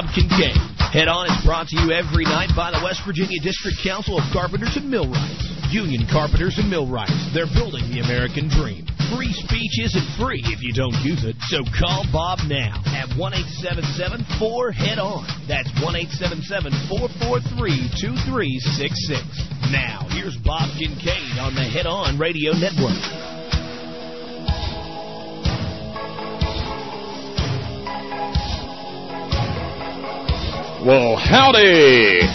Bob Kincaid. Head On is brought to you every night by the West Virginia District Council of Carpenters and Millwrights. Union Carpenters and Millwrights. They're building the American dream. Free speech isn't free if you don't use it, so call Bob now at 1-877-4-HEAD-ON. That's 1-877-443-2366. Now, here's Bob Kincaid on the Head On Radio Network. Well, howdy!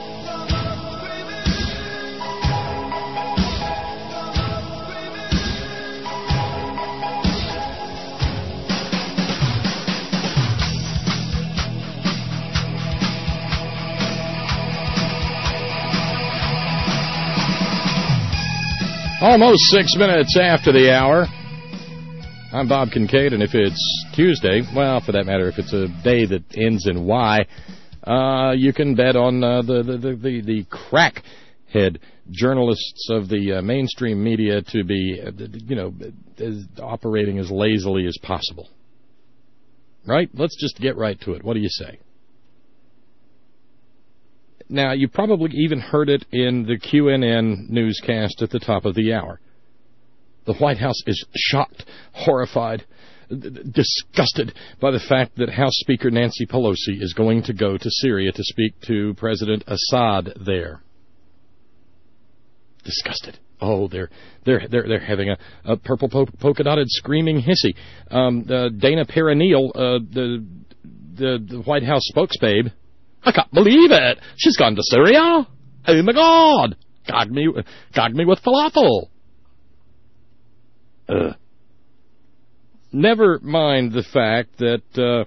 Almost 6 minutes after the hour. I'm Bob Kincaid, and if it's Tuesday, well, for that matter, if it's a day that ends in Y, you can bet on the crackhead journalists of the mainstream media to be, operating as lazily as possible. Right? Let's just get right to it. What do you say? Now, you probably even heard it in the QNN newscast at the top of the hour. The White House is shocked, horrified, disgusted by the fact that House Speaker Nancy Pelosi is going to go to Syria to speak to President Assad there. Disgusted. Oh, they're having a purple polka-dotted screaming hissy. Dana Perrineal, the White House spokesbabe, I can't believe it. She's gone to Syria. Oh my God! Gag me with falafel. Never mind the fact that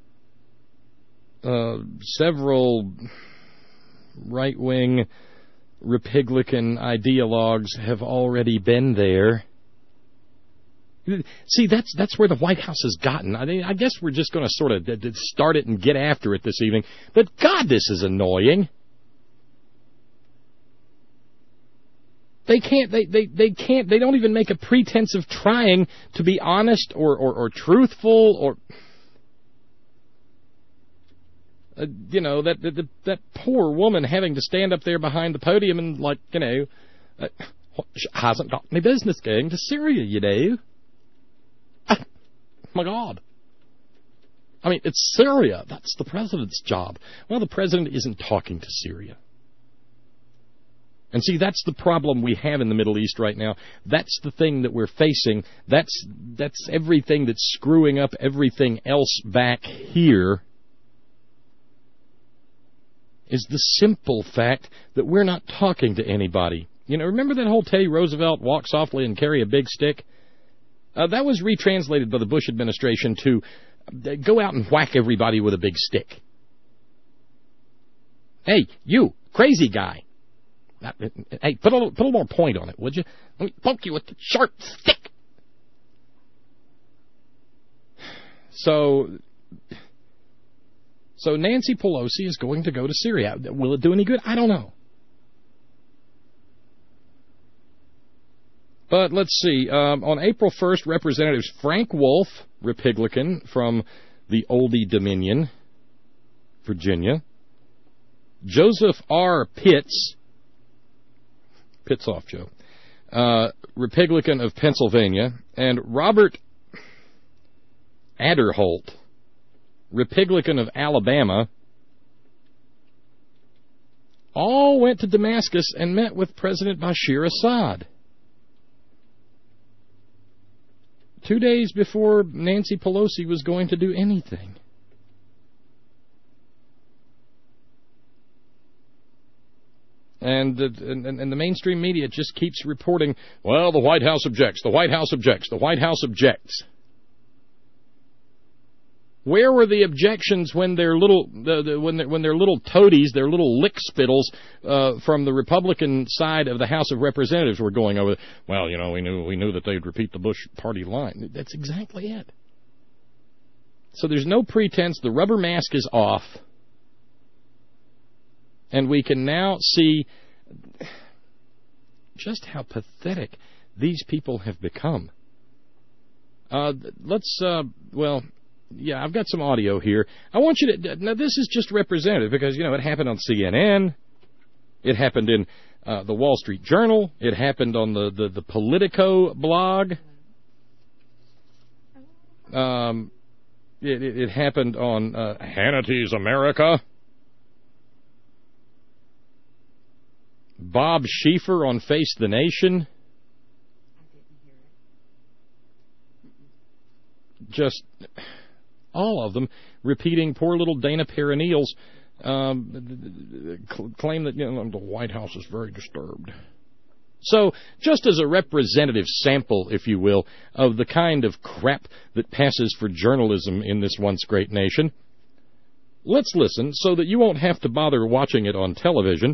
several right-wing Republican ideologues have already been there. See, that's where the White House has gotten. I mean, I guess we're just going to sort of start it and get after it this evening. But God, this is annoying. They don't even make a pretense of trying to be honest or truthful or, that poor woman having to stand up there behind the podium and, hasn't got any business going to Syria, My God. I mean, it's Syria. That's the president's job. Well, the president isn't talking to Syria. And see, that's the problem we have in the Middle East right now. That's the thing that we're facing. That's everything that's screwing up everything else back here, is the simple fact that we're not talking to anybody. Remember that whole Teddy Roosevelt walk softly and carry a big stick? That was retranslated by the Bush administration to go out and whack everybody with a big stick. Hey, you, crazy guy. Hey, put a little more point on it, would you? Let me poke you with the sharp stick. So Nancy Pelosi is going to go to Syria. Will it do any good? I don't know. But let's see. On April 1st, Representatives Frank Wolf, Republican from the Oldie Dominion, Virginia, Joseph R. Pitts off, Joe, Republican of Pennsylvania, and Robert Aderholt, Republican of Alabama, all went to Damascus and met with President Bashir Assad 2 days before Nancy Pelosi was going to do anything. And the mainstream media just keeps reporting, well, the White House objects, the White House objects, the White House objects. Where were the objections when their little toadies, their little lick spittles from the Republican side of the House of Representatives were going over? Well, we knew that they'd repeat the Bush party line. That's exactly it. So there's no pretense. The rubber mask is off. And we can now see just how pathetic these people have become. Yeah, I've got some audio here. I want you to... Now, this is just representative because, it happened on CNN. It happened in the Wall Street Journal. It happened on the Politico blog. It happened on Hannity's America. Bob Schieffer on Face the Nation. Just all of them repeating poor little Dana Perineal's claim that the White House is very disturbed. So, just as a representative sample, if you will, of the kind of crap that passes for journalism in this once great nation, let's listen so that you won't have to bother watching it on television.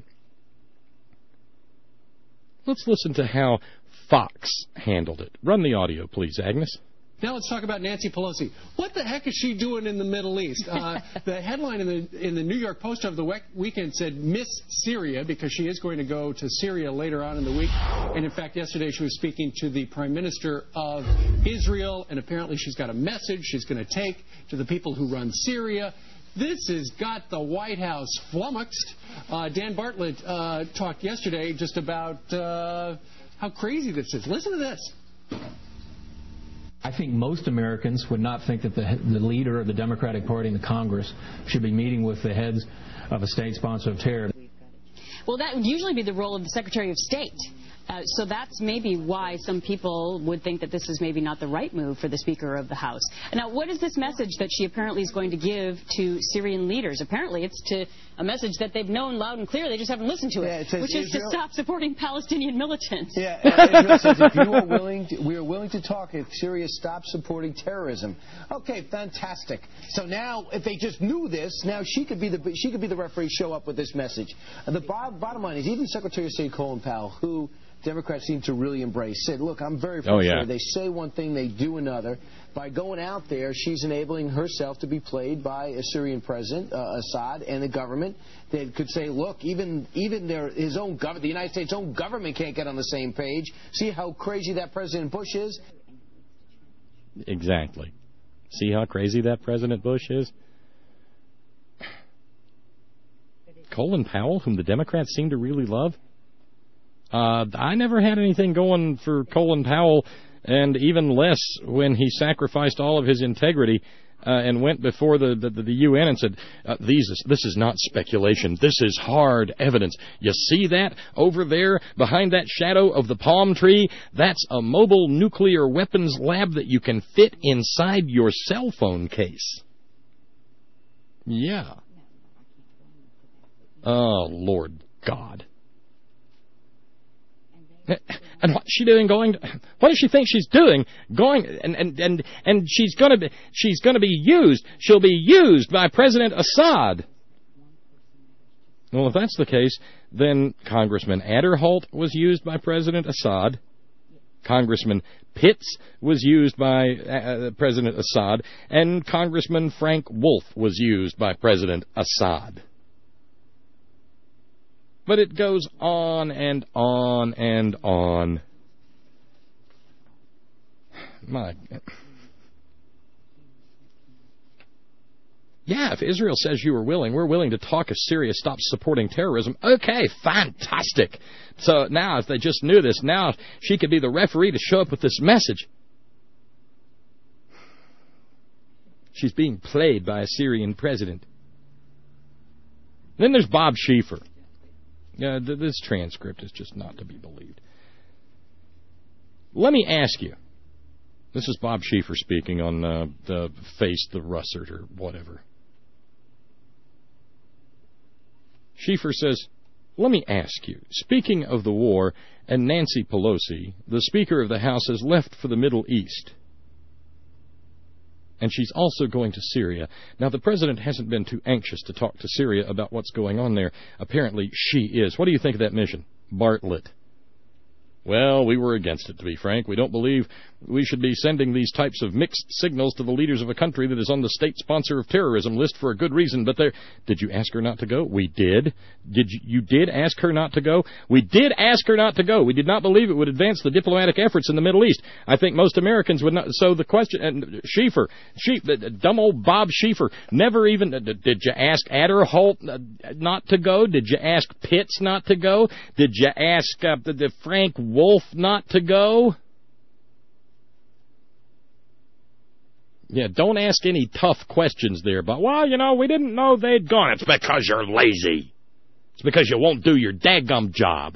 Let's listen to how Fox handled it. Run the audio, please, Agnes. Now let's talk about Nancy Pelosi. What the heck is she doing in the Middle East? The headline in the New York Post over the weekend said Miss Syria, because she is going to go to Syria later on in the week. And in fact, yesterday she was speaking to the Prime Minister of Israel, and apparently she's got a message she's going to take to the people who run Syria. This has got the White House flummoxed. Dan Bartlett talked yesterday just about how crazy this is. Listen to this. I think most Americans would not think that the leader of the Democratic Party in the Congress should be meeting with the heads of a state sponsor of terror. Well, that would usually be the role of the Secretary of State. So that's maybe why some people would think that this is maybe not the right move for the Speaker of the House. Now, what is this message that she apparently is going to give to Syrian leaders? Apparently, it's a message that they've known loud and clear. They just haven't listened to it, which is to stop supporting Palestinian militants. Yeah, Israel says if you are willing, we are willing to talk if Syria stops supporting terrorism. Okay, fantastic. So now, if they just knew this, now she could be the referee. Show up with this message. The bottom line is, even Secretary of State Colin Powell, who Democrats seem to really embrace, said, look, I'm very frustrated. They say one thing, they do another. By going out there, she's enabling herself to be played by a Syrian president, Assad, and the government that could say, look, even his own government, the United States' own government can't get on the same page. See how crazy that President Bush is? Exactly. See how crazy that President Bush is? Colin Powell, whom the Democrats seem to really love? I never had anything going for Colin Powell, and even less when he sacrificed all of his integrity and went before the UN and said, this is not speculation. This is hard evidence. You see that over there behind that shadow of the palm tree? That's a mobile nuclear weapons lab that you can fit inside your cell phone case. Yeah. Oh, Lord God. And what's she doing what does she think she's doing and she's going to be used. She'll be used by President Assad. Well, if that's the case, then Congressman Aderholt was used by President Assad. Congressman Pitts was used by President Assad, and Congressman Frank Wolf was used by President Assad. But it goes on and on and on. Yeah, if Israel says we're willing to talk if Syria stops supporting terrorism. Okay, fantastic. So now, if they just knew this, now she could be the referee to show up with this message. She's being played by a Syrian president. Then there's Bob Schieffer. This transcript is just not to be believed. Let me ask you. This is Bob Schieffer speaking on the Face the Russert or whatever. Schieffer says, let me ask you, speaking of the war and Nancy Pelosi, the Speaker of the House has left for the Middle East. And she's also going to Syria. Now, the president hasn't been too anxious to talk to Syria about what's going on there. Apparently, she is. What do you think of that mission, Bartlett? Well, we were against it, to be frank. We don't believe we should be sending these types of mixed signals to the leaders of a country that is on the state sponsor of terrorism list for a good reason. But did you ask her not to go? We did. You did ask her not to go? We did ask her not to go. We did not believe it would advance the diplomatic efforts in the Middle East. I think most Americans would not. So the question, and dumb old Bob Schieffer, never even, did you ask Adderholt not to go? Did you ask Pitts not to go? Did you ask Frank Wolf not to go? Yeah, don't ask any tough questions there. But, we didn't know they'd gone. It's because you're lazy. It's because you won't do your daggum job.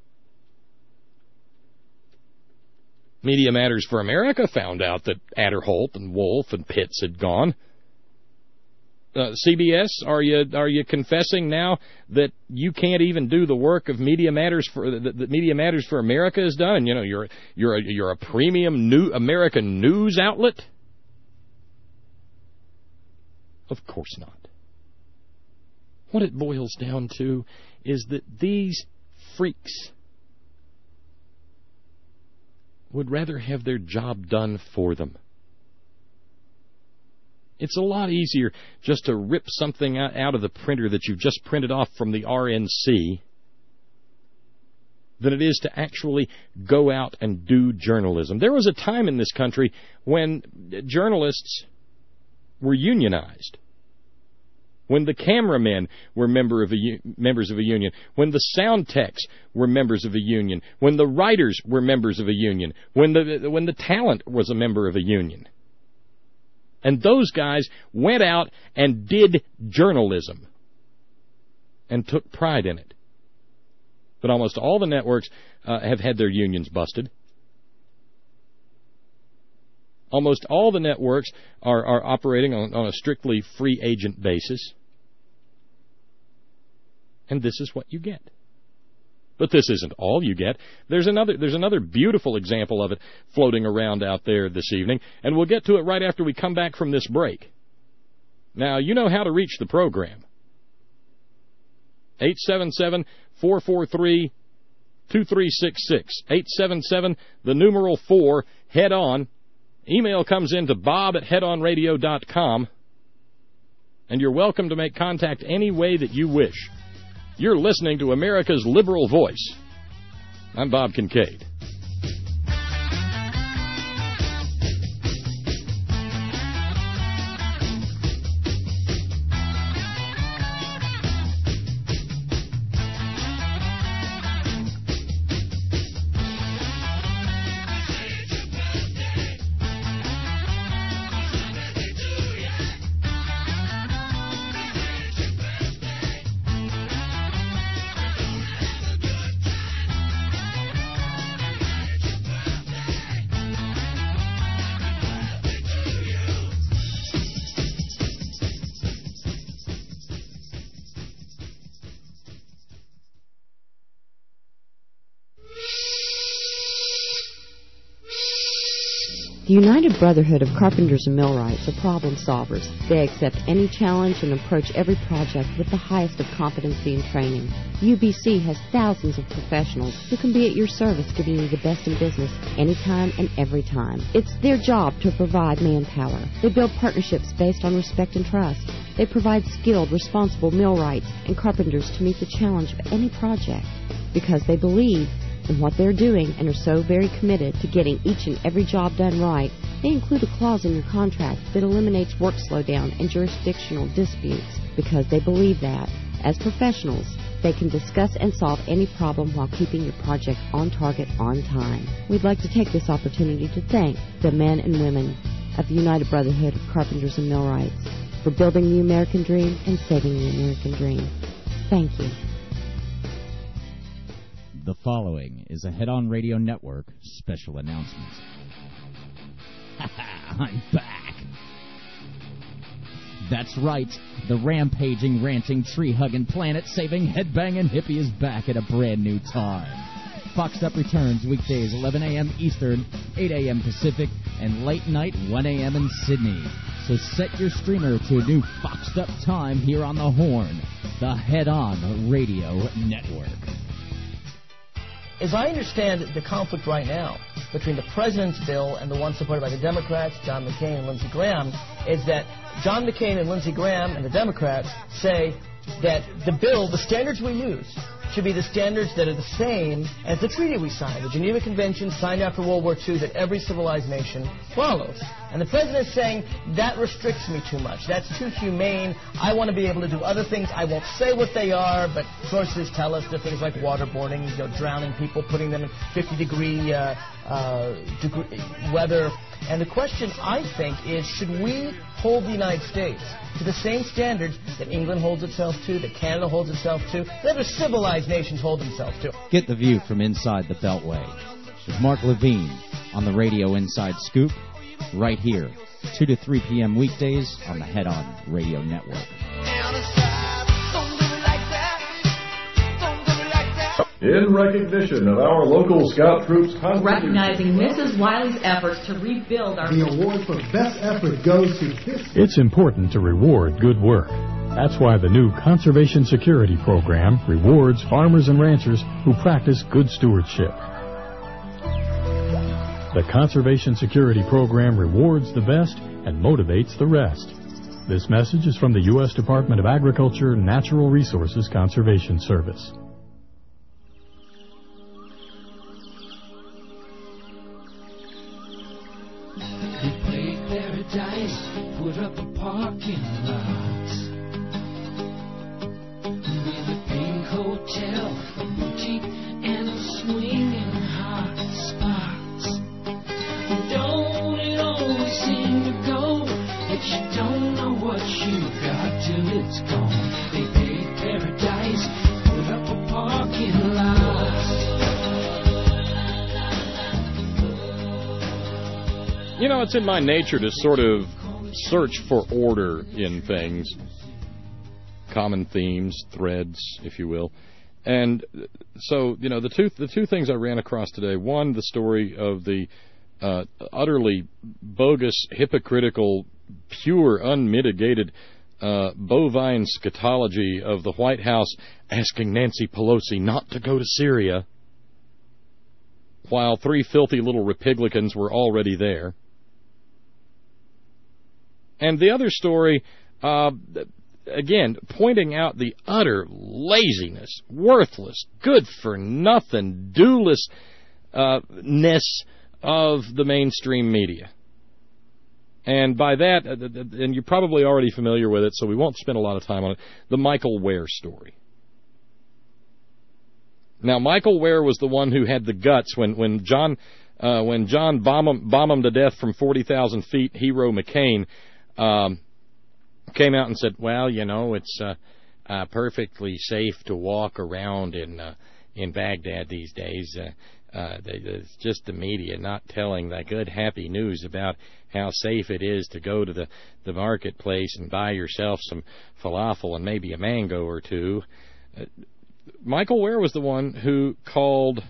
Media Matters for America found out that Adderholt and Wolf and Pitts had gone. CBS, are you confessing now that you can't even do the work of Media Matters that Media Matters for America has done? You're a premium new American news outlet. Of course not. What it boils down to is that these freaks would rather have their job done for them. It's a lot easier just to rip something out of the printer that you've just printed off from the RNC than it is to actually go out and do journalism. There was a time in this country when journalists were unionized, when the cameramen were members of a union, when the sound techs were members of a union, when the writers were members of a union, when the talent was a member of a union. And those guys went out and did journalism and took pride in it. But almost all the networks have had their unions busted. Almost all the networks are operating on a strictly free agent basis. And this is what you get. But this isn't all you get. There's another beautiful example of it floating around out there this evening, and we'll get to it right after we come back from this break. Now, you know how to reach the program. 877-443-2366. 877, the numeral 4, head on. Email comes in to bob@headonradio.com, and you're welcome to make contact any way that you wish. You're listening to America's Liberal Voice. I'm Bob Kincaid. The United Brotherhood of Carpenters and Millwrights are problem solvers. They accept any challenge and approach every project with the highest of competency and training. UBC has thousands of professionals who can be at your service, giving you the best in business anytime and every time. It's their job to provide manpower. They build partnerships based on respect and trust. They provide skilled, responsible millwrights and carpenters to meet the challenge of any project because they believe in what they're doing and are so very committed to getting each and every job done right. They include a clause in your contract that eliminates work slowdown and jurisdictional disputes because they believe that, as professionals, they can discuss and solve any problem while keeping your project on target on time. We'd like to take this opportunity to thank the men and women of the United Brotherhood of Carpenters and Millwrights for building the American dream and saving the American dream. Thank you. The following is a Head-On Radio Network special announcement. I'm back. That's right. The rampaging, ranting, tree-hugging, planet-saving, headbanging hippie is back at a brand new time. Foxed Up returns weekdays 11 a.m. Eastern, 8 a.m. Pacific, and late night 1 a.m. in Sydney. So set your streamer to a new Foxed Up time here on the Horn, the Head-On Radio Network. As I understand the conflict right now between the president's bill and the one supported by the Democrats, John McCain and Lindsey Graham, is that John McCain and Lindsey Graham and the Democrats say that the bill, the standards we use, should be the standards that are the same as the treaty we signed, the Geneva Convention signed after World War II that every civilized nation follows. And the president is saying, that restricts me too much. That's too humane. I want to be able to do other things. I won't say what they are, but sources tell us that things like waterboarding, drowning people, putting them in 50-degree weather. And the question, I think, is should we hold the United States to the same standards that England holds itself to, that Canada holds itself to, that other civilized nations hold themselves to? Get the view from inside the Beltway with Mark Levine on the Radio Inside Scoop, right here, 2 to 3 p.m. weekdays on the Head On Radio Network. In recognition of our local Scout troops' contribution, recognizing Mrs. Wiley's efforts to rebuild our... The award for best effort goes to this. It's important to reward good work. That's why the new Conservation Security Program rewards farmers and ranchers who practice good stewardship. The Conservation Security Program rewards the best and motivates the rest. This message is from the U.S. Department of Agriculture Natural Resources Conservation Service. Put up a parking lot with a pink hotel, a boutique, and a swinging hot spots. Don't it always seem to go that you don't know what you got till it's gone? They paid paradise, put up a parking lot. You know, it's in my nature to sort of search for order in things, common themes, threads, if you will. And so, you know, the two things I ran across today, one, the story of the utterly bogus, hypocritical, pure, unmitigated bovine scatology of the White House asking Nancy Pelosi not to go to Syria while 3 filthy little Republicans were already there. And the other story, again, pointing out the utter laziness, worthless, good-for-nothing, do-less-ness of the mainstream media. And by that, and you're probably already familiar with it, so we won't spend a lot of time on it, the Michael Wear story. Now, Michael Wear was the one who had the guts when John bombed him to death from 40,000 feet, Hero McCain, came out and said, well, you know, it's perfectly safe to walk around in Baghdad these days. It's just the media not telling the good, happy news about how safe it is to go to the marketplace and buy yourself some falafel and maybe a mango or two. Michael Wear was the one who called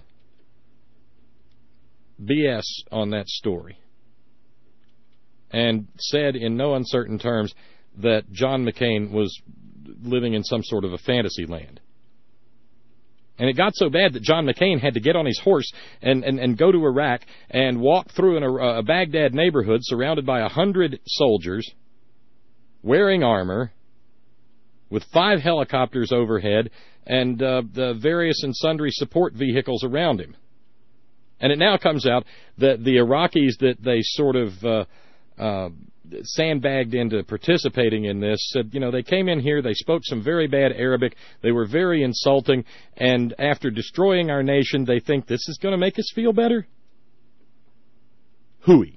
BS on that story and said in no uncertain terms that John McCain was living in some sort of a fantasy land. And it got so bad that John McCain had to get on his horse and go to Iraq and walk through a Baghdad neighborhood surrounded by 100 soldiers wearing armor with 5 helicopters overhead and the various and sundry support vehicles around him. And it now comes out that the Iraqis that they sort of sandbagged into participating in this said, you know, they came in here, they spoke some very bad Arabic, they were very insulting, and after destroying our nation, they think this is going to make us feel better? Hooey.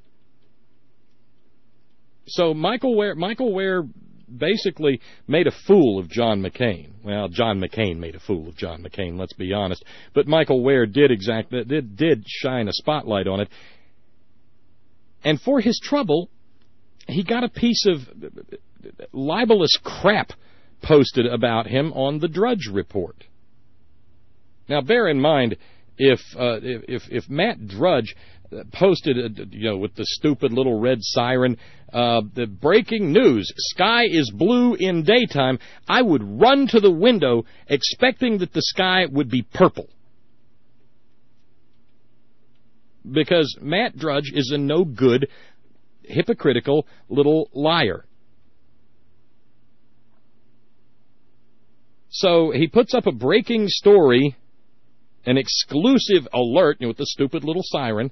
So Michael Wear basically made a fool of John McCain. Well, John McCain made a fool of John McCain, let's be honest. But Michael Wear did shine a spotlight on it. And for his trouble, he got a piece of libelous crap posted about him on the Drudge Report. Now, bear in mind, if Matt Drudge posted, with the stupid little red siren, the breaking news, sky is blue in daytime, I would run to the window expecting that the sky would be purple. because Matt Drudge is a no-good, hypocritical little liar. So he puts up a breaking story, an exclusive alert with the stupid little siren,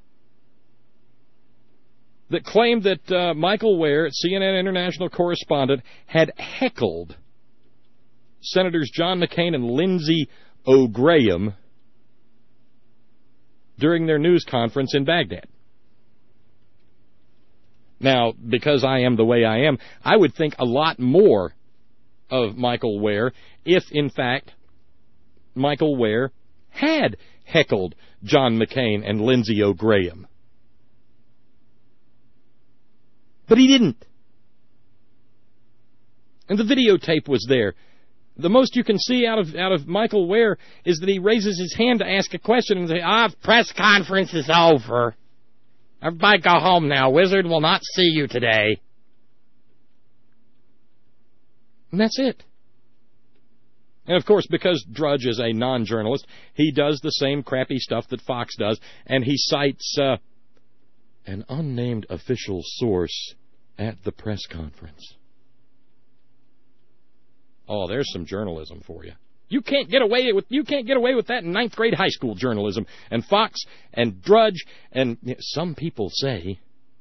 that claimed that Michael Wear, CNN international correspondent, had heckled Senators John McCain and Lindsey O'Graham during their news conference in Baghdad. Now, because I am the way I am, I would think a lot more of Michael Wear if, in fact, Michael Wear had heckled John McCain and Lindsey O'Graham. But he didn't. And the videotape was there. The most you can see out of Michael Wear is that he raises his hand to ask a question and say, press conference is over. Everybody go home now. Wizard will not see you today. And that's it. And, of course, because Drudge is a non-journalist, he does the same crappy stuff that Fox does, and he cites an unnamed official source at the press conference. Oh, there's some journalism for you. You can't get away with that in ninth grade high school journalism. And Fox and Drudge and some people say.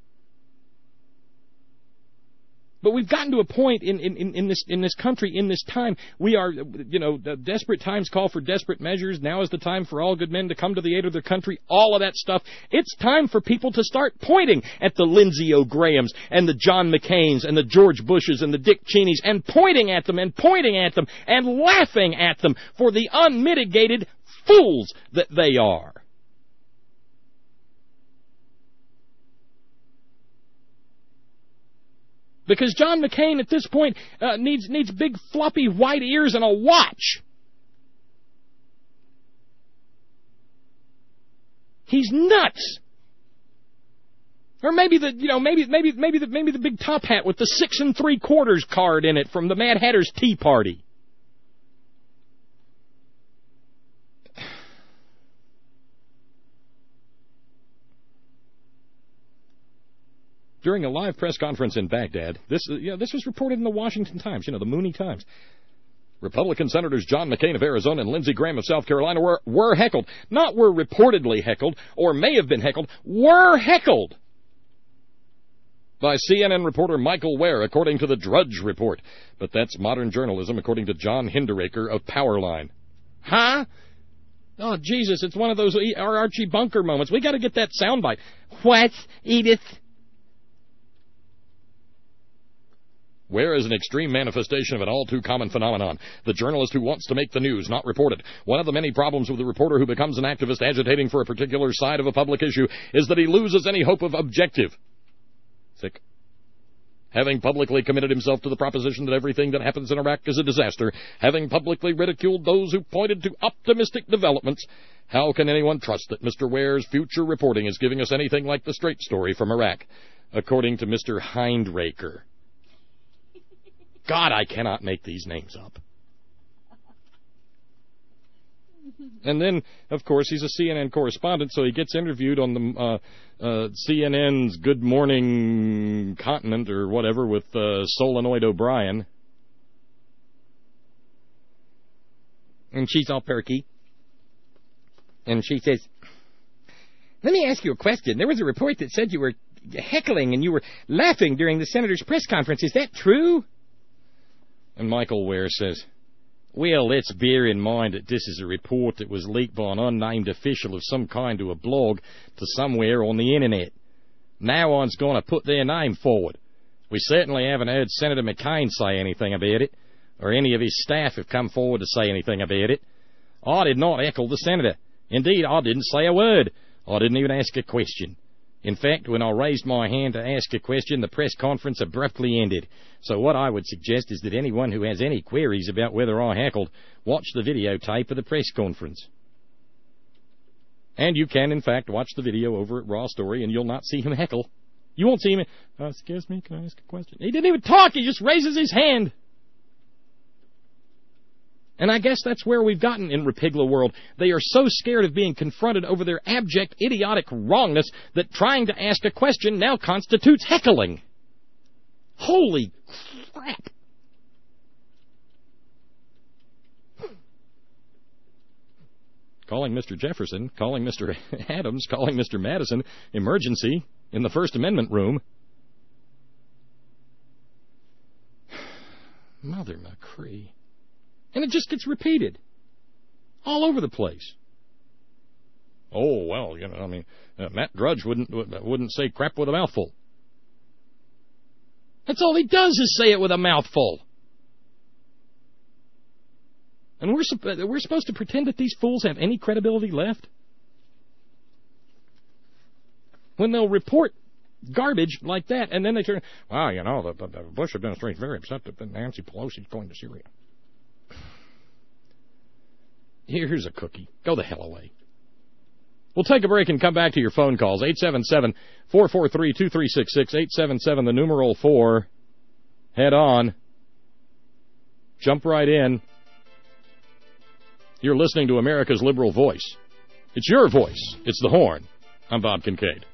But we've gotten to a point in this country, in this time, we are, desperate times call for desperate measures. Now is the time for all good men to come to the aid of their country. All of that stuff. It's time for people to start pointing at the Lindsey O'Grahams and the John McCains and the George Bushes and the Dick Cheneys and pointing at them and laughing at them for the unmitigated fools that they are. Because John McCain at this point needs big floppy white ears and a watch. He's nuts. Or maybe the big top hat with the 6 3/4 card in it from the Mad Hatter's Tea Party. During a live press conference in Baghdad, this was reported in the Washington Times, the Mooney Times. Republican Senators John McCain of Arizona and Lindsey Graham of South Carolina were heckled. Not were reportedly heckled, or may have been heckled, were heckled by CNN reporter Michael Wear, according to the Drudge Report. But that's modern journalism, according to John Hinderaker of Powerline. Huh? Oh, Jesus, it's one of those Archie Bunker moments. We got to get that soundbite. What, Edith? Wear is an extreme manifestation of an all-too-common phenomenon. The journalist who wants to make the news, not report it. One of the many problems with the reporter who becomes an activist agitating for a particular side of a public issue is that he loses any hope of objective. Sick. Having publicly committed himself to the proposition that everything that happens in Iraq is a disaster, having publicly ridiculed those who pointed to optimistic developments, how can anyone trust that Mr. Wear's future reporting is giving us anything like the straight story from Iraq? According to Mr. Hinderaker. God, I cannot make these names up. And then, of course, he's a CNN correspondent, so he gets interviewed on the CNN's Good Morning Continent or whatever with Solenoid O'Brien. And she's all perky. And she says, "Let me ask you a question. There was a report that said you were heckling and you were laughing during the senator's press conference. Is that true?" And Michael Wear says, "Well, let's bear in mind that this is a report that was leaked by an unnamed official of some kind to a blog to somewhere on the Internet. No one's going to put their name forward. We certainly haven't heard Senator McCain say anything about it, or any of his staff have come forward to say anything about it. I did not heckle the senator. Indeed, I didn't say a word. I didn't even ask a question. In fact, when I raised my hand to ask a question, the press conference abruptly ended. So what I would suggest is that anyone who has any queries about whether I heckled, watch the videotape of the press conference." And you can, in fact, watch the video over at Raw Story, and you'll not see him heckle. You won't see him, "Excuse me, can I ask a question?" He didn't even talk. He just raises his hand. And I guess that's where we've gotten in Repigla world. They are so scared of being confronted over their abject, idiotic wrongness that trying to ask a question now constitutes heckling. Holy crap. Calling Mr. Jefferson, calling Mr. Adams, calling Mr. Madison, emergency in the First Amendment room. Mother McCree. And it just gets repeated all over the place. Oh, well, Matt Drudge wouldn't say crap with a mouthful. That's all he does is say it with a mouthful. And we're supposed to pretend that these fools have any credibility left? When they'll report garbage like that, and then they turn, the Bush administration is very upset that Nancy Pelosi is going to Syria. Here's a cookie. Go the hell away. We'll take a break and come back to your phone calls. 877-443-2366, 877, the numeral 4. Head on. Jump right in. You're listening to America's Liberal Voice. It's your voice. It's the Horn. I'm Bob Kincaid.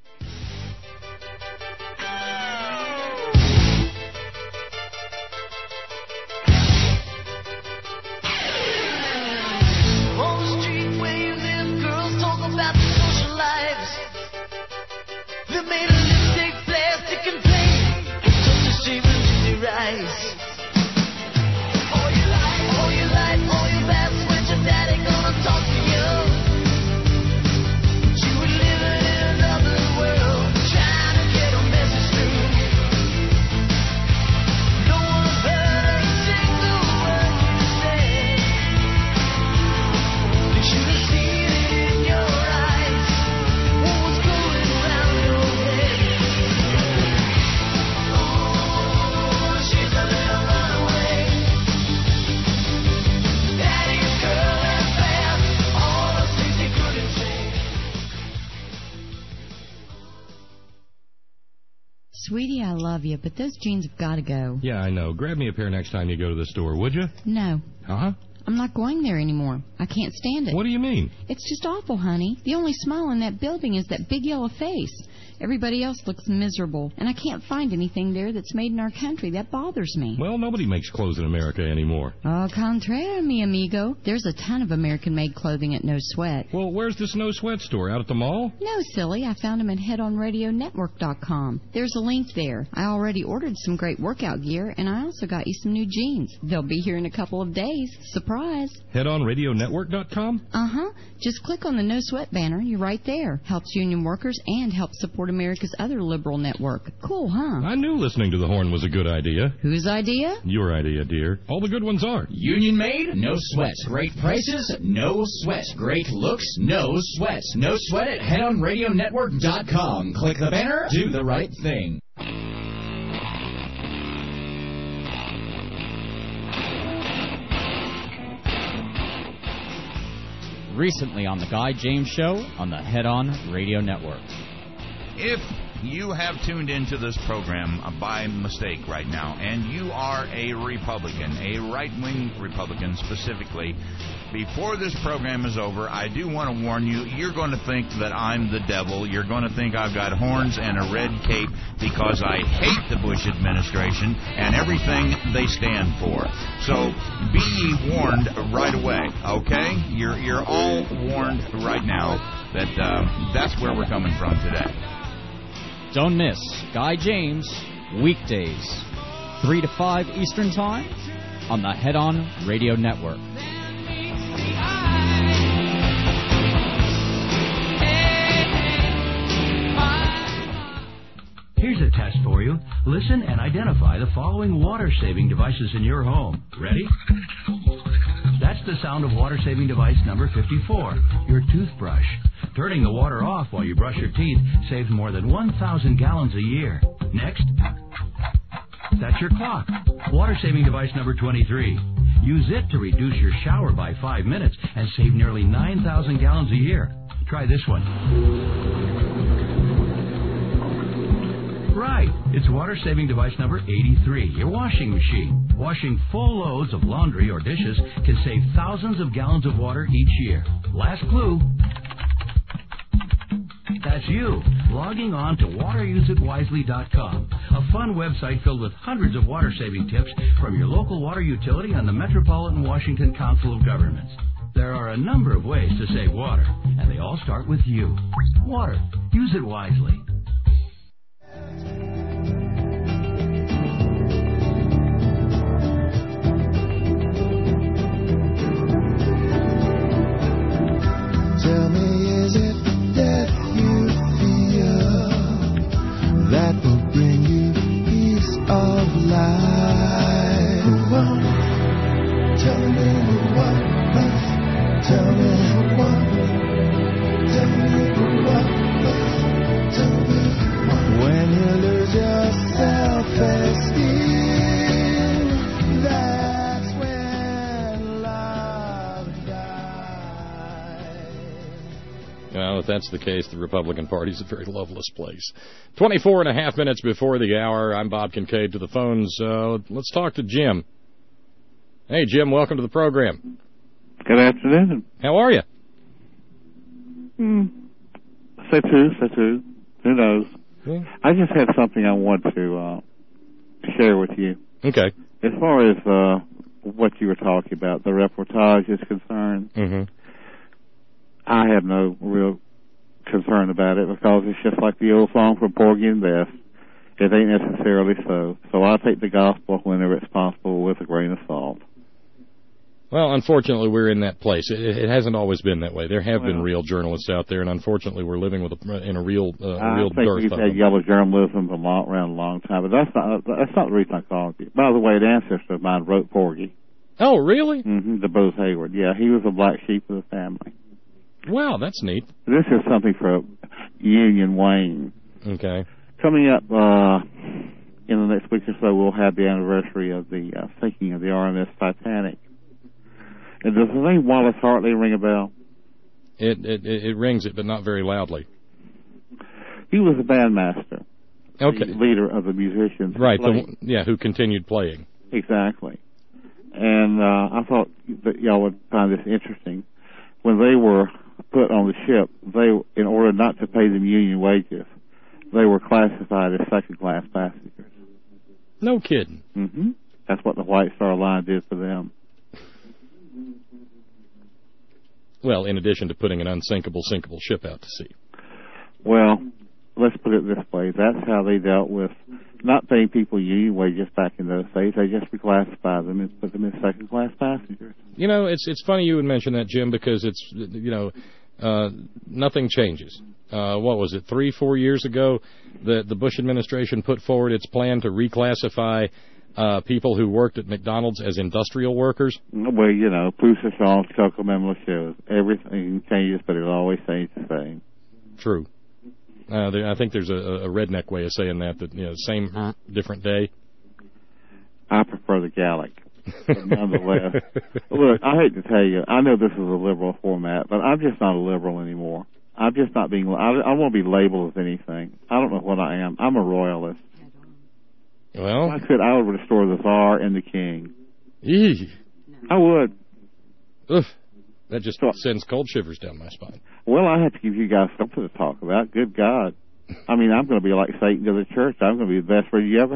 Sweetie, I love you, but those jeans have got to go. Yeah, I know. Grab me a pair next time you go to the store, would you? No. Uh-huh. I'm not going there anymore. I can't stand it. What do you mean? It's just awful, honey. The only smile in that building is that big yellow face. Everybody else looks miserable, and I can't find anything there that's made in our country. That bothers me. Well, nobody makes clothes in America anymore. Au contraire, mi amigo. There's a ton of American-made clothing at No Sweat. Well, where's this No Sweat store? Out at the mall? No, silly. I found them at headonradionetwork.com. There's a link there. I already ordered some great workout gear, and I also got you some new jeans. They'll be here in a couple of days. Surprise. Headonradionetwork.com? Uh-huh. Just click on the No Sweat banner. You're right there. Helps union workers and helps support America's other liberal network. Cool, huh? I knew listening to the Horn was a good idea. Whose idea? Your idea, dear. All the good ones are. Union made? No sweat. Great prices? No sweat. Great looks? No sweat. No sweat at headonradionetwork.com. Click the banner. Do the right thing. Recently on the Guy James Show on the Head On Radio Network. If you have tuned into this program by mistake right now, and you are a Republican, a right-wing Republican specifically, before this program is over, I do want to warn you, you're going to think that I'm the devil. You're going to think I've got horns and a red cape because I hate the Bush administration and everything they stand for. So be ye warned right away, okay? You're all warned right now that that's where we're coming from today. Don't miss Guy James, weekdays, 3 to 5 Eastern Time, on the Head On Radio Network. Here's a test for you. Listen and identify the following water-saving devices in your home. Ready? That's the sound of water-saving device number 54, your toothbrush. Turning the water off while you brush your teeth saves more than 1,000 gallons a year. Next, that's your clock. Water-saving device number 23. Use it to reduce your shower by 5 minutes and save nearly 9,000 gallons a year. Try this one. Right. It's water-saving device number 83, your washing machine. Washing full loads of laundry or dishes can save thousands of gallons of water each year. Last clue. That's you, logging on to wateruseitwisely.com, a fun website filled with hundreds of water-saving tips from your local water utility and the Metropolitan Washington Council of Governments. There are a number of ways to save water, and they all start with you. Water. Use it wisely. Tell me, is it that you feel that will bring you peace of life? Tell me what. Tell me what. Tell me what. Tell me what. When you lose your self-esteem, that's when love dies. Well, if that's the case, the Republican Party's a very loveless place. 24 and a half minutes before the hour. I'm Bob Kincaid to the phones. Let's talk to Jim. Hey, Jim, welcome to the program. Good afternoon. How are you? Say two. Who knows? Yeah. I just had something I want to share with you. Okay. As far as what you were talking about, the reportage is concerned, I have no real concern about it because it's just like the old song from Porgy and Bess. It ain't necessarily so. So I'll take the gospel whenever it's possible with a grain of salt. Well, unfortunately, we're in that place. It hasn't always been that way. There have been real journalists out there, and unfortunately, we're living in a real dearth. I think we've had yellow journalism around a long time, but that's not the reason I called you. By the way, an ancestor of mine wrote Porgy. Oh, really? The Bose Hayward. Yeah, he was a black sheep of the family. Wow, that's neat. This is something for Union Wayne. Okay. Coming up in the next week or so, we'll have the anniversary of the sinking of the RMS Titanic. And does the name Wallace Hartley ring a bell? It rings it, but not very loudly. He was a bandmaster. Okay. The leader of the musicians. Right, who continued playing. Exactly. And I thought that y'all would find this interesting. When they were put on the ship, in order not to pay them union wages, they were classified as second-class passengers. No kidding. That's what the White Star Line did for them. Well, in addition to putting an unsinkable, sinkable ship out to sea. Well, let's put it this way. That's how they dealt with not paying people union wages back in those days. They just reclassified them and put them as second-class passengers. You know, it's funny you would mention that, Jim, because it's, nothing changes. What was it, 3-4 years ago, the Bush administration put forward its plan to reclassify people who worked at McDonald's as industrial workers? Well, Pousa songs, Coco Memlo shows. Everything changes, but it always stays the same. True. I think there's a redneck way of saying that same, different day. I prefer the Gallic. Nonetheless. Look, I hate to tell you, I know this is a liberal format, but I'm just not a liberal anymore. I'm just not being, I won't be labeled as anything. I don't know what I am. I'm a royalist. Well, if I could, I would restore the Tsar and the King. Eee. I would. Oof. That just sends cold shivers down my spine. Well, I have to give you guys something to talk about. Good God. I mean, I'm going to be like Satan to the church. I'm going to be the best friend you ever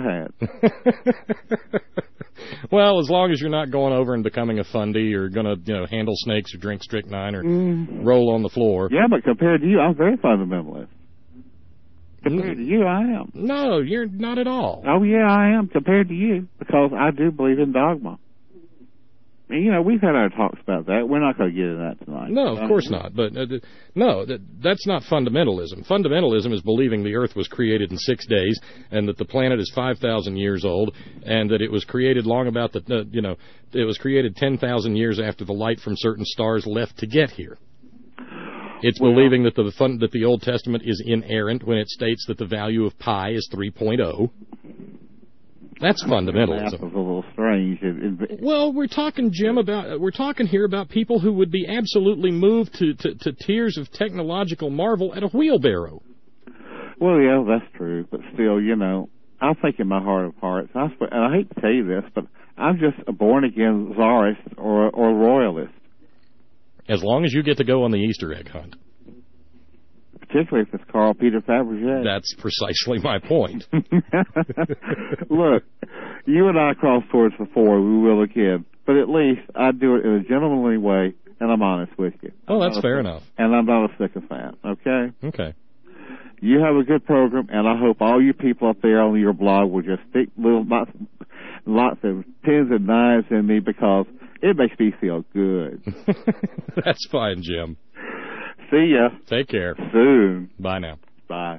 had. Well, as long as you're not going over and becoming a fundy or going to, handle snakes or drink strychnine or roll on the floor. Yeah, but compared to you, I'm very fundamentalist. Compared to you, I am. No, you're not at all. Oh, yeah, I am, compared to you, because I do believe in dogma. And, we've had our talks about that. We're not going to get into that tonight. No, of course not. But, that's not fundamentalism. Fundamentalism is believing the Earth was created in 6 days and that the planet is 5,000 years old and that it was created it was created 10,000 years after the light from certain stars left to get here. It's believing that the Old Testament is inerrant when it states that the value of pi is 3.0. That's fundamentalism. That's a little strange. Well, we're talking, Jim, here about people who would be absolutely moved to tears of technological marvel at a wheelbarrow. Well, yeah, that's true. But still, I think in my heart of hearts, and I hate to tell you this, but I'm just a born-again czarist or royalist. As long as you get to go on the Easter egg hunt. Particularly if it's Carl Peter Fabergé. That's precisely my point. Look, you and I cross swords before, we will again. But at least I do it in a gentlemanly way, and I'm honest with you. Oh, that's fair enough. And I'm not a sycophant, okay? Okay. You have a good program, and I hope all you people up there on your blog will just stick lots of pins and knives in me because it makes me feel good. That's fine, Jim. See ya. Take care. Soon. Bye now. Bye.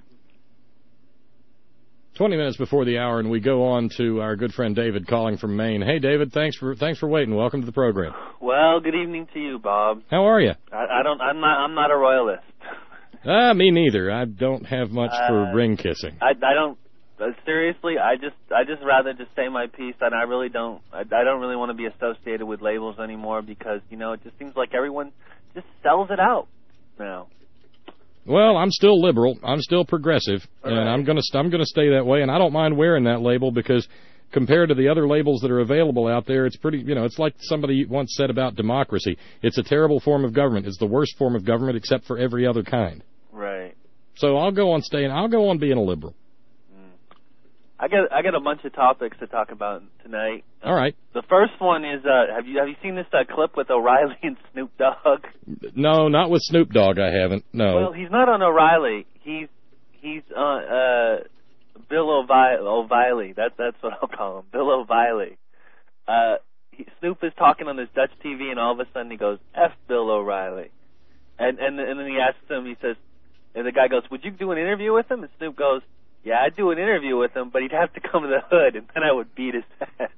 20 minutes before the hour, and we go on to our good friend David calling from Maine. Hey, David, thanks for waiting. Welcome to the program. Well, good evening to you, Bob. How are you? I'm not a royalist. Me neither. I don't have much for ring kissing. I don't. Seriously, I just rather just say my piece, and I really don't. I don't really want to be associated with labels anymore because it just seems like everyone just sells it out now. Well, I'm still liberal. I'm still progressive, and I'm gonna stay that way. And I don't mind wearing that label because compared to the other labels that are available out there, it's pretty. It's like somebody once said about democracy. It's a terrible form of government. It's the worst form of government except for every other kind. Right. So I'll go on being a liberal. I got a bunch of topics to talk about tonight. All right. The first one is have you seen this clip with O'Reilly and Snoop Dogg? No, not with Snoop Dogg. I haven't. No. Well, he's not on O'Reilly. He's Bill O'Reilly. That's what I'll call him. Bill O'Reilly. Snoop is talking on his Dutch TV, and all of a sudden he goes, "F Bill O'Reilly," and then he asks him. He says, and the guy goes, "Would you do an interview with him?" And Snoop goes, "Yeah, I'd do an interview with him, but he'd have to come to the hood, and then I would beat his ass."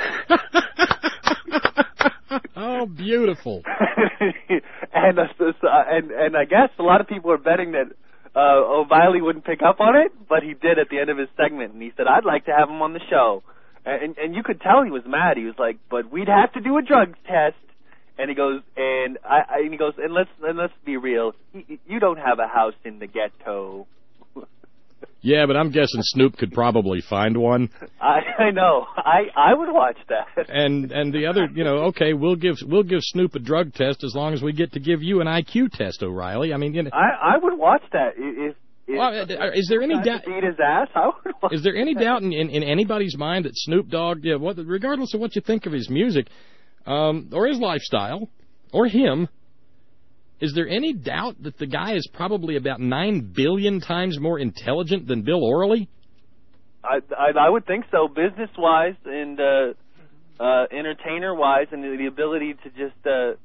Oh, beautiful! and I guess a lot of people are betting that O'Reilly wouldn't pick up on it, but he did at the end of his segment, and he said, "I'd like to have him on the show," and you could tell he was mad. He was like, "But we'd have to do a drug test," and he goes, and let's be real, you don't have a house in the ghetto. Yeah, but I'm guessing Snoop could probably find one. I know. I would watch that. And the other, okay, we'll give Snoop a drug test as long as we get to give you an IQ test, O'Reilly. I mean, I would watch that. Is there any doubt? Beat his ass. I would watch. Is there any doubt in anybody's mind that Snoop Dogg, regardless of what you think of his music, or his lifestyle, or him? Is there any doubt that the guy is probably about 9 billion times more intelligent than Bill O'Reilly? I would think so, business-wise and entertainer-wise, and the ability to just,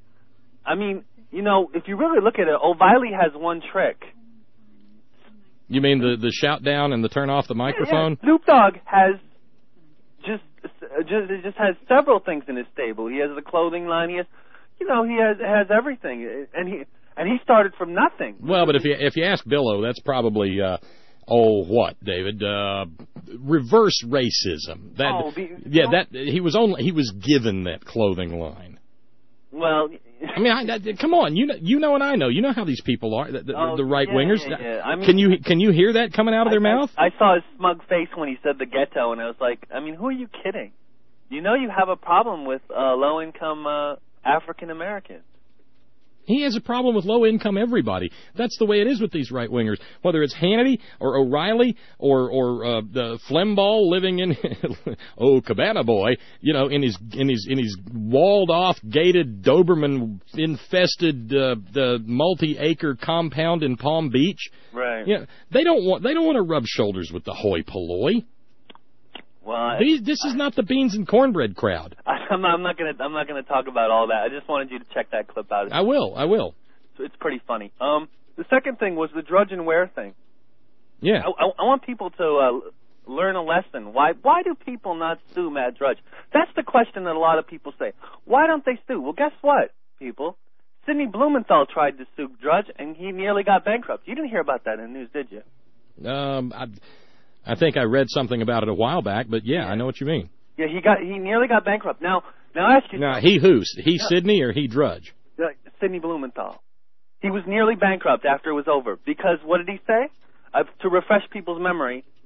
if you really look at it, O'Reilly has one trick. You mean the shout down and the turn off the microphone? Yeah. Snoop Dogg has just has several things in his stable. He has the clothing line. He has. He has everything, and he started from nothing. Well, but if you ask Billo, that's probably David? Reverse racism. He was given that clothing line. Well, I mean, come on, you know and I know. You know how these people are, the right wingers. Yeah. I mean, can you hear that coming out of their mouth? I saw his smug face when he said the ghetto, and I was like, who are you kidding? You have a problem with low-income African Americans. He has a problem with low-income everybody. That's the way it is with these right-wingers. Whether it's Hannity or O'Reilly or the Flemball living in Cabana Boy, in his walled-off, gated, Doberman-infested the multi-acre compound in Palm Beach. Right. They don't want to rub shoulders with the hoi polloi. Well, this is not the beans and cornbread crowd. I'm not gonna talk about all that. I just wanted you to check that clip out. I will. So it's pretty funny. The second thing was the drudge and wear thing. Yeah. I want people to learn a lesson. Why do people not sue Mad Drudge? That's the question that a lot of people say. Why don't they sue? Well, guess what, people? Sidney Blumenthal tried to sue Drudge, and he nearly got bankrupt. You didn't hear about that in the news, did you? I think I read something about it a while back, but yeah, I know what you mean. Yeah, he nearly got bankrupt. Now ask yourself. Now, he who? He Sidney or he Drudge? Sidney Blumenthal. He was nearly bankrupt after it was over because what did he say? To refresh people's memory,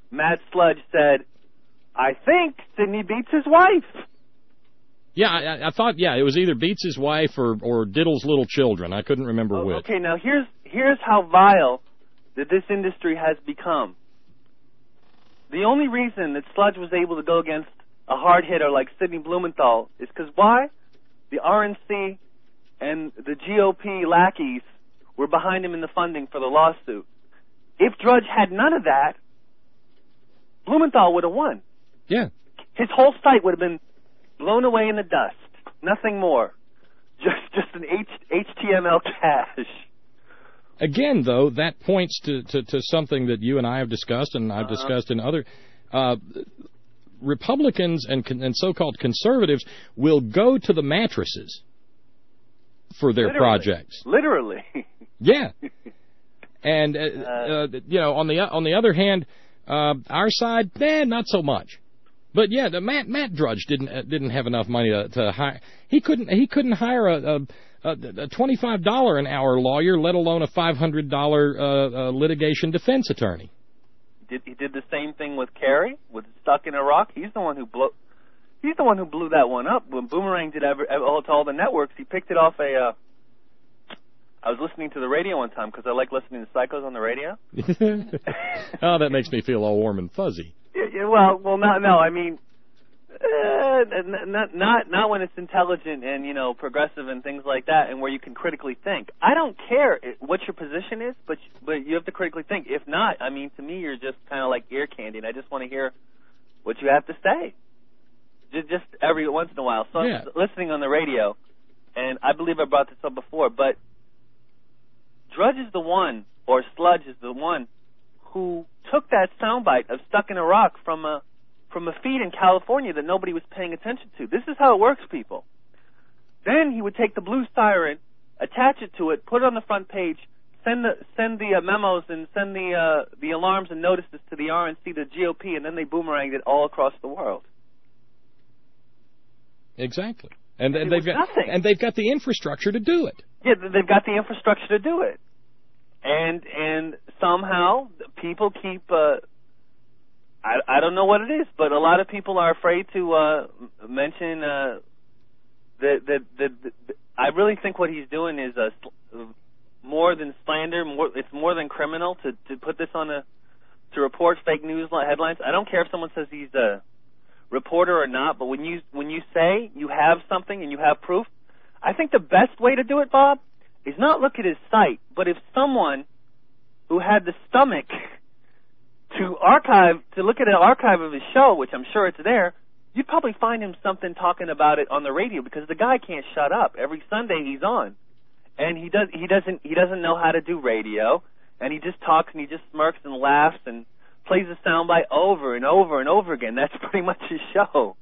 Matt Sludge said, I think Sidney beats his wife. Yeah, I thought, it was either beats his wife or diddles little children. I couldn't remember which. Okay, now here's how vile that this industry has become. The only reason that Sludge was able to go against a hard hitter like Sidney Blumenthal is because why? The RNC and the GOP lackeys were behind him in the funding for the lawsuit. If Drudge had none of that, Blumenthal would have won. Yeah. His whole site would have been blown away in the dust. Nothing more. Just an HTML cache. Again, though, that points to something that you and I have discussed, and I've discussed in other... Republicans and so-called conservatives will go to the mattresses for their projects. Literally. Yeah. And, on the other hand, our side, not so much. But yeah, Matt Drudge didn't have enough money to hire. He couldn't hire a $25 an hour lawyer, let alone a $500 litigation defense attorney. He did the same thing with Kerry, with Stuck in Iraq. He's the one who blew that one up. When Boomerang did to all the networks, he picked it off I was listening to the radio one time because I like listening to Psychos on the radio. Oh, that makes me feel all warm and fuzzy. Yeah, well, no. I mean, not when it's intelligent and progressive and things like that, and where you can critically think. I don't care what your position is, but you have to critically think. If not, I mean, to me, you're just kind of like ear candy, and I just want to hear what you have to say, just every once in a while. So I'm listening on the radio, and I believe I brought this up before, but Drudge is the one, or Sludge is the one, who took that soundbite of Stuck in Iraq from a feed in California that nobody was paying attention to. This is how it works, people. Then he would take the blue siren, attach it to it, put it on the front page, send the memos and send the alarms and notices to the RNC, the GOP, and then they boomeranged it all across the world. Exactly. And they've got the infrastructure to do it. Yeah, they've got the infrastructure to do it. And somehow people keep I don't know what it is, but a lot of people are afraid to mention that I really think what he's doing is more than slander. It's more than criminal to put this on to report fake news headlines. I don't care if someone says he's a reporter or not, but when you say you have something and you have proof, I think the best way to do it, Bob, is not look at his site, but if someone who had the stomach to look at an archive of his show, which I'm sure it's there, you'd probably find him something talking about it on the radio, because the guy can't shut up. Every Sunday he's on, and he doesn't know how to do radio, and he just talks and he just smirks and laughs and plays a soundbite over and over and over again. That's pretty much his show,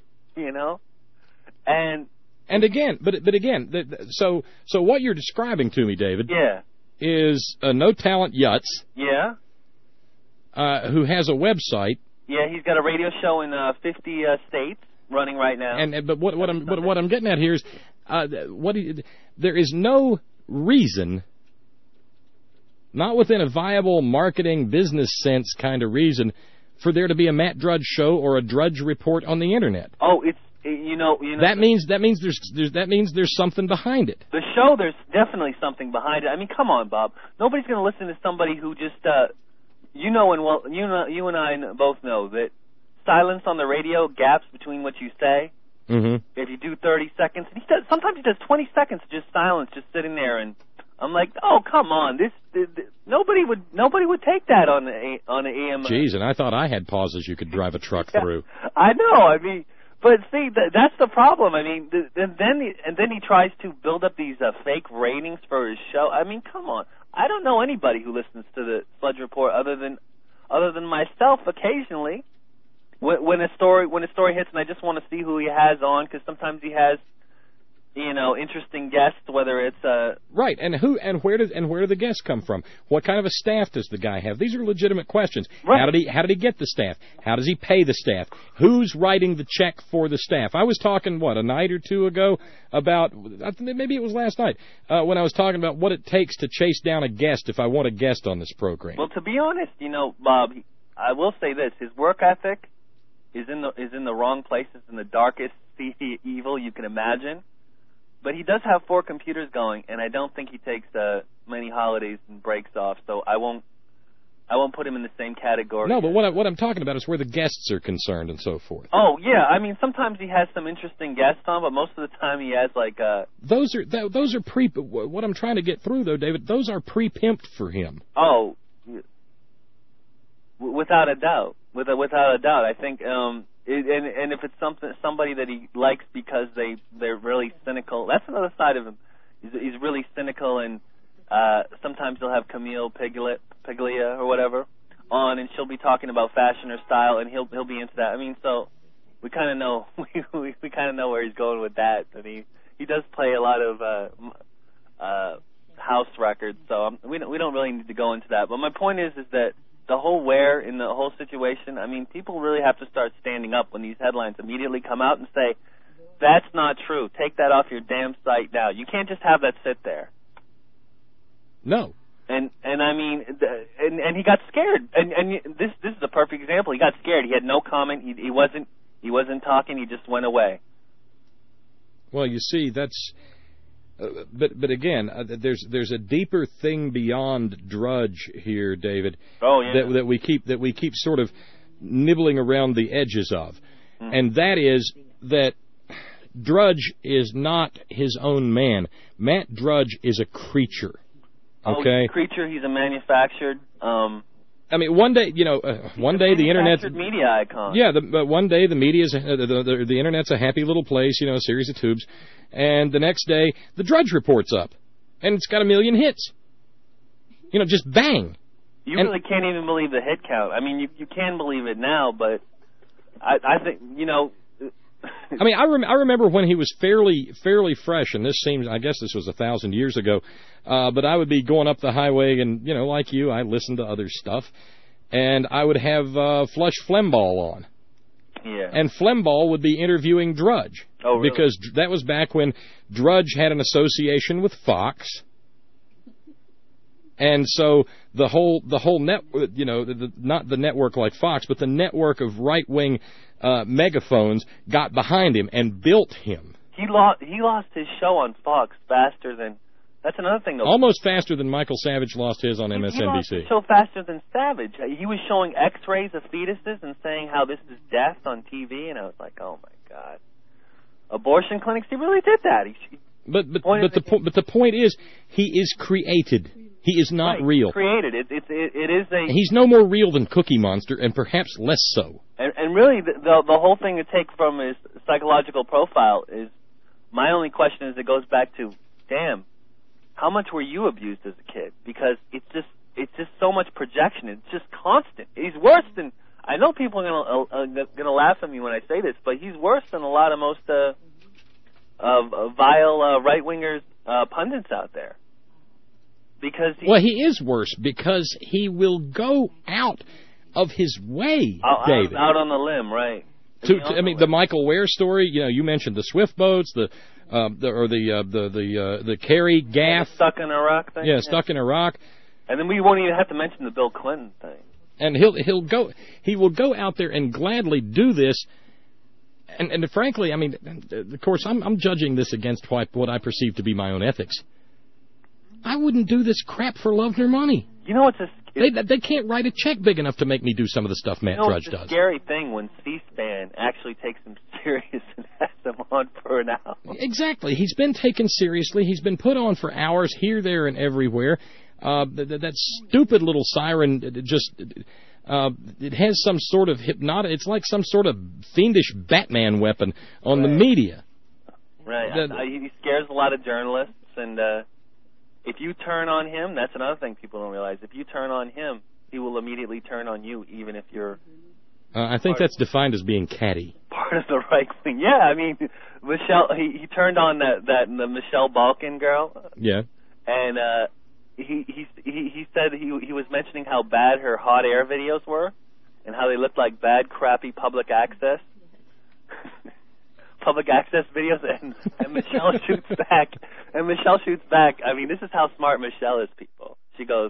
And again, but again, so what you're describing to me, David, is a no-talent Yutz, who has a website. Yeah, he's got a radio show in 50 states running right now. But what I'm getting at here is, there is no reason, not within a viable marketing business sense kind of reason, for there to be a Matt Drudge show or a Drudge report on the internet. Oh, it's that means there's something behind it. The show, there's definitely something behind it. I mean, come on, Bob. Nobody's going to listen to somebody who just you and I both know that silence on the radio, gaps between what you say. Mm-hmm. If you do 30 seconds, sometimes he does 20 seconds of just silence, just sitting there, and I'm like, oh, come on, nobody would take that on the AM. Jeez, and I thought I had pauses you could drive a truck through. I know. I mean, but see, that's the problem. I mean, and then he tries to build up these fake ratings for his show. I mean, come on. I don't know anybody who listens to the Sludge Report other than myself occasionally. When a story hits, and I just want to see who he has on, because sometimes he has, interesting guests. Whether it's right, and where do the guests come from? What kind of a staff does the guy have? These are legitimate questions. Right. How did he get the staff? How does he pay the staff? Who's writing the check for the staff? I was talking a night or two ago about, maybe it was last night, when I was talking about what it takes to chase down a guest if I want a guest on this program. Well, to be honest, Bob, I will say this: his work ethic is in the wrong places, in the darkest evil you can imagine. But he does have 4 computers going, and I don't think he takes many holidays and breaks off. So I won't put him in the same category. No, but what I'm talking about is where the guests are concerned and so forth. Oh yeah, I mean sometimes he has some interesting guests on, but most of the time he has like Those are pre. What I'm trying to get through though, David, those are pre-pimped for him. Oh, without a doubt, without a doubt. I think and if it's somebody that he likes because they're really cynical, that's another side of him. He's really cynical, and sometimes he'll have Camille Piglia or whatever on, and she'll be talking about fashion or style, and he'll be into that. I mean, so we kind of know we kind of know where he's going with that. I mean, he does play a lot of house records, so we don't really need to go into that. But my point is that the whole where in the whole situation, I mean, people really have to start standing up when these headlines immediately come out and say, that's not true. Take that off your damn site now. You can't just have that sit there. No. And I mean, and he got scared. And this is a perfect example. He got scared. He had no comment. He wasn't talking. He just went away. Well, you see, that's. But again, there's a deeper thing beyond Drudge here, David. Oh yeah. That we keep sort of nibbling around the edges of, and that is that Drudge is not his own man. Matt Drudge is a creature. Okay. Oh, creature. He's a manufactured. I mean, one day, the internet's media icon. Yeah, but one day the media's the internet's a happy little place, a series of tubes, and the next day the Drudge Report's up, and it's got 1 million hits. Just bang. You really can't even believe the hit count. I mean, you can believe it now, but I think I mean, I remember when he was fairly fresh, and I guess this was 1,000 years ago, but I would be going up the highway, and, like you, I listened to other stuff, and I would have Flush Flemball on. Yeah. And Flemball would be interviewing Drudge. Oh, really? Because that was back when Drudge had an association with Fox. And so the whole network, not the network like Fox, but the network of right-wing megaphones got behind him and built him. He lost his show on Fox faster than. That's another thing, though. Almost faster than Michael Savage lost his on MSNBC. He lost his show faster than Savage. He was showing X-rays of fetuses and saying how this is death on TV, and I was like, oh my God. Abortion clinics. He really did that. But the point is, he is created. He is not real. Created. It is a. He's no more real than Cookie Monster, and perhaps less so. And really, the whole thing to take from his psychological profile is, my only question is, it goes back to, damn, how much were you abused as a kid? Because it's just so much projection. It's just constant. He's worse than. I know people are gonna laugh at me when I say this, but he's worse than a lot of most vile right-wingers pundits out there. Because he is worse because he will go out of his way, David. Out on the limb, right? The Michael Ware story. You mentioned the Swift boats, the Kerry Gaff. Stuck in Iraq thing. Yeah, stuck in Iraq. And then we won't even have to mention the Bill Clinton thing. And he will go out there and gladly do this. And frankly, I mean, of course, I'm judging this against what I perceive to be my own ethics. I wouldn't do this crap for love nor money. They can't write a check big enough to make me do some of the stuff Matt Drudge does. It's a scary thing when C-SPAN actually takes him serious and has him on for an hour. Exactly. He's been taken seriously. He's been put on for hours here, there, and everywhere. That stupid little siren it has some sort of hypnotic. It's like some sort of fiendish Batman weapon on the media. Right. He scares a lot of journalists, and if you turn on him, that's another thing people don't realize. If you turn on him, he will immediately turn on you, even if you're. I think that's defined as being catty. Part of the right wing. Yeah, I mean, Michelle. He turned on the Michelle Balkin girl. Yeah. And he said he was mentioning how bad her hot air videos were, and how they looked like bad, crappy public access videos, and Michelle shoots back. I mean, this is how smart Michelle is, people. She goes,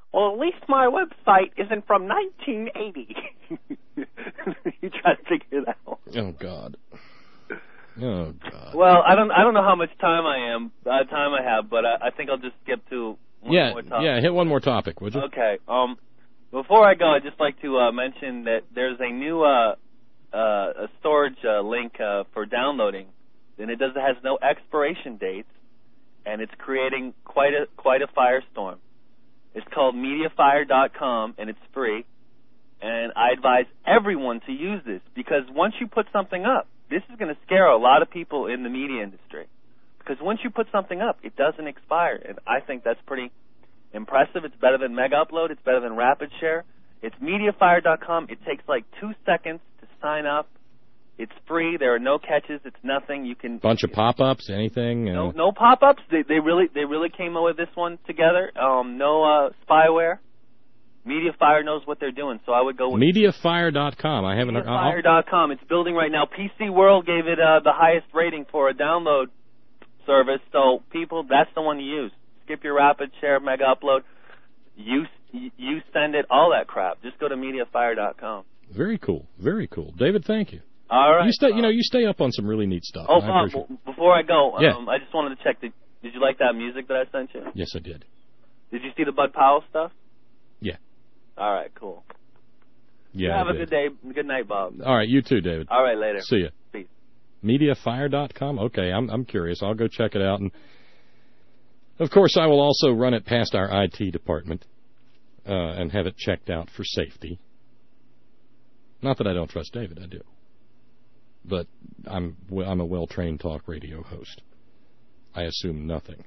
well, at least my website isn't from 1980. You try to figure that out. Oh God. Oh God. Well, I don't know how much time I have, but I think I'll just skip to one more topic. Yeah, hit one more topic, would you? Okay. Before I go, I'd just like to mention that there's a new a storage link for downloading, and it has no expiration dates, and it's creating quite a firestorm. It's called MediaFire.com, and it's free. And I advise everyone to use this, because once you put something up, this is going to scare a lot of people in the media industry. Because once you put something up, it doesn't expire, and I think that's pretty impressive. It's better than Mega Upload. It's better than RapidShare. It's MediaFire.com. It takes like 2 seconds to sign up. It's free. There are no catches. It's nothing. You can bunch of pop-ups, anything. No pop-ups. They really came up with this one together. No spyware. MediaFire knows what they're doing, so I would go with MediaFire.com. I haven't heard. MediaFire.com. It's building right now. PC World gave it the highest rating for a download service, so people, that's the one to use. Skip your RapidShare, Mega Upload. You send it, all that crap. Just go to MediaFire.com. Very cool. Very cool. David, thank you. All right. You stay up on some really neat stuff. Oh, before I go, yeah. I just wanted to check. Did you like that music that I sent you? Yes, I did. Did you see the Bud Powell stuff? Yeah. All right, cool. Yeah. Have a good day. Good night, Bob. All right, you too, David. All right, later. See ya. Peace. MediaFire.com. Okay, I'm curious. I'll go check it out, and of course, I will also run it past our IT department and have it checked out for safety. Not that I don't trust David, I do. But I'm a well-trained talk radio host. I assume nothing.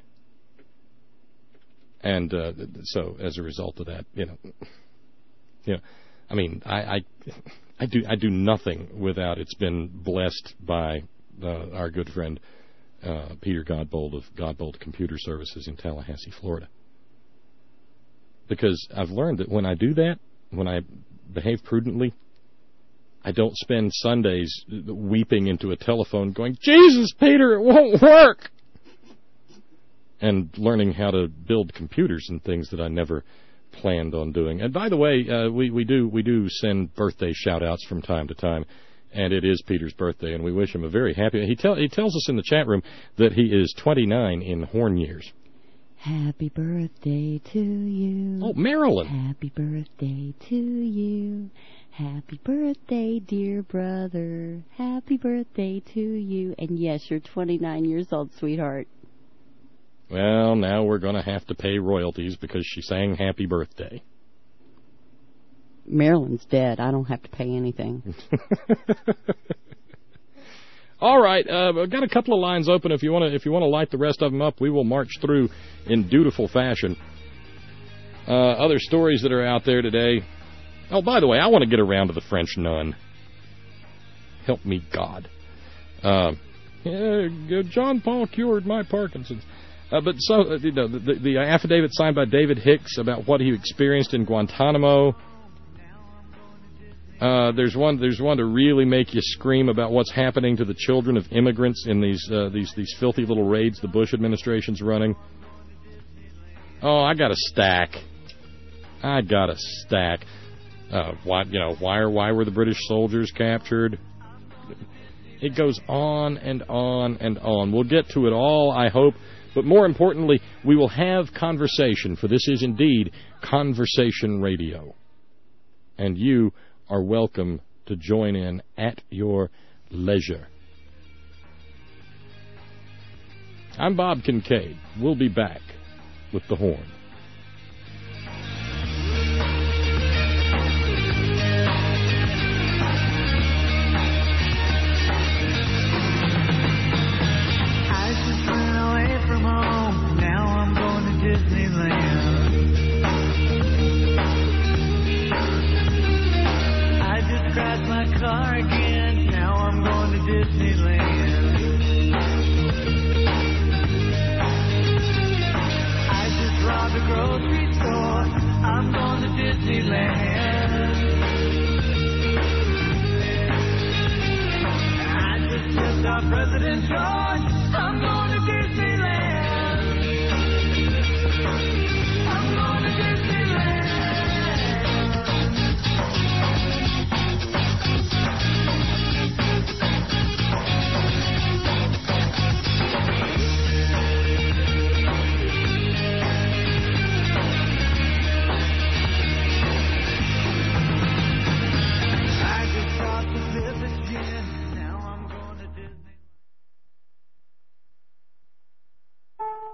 And so as a result of that, I mean, I do nothing without it's been blessed by our good friend Peter Godbold of Godbold Computer Services in Tallahassee, Florida. Because I've learned that when I do that, when I behave prudently, I don't spend Sundays weeping into a telephone going, Jesus, Peter, it won't work! And learning how to build computers and things that I never planned on doing. And by the way, we do send birthday shout-outs from time to time, and it is Peter's birthday, and we wish him a very happy... He tells us in the chat room that he is 29 in horn years. Happy birthday to you. Oh, Marilyn. Happy birthday to you. Happy birthday, dear brother. Happy birthday to you. And yes, you're 29 years old, sweetheart. Well, now we're going to have to pay royalties because she sang happy birthday. Marilyn's dead. I don't have to pay anything. All right, I've got a couple of lines open. If you want to light the rest of them up, we will march through in dutiful fashion. Other stories that are out there today. Oh, by the way, I want to get around to the French nun. Help me, God. John Paul cured my Parkinson's. But so the affidavit signed by David Hicks about what he experienced in Guantanamo. There's one to really make you scream about what's happening to the children of immigrants in these filthy little raids the Bush administration's running. Oh, I got a stack. Why were the British soldiers captured? It goes on and on and on. We'll get to it all, I hope. But more importantly, we will have conversation, for this is indeed Conversation Radio. And you are welcome to join in at your leisure. I'm Bob Kincaid. We'll be back with the horn. Car again. Now I'm going to Disneyland. I just robbed a grocery store. I'm going to Disneyland. I just kissed our President George. I'm going to Disneyland. I'm going to Disneyland.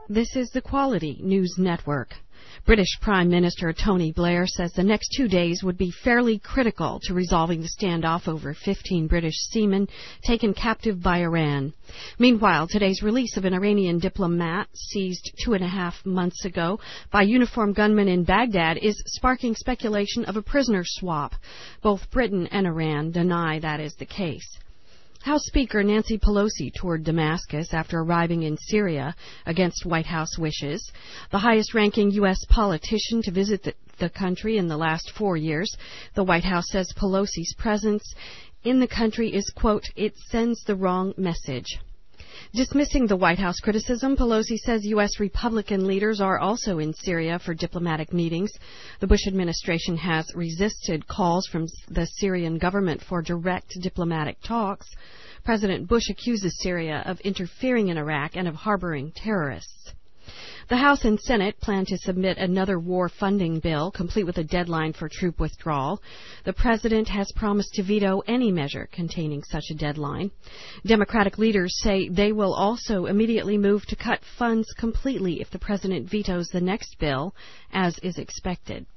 This is the Quality News Network. British Prime Minister Tony Blair says the next 2 days would be fairly critical to resolving the standoff over 15 British seamen taken captive by Iran. Meanwhile, today's release of an Iranian diplomat seized 2.5 months ago by uniformed gunmen in Baghdad is sparking speculation of a prisoner swap. Both Britain and Iran deny that is the case. House Speaker Nancy Pelosi toured Damascus after arriving in Syria against White House wishes. The highest-ranking U.S. politician to visit the country in the last 4 years. The White House says Pelosi's presence in the country is, quote, "it sends the wrong message." Dismissing the White House criticism, Pelosi says U.S. Republican leaders are also in Syria for diplomatic meetings. The Bush administration has resisted calls from the Syrian government for direct diplomatic talks. President Bush accuses Syria of interfering in Iraq and of harboring terrorists. The House and Senate plan to submit another war funding bill, complete with a deadline for troop withdrawal. The President has promised to veto any measure containing such a deadline. Democratic leaders say they will also immediately move to cut funds completely if the President vetoes the next bill, as is expected.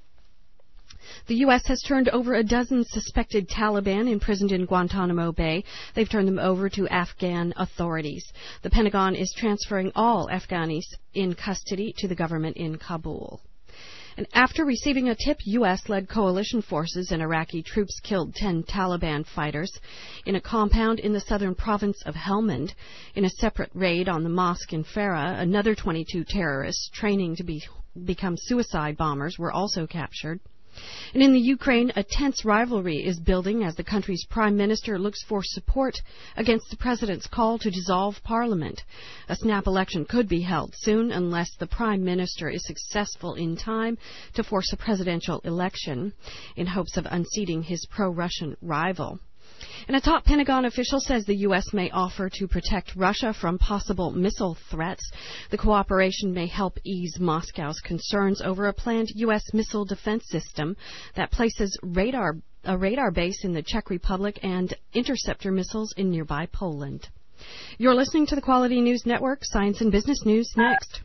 The U.S. has turned over a dozen suspected Taliban imprisoned in Guantanamo Bay. They've turned them over to Afghan authorities. The Pentagon is transferring all Afghanis in custody to the government in Kabul. And after receiving a tip, U.S.-led coalition forces and Iraqi troops killed 10 Taliban fighters in a compound in the southern province of Helmand. In a separate raid on the mosque in Farah, another 22 terrorists training to become suicide bombers were also captured. And in the Ukraine, a tense rivalry is building as the country's prime minister looks for support against the president's call to dissolve parliament. A snap election could be held soon unless the prime minister is successful in time to force a presidential election in hopes of unseating his pro-Russian rival. And a top Pentagon official says the U.S. may offer to protect Russia from possible missile threats. The cooperation may help ease Moscow's concerns over a planned U.S. missile defense system that places a radar base in the Czech Republic and interceptor missiles in nearby Poland. You're listening to the Quality News Network. Science and Business News next.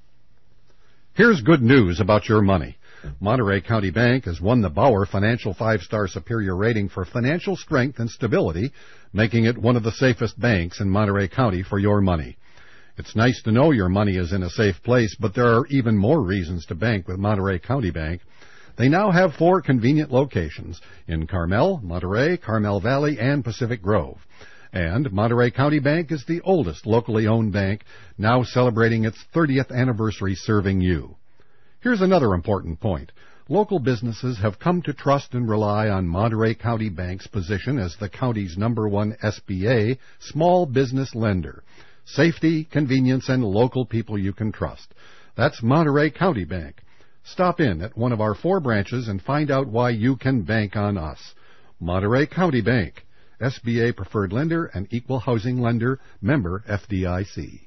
Here's good news about your money. Monterey County Bank has won the Bauer Financial 5-Star Superior Rating for financial strength and stability, making it one of the safest banks in Monterey County for your money. It's nice to know your money is in a safe place, but there are even more reasons to bank with Monterey County Bank. They now have 4 convenient locations in Carmel, Monterey, Carmel Valley, and Pacific Grove. And Monterey County Bank is the oldest locally owned bank, now celebrating its 30th anniversary serving you. Here's another important point. Local businesses have come to trust and rely on Monterey County Bank's position as the county's #1 SBA small business lender. Safety, convenience, and local people you can trust. That's Monterey County Bank. Stop in at one of our 4 branches and find out why you can bank on us. Monterey County Bank, SBA preferred lender and equal housing lender, member FDIC.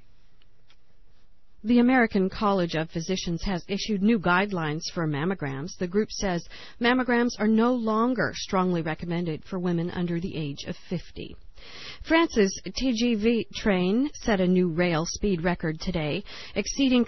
The American College of Physicians has issued new guidelines for mammograms. The group says mammograms are no longer strongly recommended for women under the age of 50. France's TGV train set a new rail speed record today, exceeding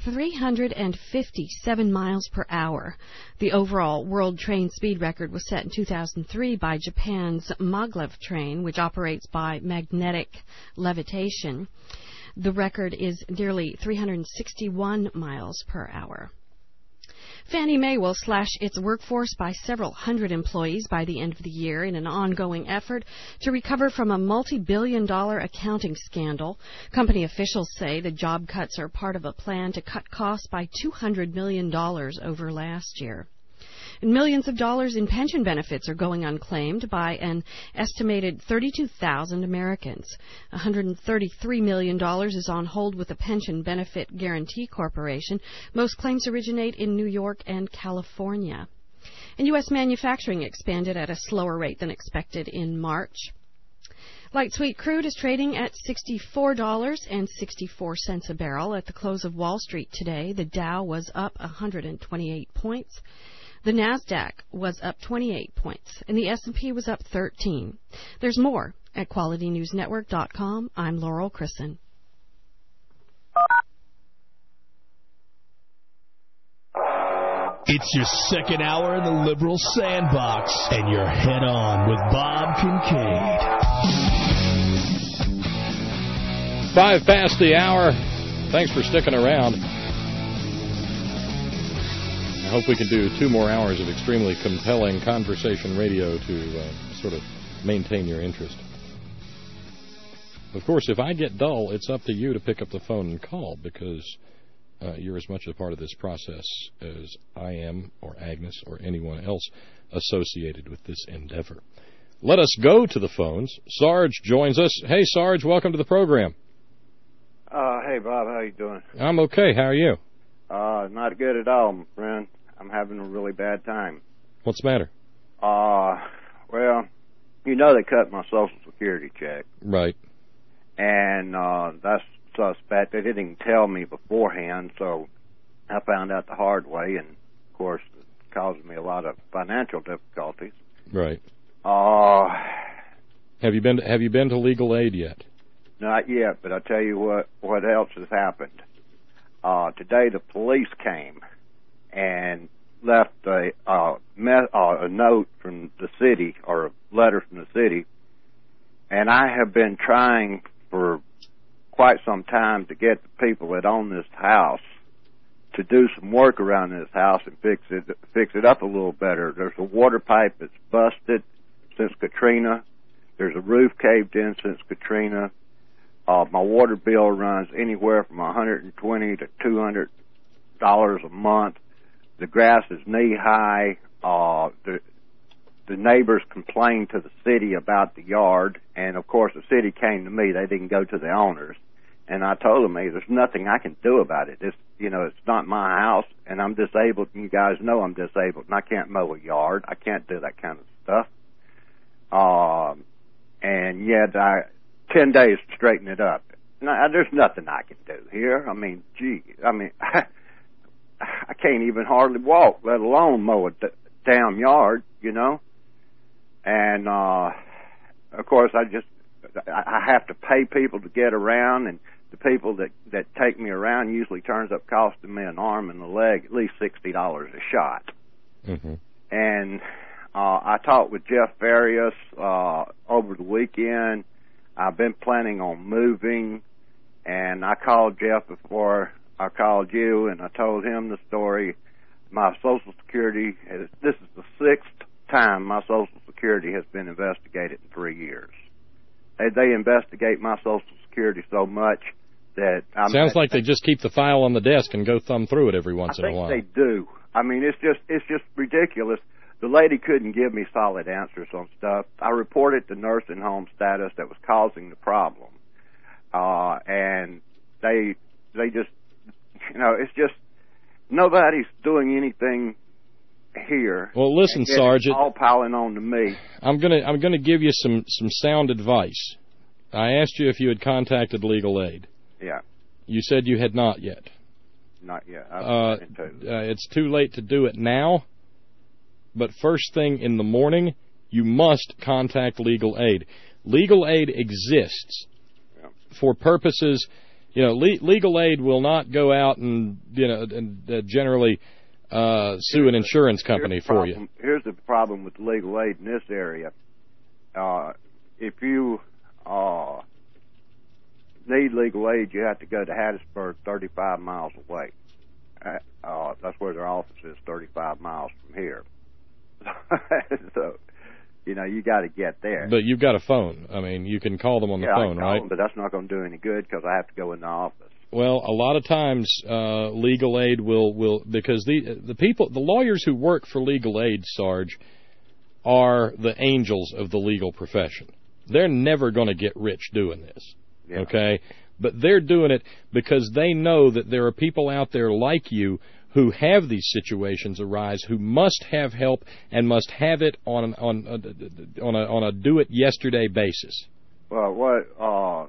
357 miles per hour. The overall world train speed record was set in 2003 by Japan's Maglev train, which operates by magnetic levitation. The record is nearly 361 miles per hour. Fannie Mae will slash its workforce by several hundred employees by the end of the year in an ongoing effort to recover from a multi-billion-dollar accounting scandal. Company officials say the job cuts are part of a plan to cut costs by $200 million over last year. And millions of dollars in pension benefits are going unclaimed by an estimated 32,000 Americans. $133 million is on hold with the Pension Benefit Guarantee Corporation. Most claims originate in New York and California. And U.S. manufacturing expanded at a slower rate than expected in March. Light sweet crude is trading at $64.64 a barrel at the close of Wall Street today. The Dow was up 128 points. The NASDAQ was up 28 points, and the S&P was up 13. There's more at QualityNewsNetwork.com. I'm Laurel Chrisson. It's your second hour in the liberal sandbox, and you're head on with Bob Kincaid. 5 past the hour. Thanks for sticking around. I hope we can do 2 more hours of extremely compelling conversation radio to sort of maintain your interest. Of course, if I get dull, it's up to you to pick up the phone and call, because you're as much a part of this process as I am, or Agnes, or anyone else associated with this endeavor. Let us go to the phones. Sarge joins us. Hey, Sarge, welcome to the program. Hey, Bob, how you doing? I'm okay. How are you? Not good at all, my friend. I'm having a really bad time. What's the matter? Well, you know they cut my Social Security check. Right. And that's suspect. They didn't tell me beforehand, so I found out the hard way, and, of course, it caused me a lot of financial difficulties. Right. Have you been to legal aid yet? Not yet, but I'll tell you what else has happened. Today the police came and left a note from the city, or a letter from the city, and I have been trying for quite some time to get the people that own this house to do some work around this house and fix it up a little better. There's a water pipe that's busted since Katrina. There's a roof caved in since Katrina. My water bill runs anywhere from $120 to $200 a month. The grass is knee high. The neighbors complained to the city about the yard, and of course the city came to me. They didn't go to the owners, and I told them, hey, there's nothing I can do about it. It's not my house, and I'm disabled, and you guys know I'm disabled, and I can't mow a yard. I can't do that kind of stuff. And yet 10 days to straighten it up. Now, there's nothing I can do here. I mean, I can't even hardly walk, let alone mow a damn yard, And, of course, I have to pay people to get around, and the people that take me around usually turns up costing me an arm and a leg at least $60 a shot. Mm-hmm. And I talked with Jeff Farias over the weekend. I've been planning on moving, and I called Jeff before I called you, and I told him the story. My Social Security, this is the 6th time my Social Security has been investigated in 3 years. They investigate my Social Security so much that... Sounds like they just keep the file on the desk and go thumb through it every once in a while. I think they do. I mean, it's just ridiculous. The lady couldn't give me solid answers on stuff. I reported the nursing home status that was causing the problem. And they just, it's just, nobody's doing anything here. Well, listen, Sarge, it's all piling on to me. I'm gonna give you some sound advice. I asked you if you had contacted legal aid. Yeah. You said you had not yet. Not yet. It's too late to do it now. But first thing in the morning, you must contact legal aid. Legal aid exists for purposes, legal aid will not go out and, generally sue an insurance company for you. Here's the problem with legal aid in this area. If you need legal aid, you have to go to Hattiesburg, 35 miles away. That's where their office is, 35 miles from here. So, you got to get there. But you've got a phone. I mean, you can call them on the phone, right? Them, but that's not going to do any good because I have to go in the office. Well, a lot of times legal aid will because the lawyers who work for legal aid, Sarge, are the angels of the legal profession. They're never going to get rich doing this, okay? But they're doing it because they know that there are people out there like you who have these situations arise, who must have help and must have it on a do-it-yesterday basis. Well,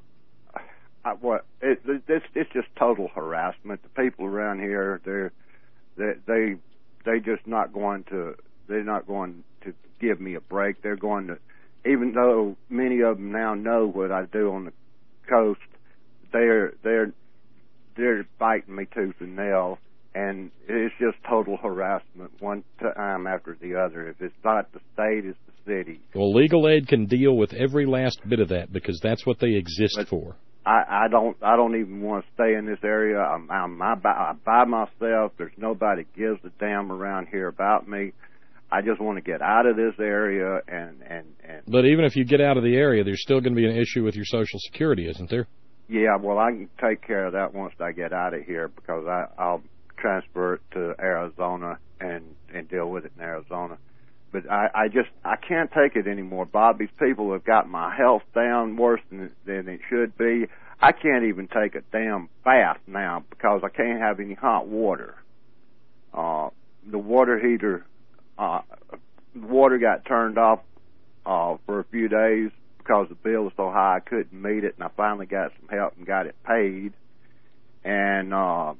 it's just total harassment. The people around here, they're just not going to give me a break. They're going to, even though many of them now know what I do on the coast, they're biting me tooth and nail. And it's just total harassment one time after the other. If it's not the state, it's the city. Well, Legal Aid can deal with every last bit of that because that's what they exist for. I don't even want to stay in this area. I'm by myself. There's nobody gives a damn around here about me. I just want to get out of this area and. But even if you get out of the area, there's still going to be an issue with your Social Security, isn't there? Yeah, well, I can take care of that once I get out of here because I'll transfer it to Arizona and deal with it in Arizona. But I can't take it anymore, Bob. These people have got my health down worse than it should be. I can't even take a damn bath now because I can't have any hot water. The water heater, the water got turned off for a few days because the bill was so high I couldn't meet it, and I finally got some help and got it paid. And I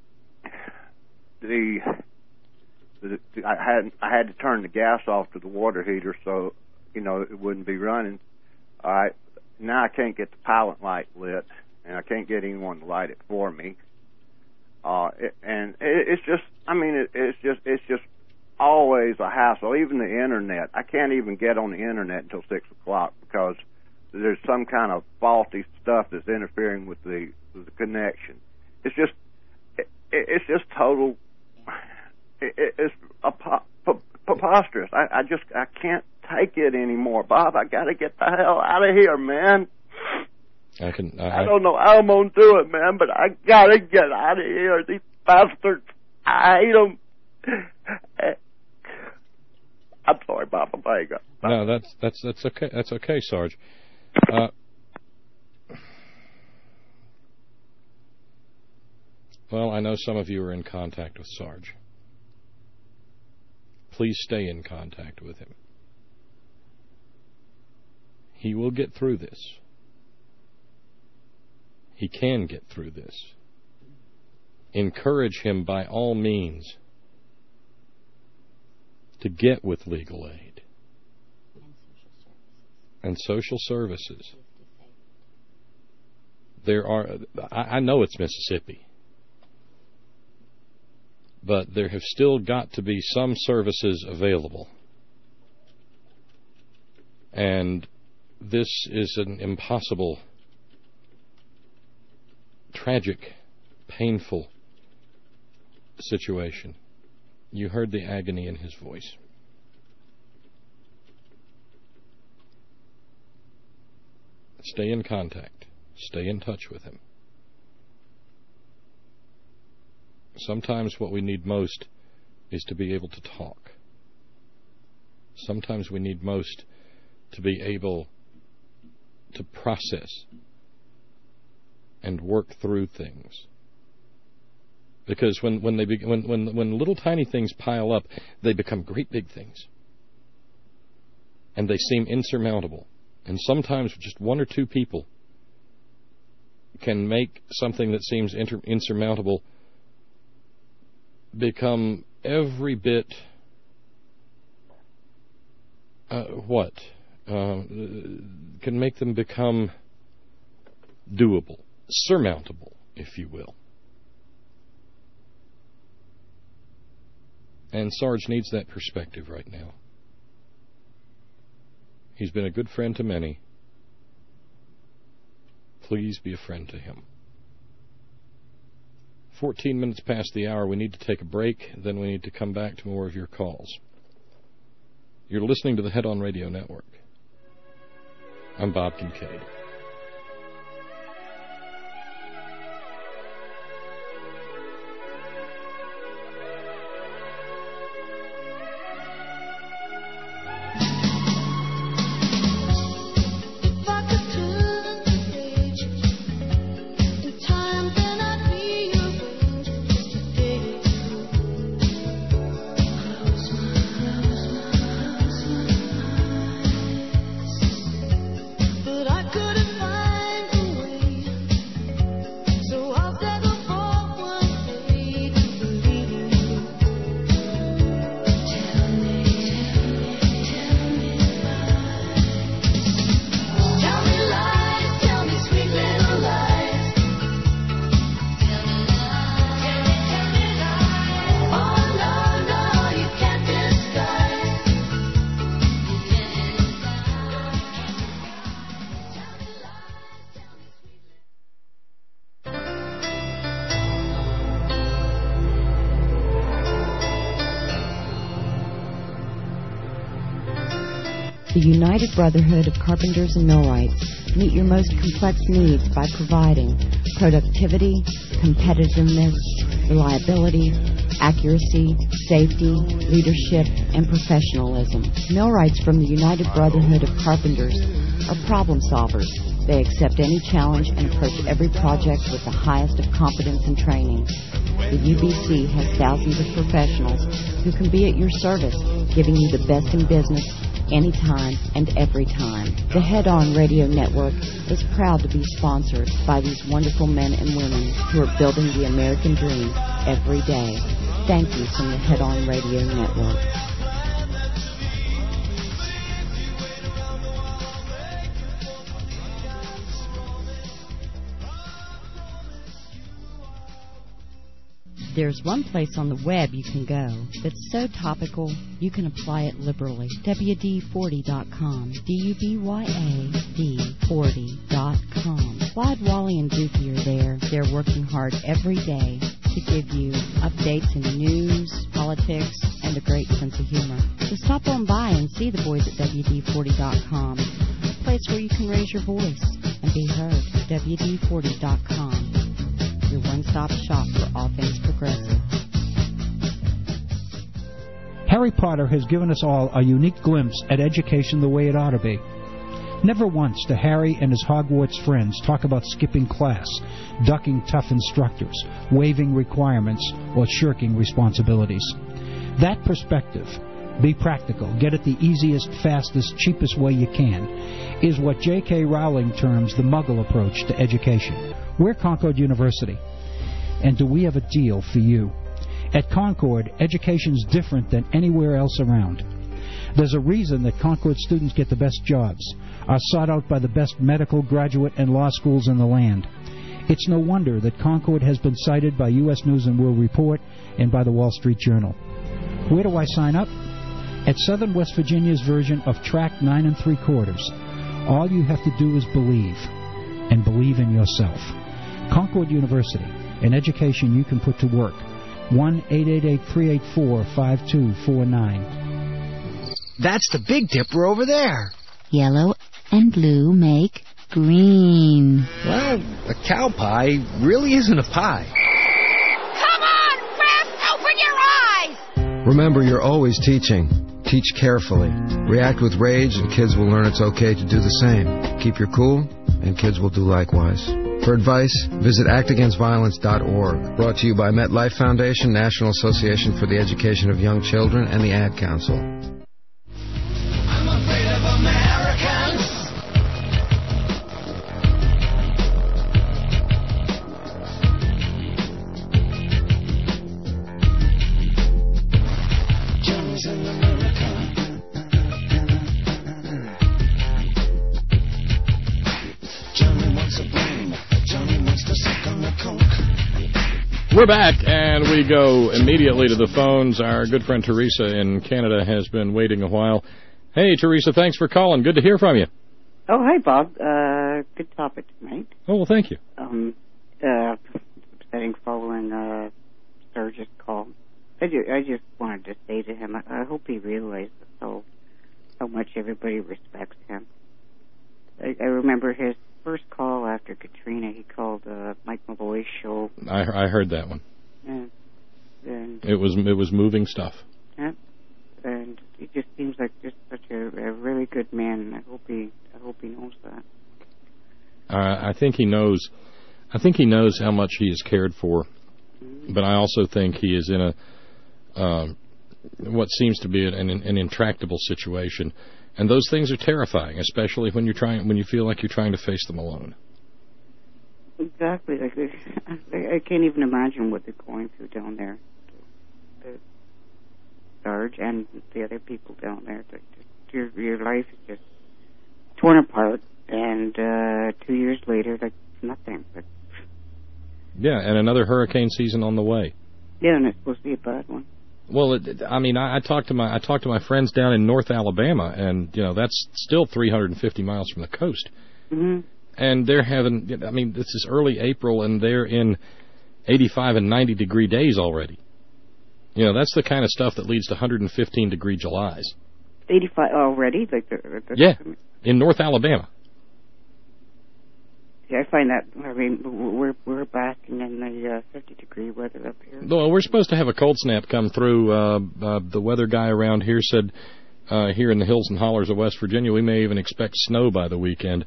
had to turn the gas off to the water heater so it wouldn't be running. All right, now I can't get the pilot light lit, and I can't get anyone to light it for me. It's just always a hassle. Even the internet, I can't even get on the internet until 6 o'clock because there's some kind of faulty stuff that's interfering with the connection. It's just total. It's preposterous. I can't take it anymore, Bob. I got to get the hell out of here, man. I don't know how I'm gonna do it, man, but I gotta get out of here. These bastards, I hate them. I'm sorry, Bob. I'm hanging up. No, that's okay. That's okay, Sarge. Well, I know some of you are in contact with Sarge. Please stay in contact with him. He will get through this. He can get through this. Encourage him by all means to get with Legal Aid and social services. I know it's Mississippi, but there have still got to be some services available. And this is an impossible, tragic, painful situation. You heard the agony in his voice. Stay in contact. Stay in touch with him. Sometimes what we need most is to be able to talk. Sometimes we need most to be able to process and work through things. Because when little tiny things pile up, they become great big things. And they seem insurmountable. And sometimes just one or two people can make something that seems insurmountable become every bit can make them become doable, surmountable, if you will. And Sarge needs that perspective right now. He's been a good friend to many. Please be a friend to him. 14 minutes past the hour. We need to take a break. Then we need to come back to more of your calls. You're listening to the Head On Radio Network. I'm Bob Kincaid. But I could The United Brotherhood of Carpenters and Millwrights meet your most complex needs by providing productivity, competitiveness, reliability, accuracy, safety, leadership, and professionalism. Millwrights from the United Brotherhood of Carpenters are problem solvers. They accept any challenge and approach every project with the highest of competence and training. The UBC has thousands of professionals who can be at your service, giving you the best in business anytime and every time. The Head On Radio Network is proud to be sponsored by these wonderful men and women who are building the American dream every day. Thank you from the Head On Radio Network. There's one place on the web you can go that's so topical you can apply it liberally. WD40.com. DUBYAD40.com. Wad, Wally, and Dookie are there. They're working hard every day to give you updates in news, politics, and a great sense of humor. So stop on by and see the boys at WD40.com. A place where you can raise your voice and be heard. WD40.com. Your one-stop shop for all things progressive. Harry Potter has given us all a unique glimpse at education the way it ought to be. Never once do Harry and his Hogwarts friends talk about skipping class, ducking tough instructors, waiving requirements, or shirking responsibilities. That perspective, be practical, get it the easiest, fastest, cheapest way you can, is what J.K. Rowling terms the Muggle approach to education. We're Concord University, and do we have a deal for you? At Concord, education's different than anywhere else around. There's a reason that Concord students get the best jobs, are sought out by the best medical, graduate, and law schools in the land. It's no wonder that Concord has been cited by U.S. News and World Report and by the Wall Street Journal. Where do I sign up? At Southern West Virginia's version of Track 9 3/4. All you have to do is believe, and believe in yourself. Concord University, an education you can put to work. 1-888-384-5249. That's the Big Dipper over there. Yellow and blue make green. Well, a cow pie really isn't a pie. Come on, Ref! Open your eyes! Remember, you're always teaching. Teach carefully. React with rage, and kids will learn it's okay to do the same. Keep your cool, and kids will do likewise. For advice, visit actagainstviolence.org. Brought to you by MetLife Foundation, National Association for the Education of Young Children, and the Ad Council. I'm afraid of Americans. Johnny's in America. Johnny wants a brain. Johnny wants to suck on the coke. We're back, and we go immediately to the phones. Our good friend Teresa in Canada has been waiting a while. Hey, Teresa, thanks for calling. Good to hear from you. Oh, hi, Bob. Good topic tonight. Oh, well, thank you. Upsetting following Sturgis call. I just wanted to say to him, I hope he realizes how much everybody respects him. I remember his first call after Katrina. He called Mike Malloy's show. I heard that one. And it was moving stuff. Yeah, and he just seems like just such a really good man. And I hope he knows that. I think he knows. I think he knows how much he is cared for, but I also think he is in a what seems to be an intractable situation, and those things are terrifying, especially when you feel like you're trying to face them alone. Exactly. Like I can't even imagine what they're going through down there. Sarge and the other people down there. Your life is just torn apart, and 2 years later, like nothing. But yeah, and another hurricane season on the way. Yeah, and it's supposed to be a bad one. Well, I talked to my friends down in North Alabama, and that's still 350 miles from the coast. Mm-hmm. And they're having, this is early April, and they're in 85 and 90 degree days already. That's the kind of stuff that leads to 115 degree Julys. 85 already? Like Yeah, in North Alabama. Yeah, I find that, I mean, we're basking in the 50-degree weather up here. Well, we're supposed to have a cold snap come through. The weather guy around here said here in the hills and hollers of West Virginia, we may even expect snow by the weekend.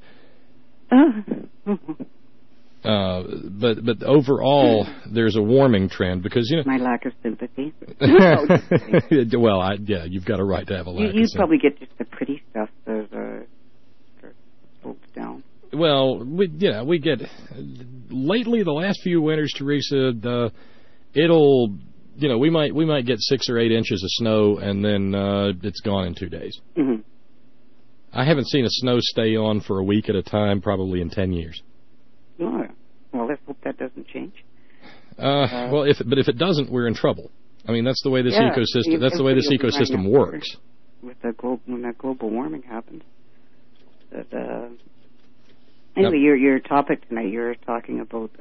But overall, there's a warming trend because, you know... My lack of sympathy. Well, yeah, you've got a right to have a lack of sympathy. You probably get just the pretty stuff that folks down. Well, we get... Lately, the last few winters, Teresa, it'll... You know, we might get 6 or 8 inches of snow, and then it's gone in 2 days. Mm-hmm. I haven't seen a snow stay on for a week at a time, probably in 10 years. Oh, well, let's hope that doesn't change. Well, if it doesn't, we're in trouble. I mean, that's the way this ecosystem. That's the way this ecosystem works. With when that global warming happens. But, anyway, your topic tonight, you're talking about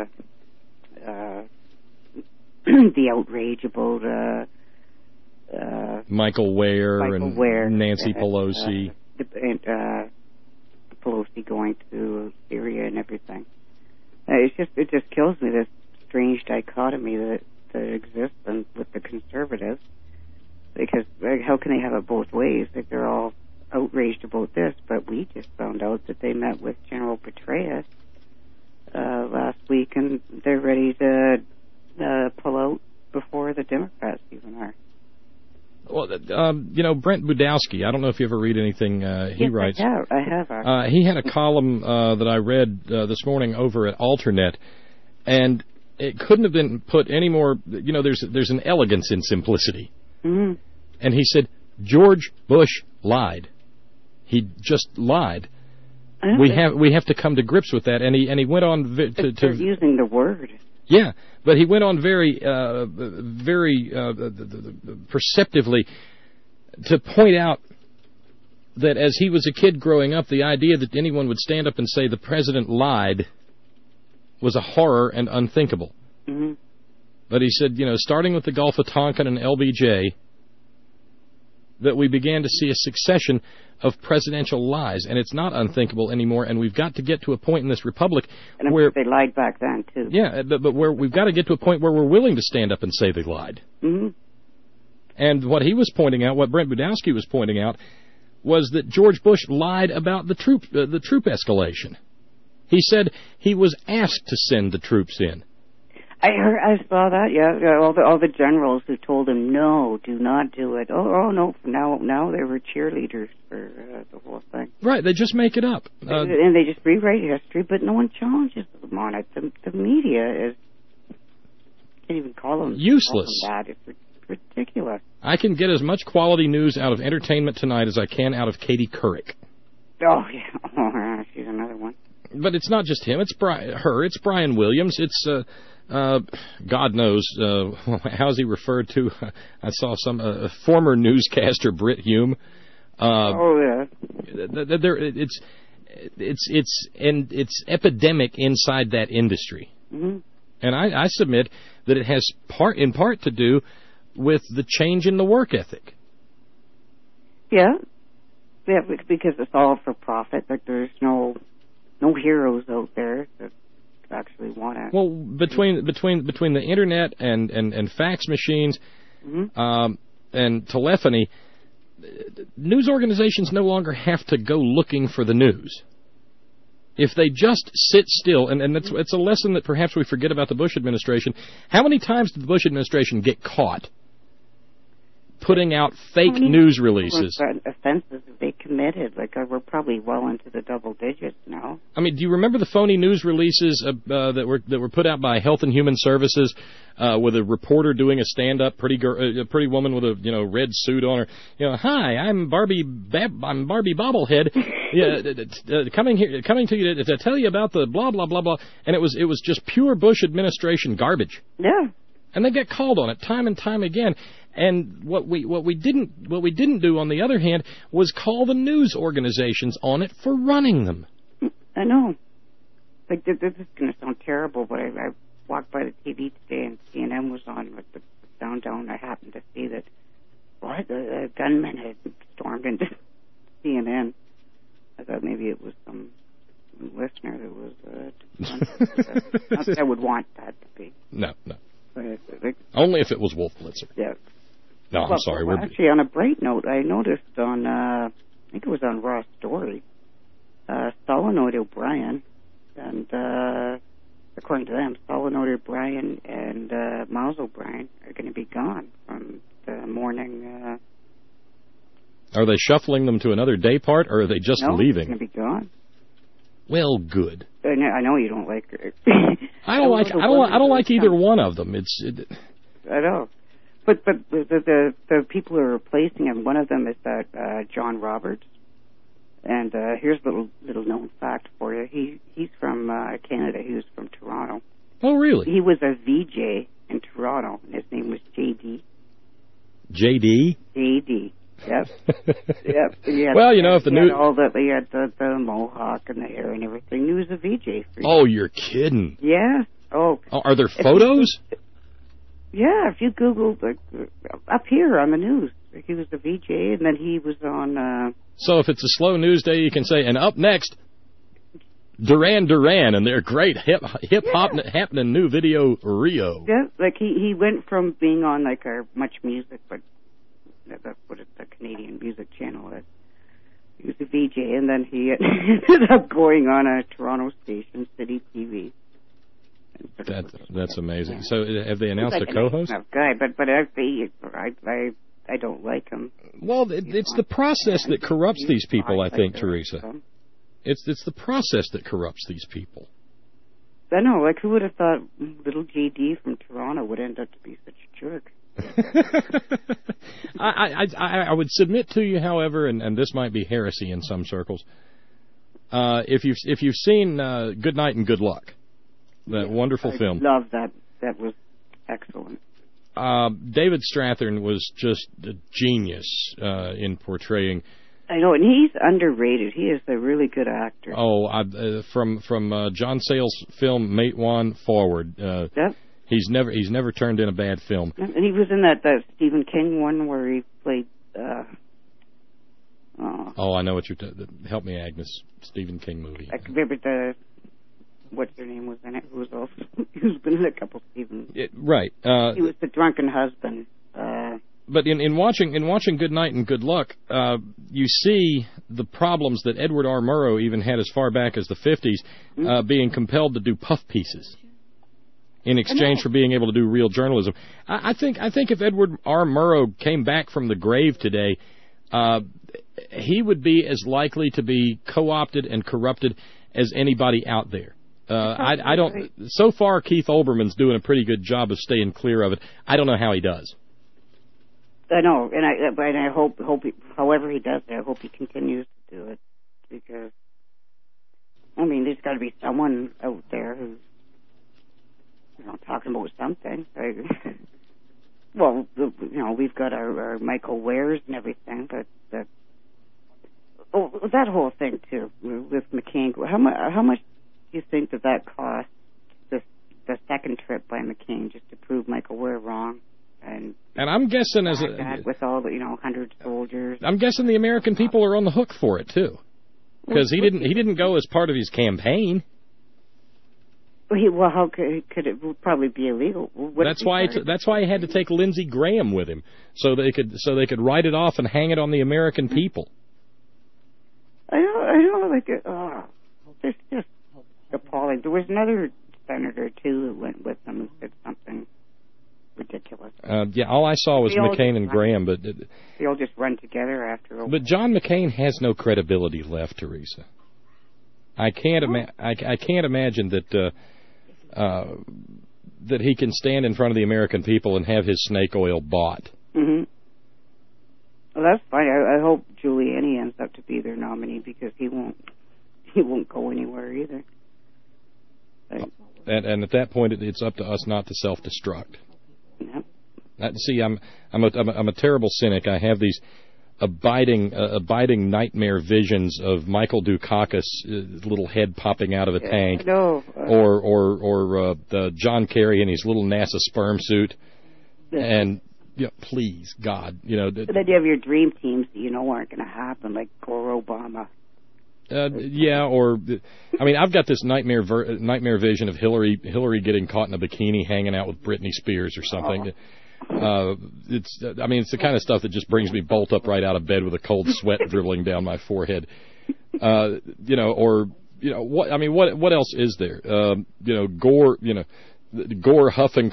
the outrage about Michael Ware and Nancy Pelosi. Pelosi going to Syria and everything. It just kills me, this strange dichotomy that exists with the conservatives. Because how can they have it both ways? Like, they're all outraged about this, but we just found out that they met with General Petraeus last week, and they're ready to pull out before the Democrats even are. Well, Brent Budowski, I don't know if you ever read anything he writes. I have. He had a column that I read this morning over at Alternet, and it couldn't have been put any more, there's an elegance in simplicity. Mm-hmm. And he said, George Bush lied. He just lied. We have to come to grips with that, and he went on to using the word. Yeah, but he went on very perceptively to point out that as he was a kid growing up, the idea that anyone would stand up and say the president lied was a horror and unthinkable. Mm-hmm. But he said, starting with the Gulf of Tonkin and LBJ, that we began to see a succession of presidential lies, and it's not unthinkable anymore, and we've got to get to a point in this republic where... they lied back then, too. Yeah, but where we've got to get to a point where we're willing to stand up and say they lied. Mm-hmm. And what he was pointing out, what Brent Budowski was pointing out, was that George Bush lied about the troop escalation. He said he was asked to send the troops in. I saw that. Yeah, all the generals who told him no, do not do it. Oh no, now they were cheerleaders for the whole thing. Right, they just make it up, and they just rewrite history, but no one challenges them on it. The media can't even call them useless. That it's ridiculous. I can get as much quality news out of Entertainment Tonight as I can out of Katie Couric. Oh yeah, she's another one. But it's not just him. It's It's Brian Williams. It's God knows how's he referred to? I saw some former newscaster Britt Hume. It's epidemic inside that industry, mm-hmm. and I submit that it has in part to do with the change in the work ethic. Yeah, because it's all for profit. Like there's no heroes out there that actually want it. Well, between the internet and fax machines, mm-hmm. And telephony, news organizations no longer have to go looking for the news. If they just sit still, and it's a lesson that perhaps we forget about the Bush administration. How many times did the Bush administration get caught putting out fake news releases? Offenses they committed, we're probably well into the double digits now. I mean, do you remember the phony news releases that were put out by Health and Human Services with a reporter doing a stand-up, a pretty woman with a red suit on her? Hi, I'm Barbie Bobblehead, coming to you to tell you about the blah blah blah blah, and it was just pure Bush administration garbage. Yeah. And they got called on it time and time again. And what we didn't do, on the other hand, was call the news organizations on it for running them. I know. This is going to sound terrible, but I walked by the TV today and CNN was on with the sound down. I happened to see that what? A gunman had stormed into CNN. I thought maybe it was some listener that was. Not that I would want that to be. No. But, Only if it was Wolf Blitzer. Yeah. No, I'm sorry. Well, actually, on a bright note, I noticed on, I think it was on Raw Story, Solenoid O'Brien, and according to them, Solenoid O'Brien and Miles O'Brien are going to be gone from the morning. Are they shuffling them to another day part, or are they just leaving? They're going to be gone. Well, good. I know you don't like her. I don't like either one of them. I know. But the people who are replacing him, one of them is that John Roberts. And here's a little known fact for you. He's from Canada. He was from Toronto. Oh, really? He was a VJ in Toronto, and his name was JD. JD? JD. Yep. Yep. Well, you know, if the new... He had the mohawk and the hair and everything. He was a VJ for Oh, you're kidding. Yeah. Oh. Are there photos? Yeah, if you Google, up here on the news, he was the VJ, and then he was on... So if it's a slow news day, you can say, and up next, Duran Duran, and their great hip-hop happening new video, Rio. Yeah, like he went from being on, like, our Much Music, but that's what it's the Canadian music channel is. He was a VJ, and then he ended up going on a Toronto station, City TV. That's amazing. So have they announced a co-host? Guy, but I don't like him. Well, it's the process that corrupts these people, I think, Teresa. It's the process that corrupts these people. I know, like who would have thought little JD from Toronto would end up to be such a jerk? I would submit to you, however, and this might be heresy in some circles. If you've seen Good Night and Good Luck, that wonderful film. I love that. That was excellent. David Strathairn was just a genius in portraying. I know, and he's underrated. He is a really good actor. Oh, from John Sayles' film Mate One forward. Yep. He's never turned in a bad film. And he was in that Stephen King one where he played. Oh, I know what you're. Help me, Agnes. Stephen King movie. I remember what's her name was in it? Who's been in a couple Stephen. Right. He was the drunken husband. But in watching Good Night and Good Luck, you see the problems that Edward R. Murrow even had as far back as the 50s, being compelled to do puff pieces in exchange for being able to do real journalism. I think if Edward R. Murrow came back from the grave today, he would be as likely to be co-opted and corrupted as anybody out there. I don't. So far, Keith Olbermann's doing a pretty good job of staying clear of it. I don't know how he does. I know, and I hope however he does it, I hope he continues to do it, because I mean, there's got to be someone out there who's talking about something. Well, we've got our Michael Wares and everything, but that whole thing too with McCain. How much do you think that cost the second trip by McCain just to prove Michael Ware wrong? And I'm guessing with all the 100 soldiers. I'm guessing the American people are on the hook for it too, because he didn't go as part of his campaign. Well, how could it would probably be illegal? That's why he had to take Lindsey Graham with him, so they could write it off and hang it on the American people. I know, like it's just appalling. There was another senator too who went with them and said something ridiculous. Yeah, all I saw was McCain and Graham, but they all just run together after. But John McCain has no credibility left, Teresa. I can't imagine that that he can stand in front of the American people and have his snake oil bought. Mm-hmm. Well, that's fine. I hope Giuliani ends up to be their nominee, because he won't go anywhere either. And at that point, it's up to us not to self-destruct. Yep. See, I'm a terrible cynic. I have these abiding nightmare visions of Michael Dukakis' little head popping out of a tank, or John Kerry in his little NASA sperm suit, and please, God, But then you have your dream teams that aren't going to happen, like Gore Obama. I've got this nightmare vision of Hillary getting caught in a bikini hanging out with Britney Spears or something. It's the kind of stuff that just brings me bolt upright out of bed with a cold sweat dribbling down my forehead. What else is there? Gore huffing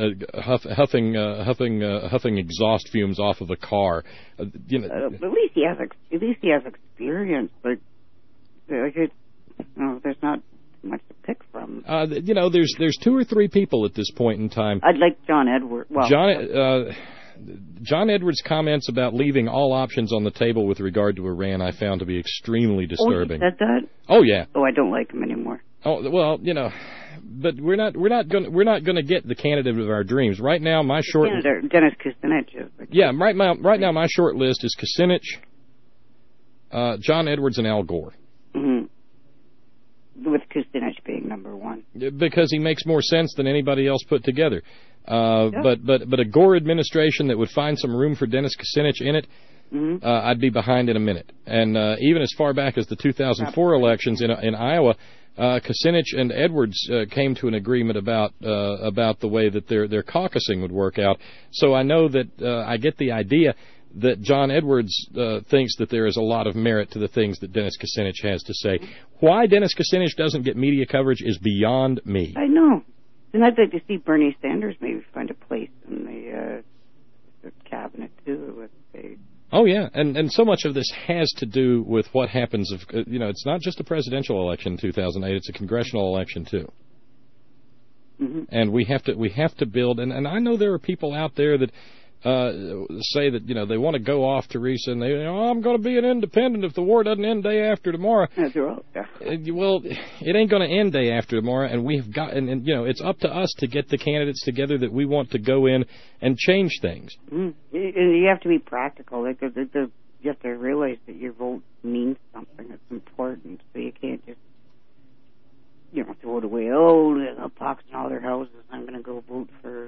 huffing exhaust fumes off of a car. At least he has experience, but there's not much to pick from. There's 2 or 3 people at this point in time. I'd like John Edwards. Well, John Edwards' comments about leaving all options on the table with regard to Iran I found to be extremely disturbing. Oh, he said that? Oh, yeah. Oh, I don't like him anymore. Oh, well, but we're not going to get the candidate of our dreams right now. My short Dennis Kucinich is. Yeah, right now my short list is Kucinich, John Edwards, and Al Gore. Mm-hmm. With Kucinich being number 1. Because he makes more sense than anybody else put together. But a Gore administration that would find some room for Dennis Kucinich in it, I'd be behind in a minute. And even as far back as the 2004 elections in Iowa, Kucinich and Edwards came to an agreement about the way that their caucusing would work out. So I know that I get the idea that John Edwards thinks that there is a lot of merit to the things that Dennis Kucinich has to say. Why Dennis Kucinich doesn't get media coverage is beyond me. I know. And I'd like to see Bernie Sanders maybe find a place in the cabinet, too. Oh, yeah. And so much of this has to do with what happens if, it's not just a presidential election in 2008, it's a congressional election, too. Mm-hmm. And we have to build, and I know there are people out there that say that they want to go off, Teresa, and I'm going to be an independent if the war doesn't end day after tomorrow. That's right. Well, it ain't going to end day after tomorrow, and we've got and it's up to us to get the candidates together that we want to go in and change things. Mm. You have to be practical. You have to realize that your vote means something. It's important, so you can't just throw it away. Oh, the pox in all their houses. I'm going to go vote for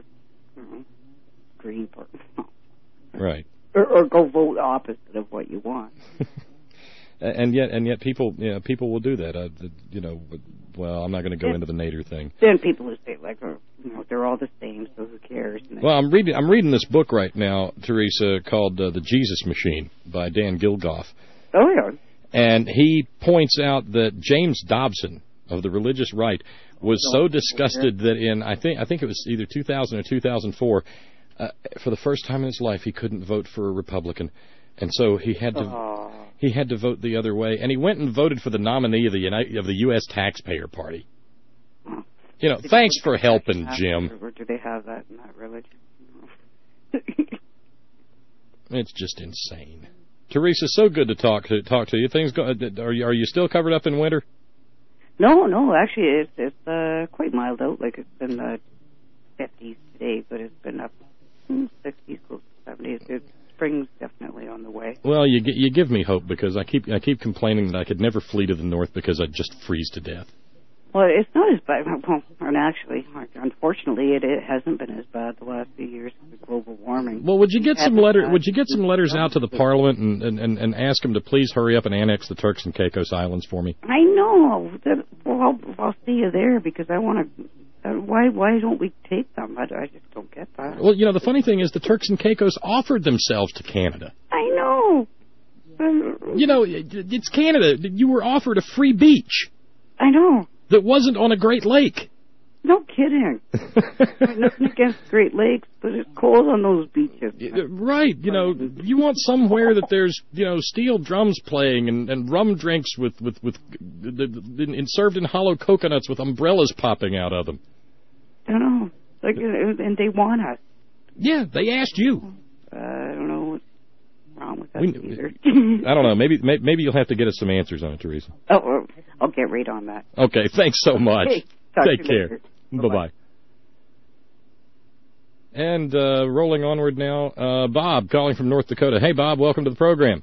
Green Party. Right. Or go vote opposite of what you want. and yet people will do that. Well, I'm not going to go into the Nader thing. Then people who say they're all the same, so who cares? Well, I'm reading this book right now, Teresa, called The Jesus Machine by Dan Gilgoff. Oh yeah. And he points out that James Dobson of the religious right was so disgusted that in I think it was either 2000 or 2004. For the first time in his life, he couldn't vote for a Republican, and so he had to vote the other way. And he went and voted for the nominee of the U.S. Taxpayer Party. Thanks for helping, Jim. Or do they have that in that religion? It's just insane. Teresa, so good to talk to you. Things go. Are you still covered up in winter? No. Actually, it's quite mild out. Like it's been 50s today, but it's been up 60s, close to 70s. Spring's definitely on the way. Well, you give me hope because I keep complaining that I could never flee to the north because I'd just freeze to death. Well, it's not as bad. Well, and actually, unfortunately, it hasn't been as bad the last few years with global warming. Well, would you get some letters out to the Parliament and ask them to please hurry up and annex the Turks and Caicos Islands for me? I know. I'll see you there because I want to. Why don't we take them? I just don't get that. Well, the funny thing is the Turks and Caicos offered themselves to Canada. I know. It's Canada. You were offered a free beach. I know. That wasn't on a Great Lake. No kidding. Nothing against Great Lakes, but it's cold on those beaches. Right. You want somewhere that there's, steel drums playing and rum drinks with served in hollow coconuts with umbrellas popping out of them. I know. And they want us. Yeah, they asked you. I don't know what's wrong with us either. I don't know. Maybe you'll have to get us some answers on it, Teresa. Oh, I'll get right on that. Okay, thanks so much. Hey, take care. Bye-bye. And rolling onward now, Bob calling from North Dakota. Hey, Bob, welcome to the program.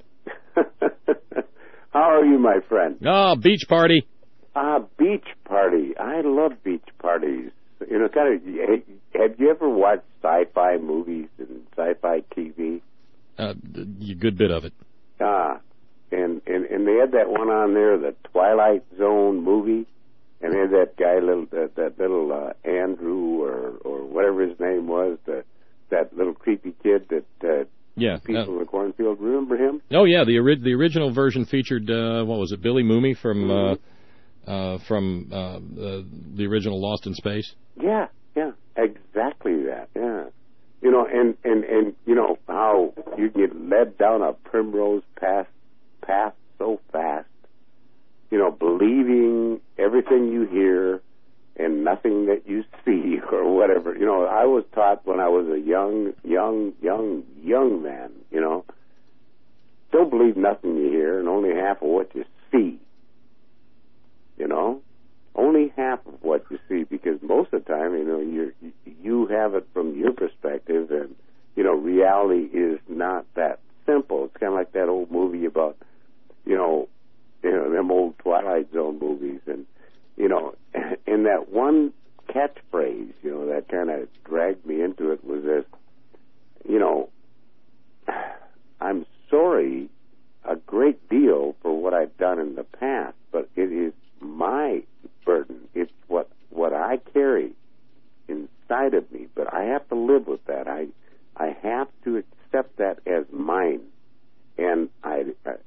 How are you, my friend? Beach party. Beach party. I love beach parties. Have you ever watched sci-fi movies and sci-fi A good bit of it. And they had that one on there, the Twilight Zone movie, and they had that guy, that little Andrew or whatever his name was, that little creepy kid that people in the cornfield. Remember him? Oh yeah, the original version featured what was it, Billy Mooney from the original Lost in Space. Yeah, exactly that. Yeah, you know, and you know how you get led down a primrose path so fast. You know, believing everything you hear and nothing that you see or whatever. You know, I was taught when I was a young man, you know, don't believe nothing you hear and only half of what you see. You know, only half of what you see, because most of the time, you know, you have it from your perspective, and, you know, reality is not that simple. It's kind of like that old movie about, you know, them old Twilight Zone movies, and, you know, and that one catchphrase, you know, that kind of dragged me into it was this, you know, I'm sorry a great deal for what I've done in the past, but it is my burden. It's what I carry inside of me, but I have to live with that. I have to accept that as mine. And I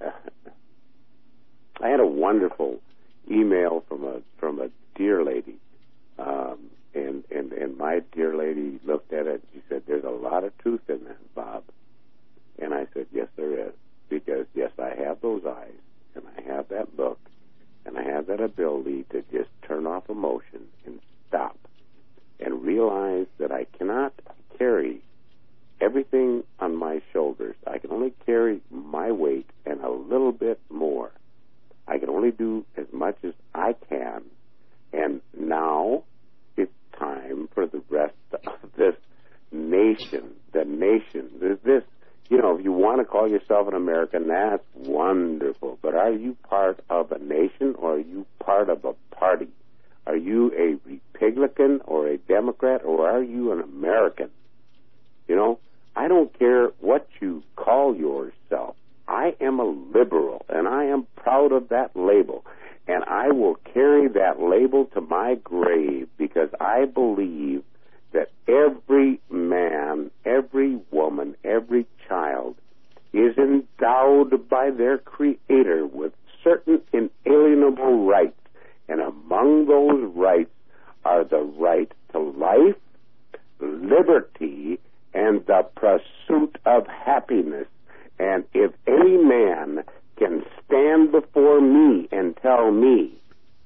had a wonderful email from a dear lady, and my dear lady looked at it and she said, "There's a lot of truth in that, Bob." And I said, "Yes, there is, because yes, I have those eyes, and I have that look, and I have that ability to just turn off emotion and stop and realize that I cannot carry everything on my shoulders. I can only carry my weight and a little bit more. I can only do as much as I can, and now it's time for the rest of this nation, this, you know, if you want to call yourself an American, that's wonderful, but are you part of a nation, or are you part of a party? Are you a Republican or a Democrat, or are you an American? You know, I don't care what you call yourself. I am a liberal, and I am proud of that label, and I will carry that label to my grave, because I believe that every man, every woman, every child is endowed by their Creator with certain inalienable rights, and among those rights are the right to life, liberty, and the pursuit of happiness. And if any man can stand before me and tell me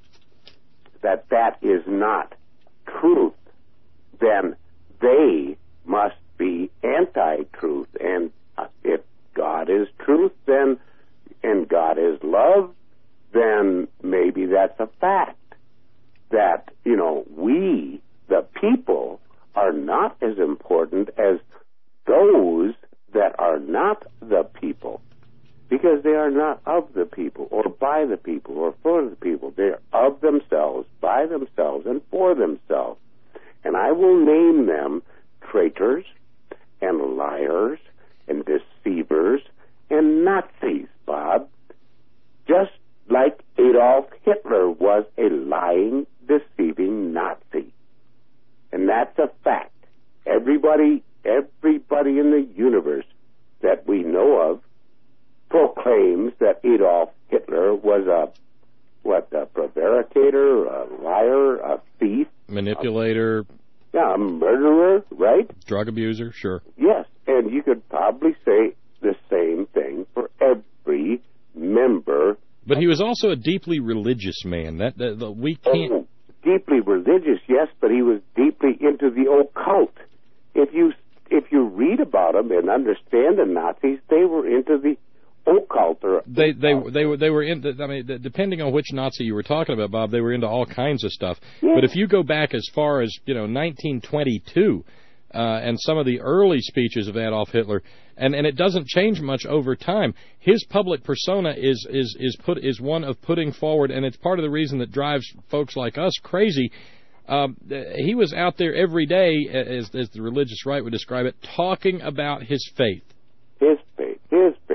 that that is not truth, then they must be anti-truth. And if God is truth, then, and God is love, then maybe that's a fact. That, you know, we, the people, are not as important as those that are not the people, because they are not of the people, or by the people, or for the people. They are of themselves, by themselves, and for themselves. And I will name them traitors, and liars, and deceivers, and Nazis, Bob. Just like Adolf Hitler was a lying, deceiving Nazi. And that's a fact. Everybody in the universe that we know of proclaims that Adolf Hitler was a prevaricator, a liar, a thief, manipulator, a murderer, right? Drug abuser, sure. Yes, and you could probably say the same thing for every member. But he was also a deeply religious man. We can't. Oh, deeply religious, yes, but he was deeply into the occult. If you read about them and understand the Nazis, they were into the occult. They were into. I mean, depending on which Nazi you were talking about, Bob, they were into all kinds of stuff. Yeah. But if you go back as far as 1922, and some of the early speeches of Adolf Hitler, and it doesn't change much over time. His public persona is one of putting forward, and it's part of the reason that drives folks like us crazy. He was out there every day, as the religious right would describe it, talking about his faith. His faith.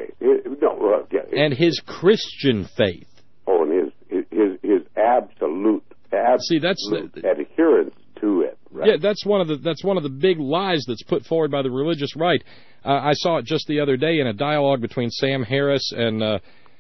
and his Christian faith. Oh, and his absolute adherence to it. Right? Yeah, that's one of the big lies that's put forward by the religious right. I saw it just the other day in a dialogue between Sam Harris and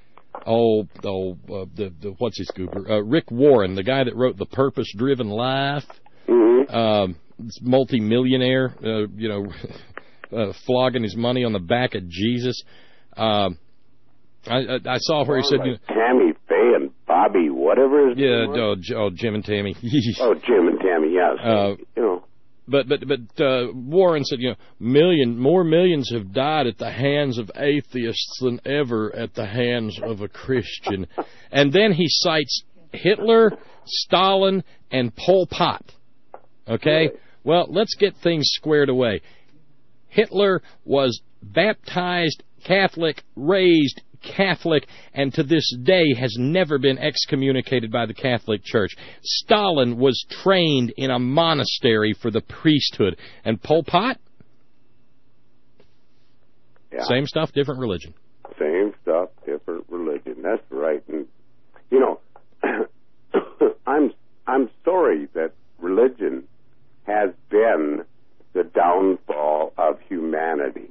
what's his goober? Rick Warren, the guy that wrote The Purpose-Driven Life. Multi-millionaire, flogging his money on the back of Jesus. I saw where he said, Tammy Faye and Bobby, whatever his name was. Jim and Tammy. Jim and Tammy, yes. But Warren said, more millions have died at the hands of atheists than ever at the hands of a Christian. And then he cites Hitler, Stalin, and Pol Pot. Okay? Well, let's get things squared away. Hitler was baptized Catholic, raised Catholic, and to this day has never been excommunicated by the Catholic Church. Stalin was trained in a monastery for the priesthood. And Pol Pot? Yeah. Same stuff, different religion. Same stuff, different religion. That's right. And, I'm sorry that religion has been the downfall of humanity.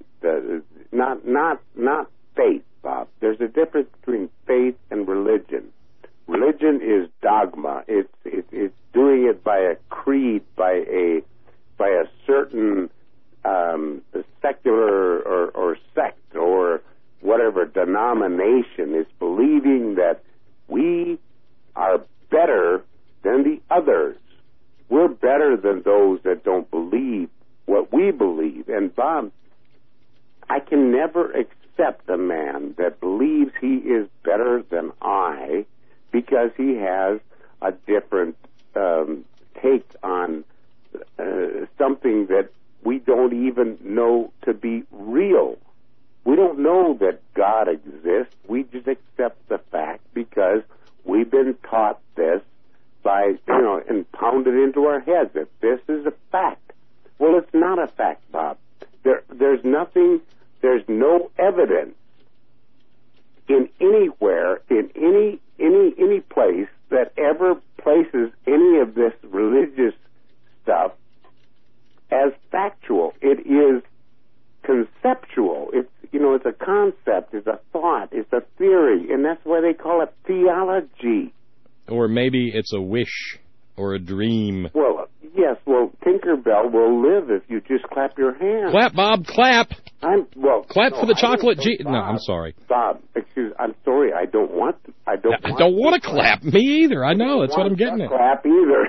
Not faith, Bob. There's a difference between faith and religion. Religion is dogma. It's doing it by a creed, by a certain secular or sect or whatever denomination. It's believing that we are better than the others. We're better than those that don't believe what we believe. And Bob, I can never accept a man that believes he is better than I because he has a different take on something that we don't even know to be real. We don't know that God exists. We just accept the fact because we've been taught this by, and pounded into our heads that this is a fact. Well, it's not a fact, Bob. There's no evidence in anywhere, in any place that ever places any of this religious stuff as factual. It is conceptual. It's a concept, it's a thought, it's a theory, and that's why they call it theology. Or maybe it's a wish or a dream. Well, yes. Well, Tinkerbell will live if you just clap your hands. Clap, Bob, clap. Clap for the chocolate Bob, No, I'm sorry. Bob, I'm sorry. I don't want to clap. Me either. I know. That's what I'm getting at. Clap either.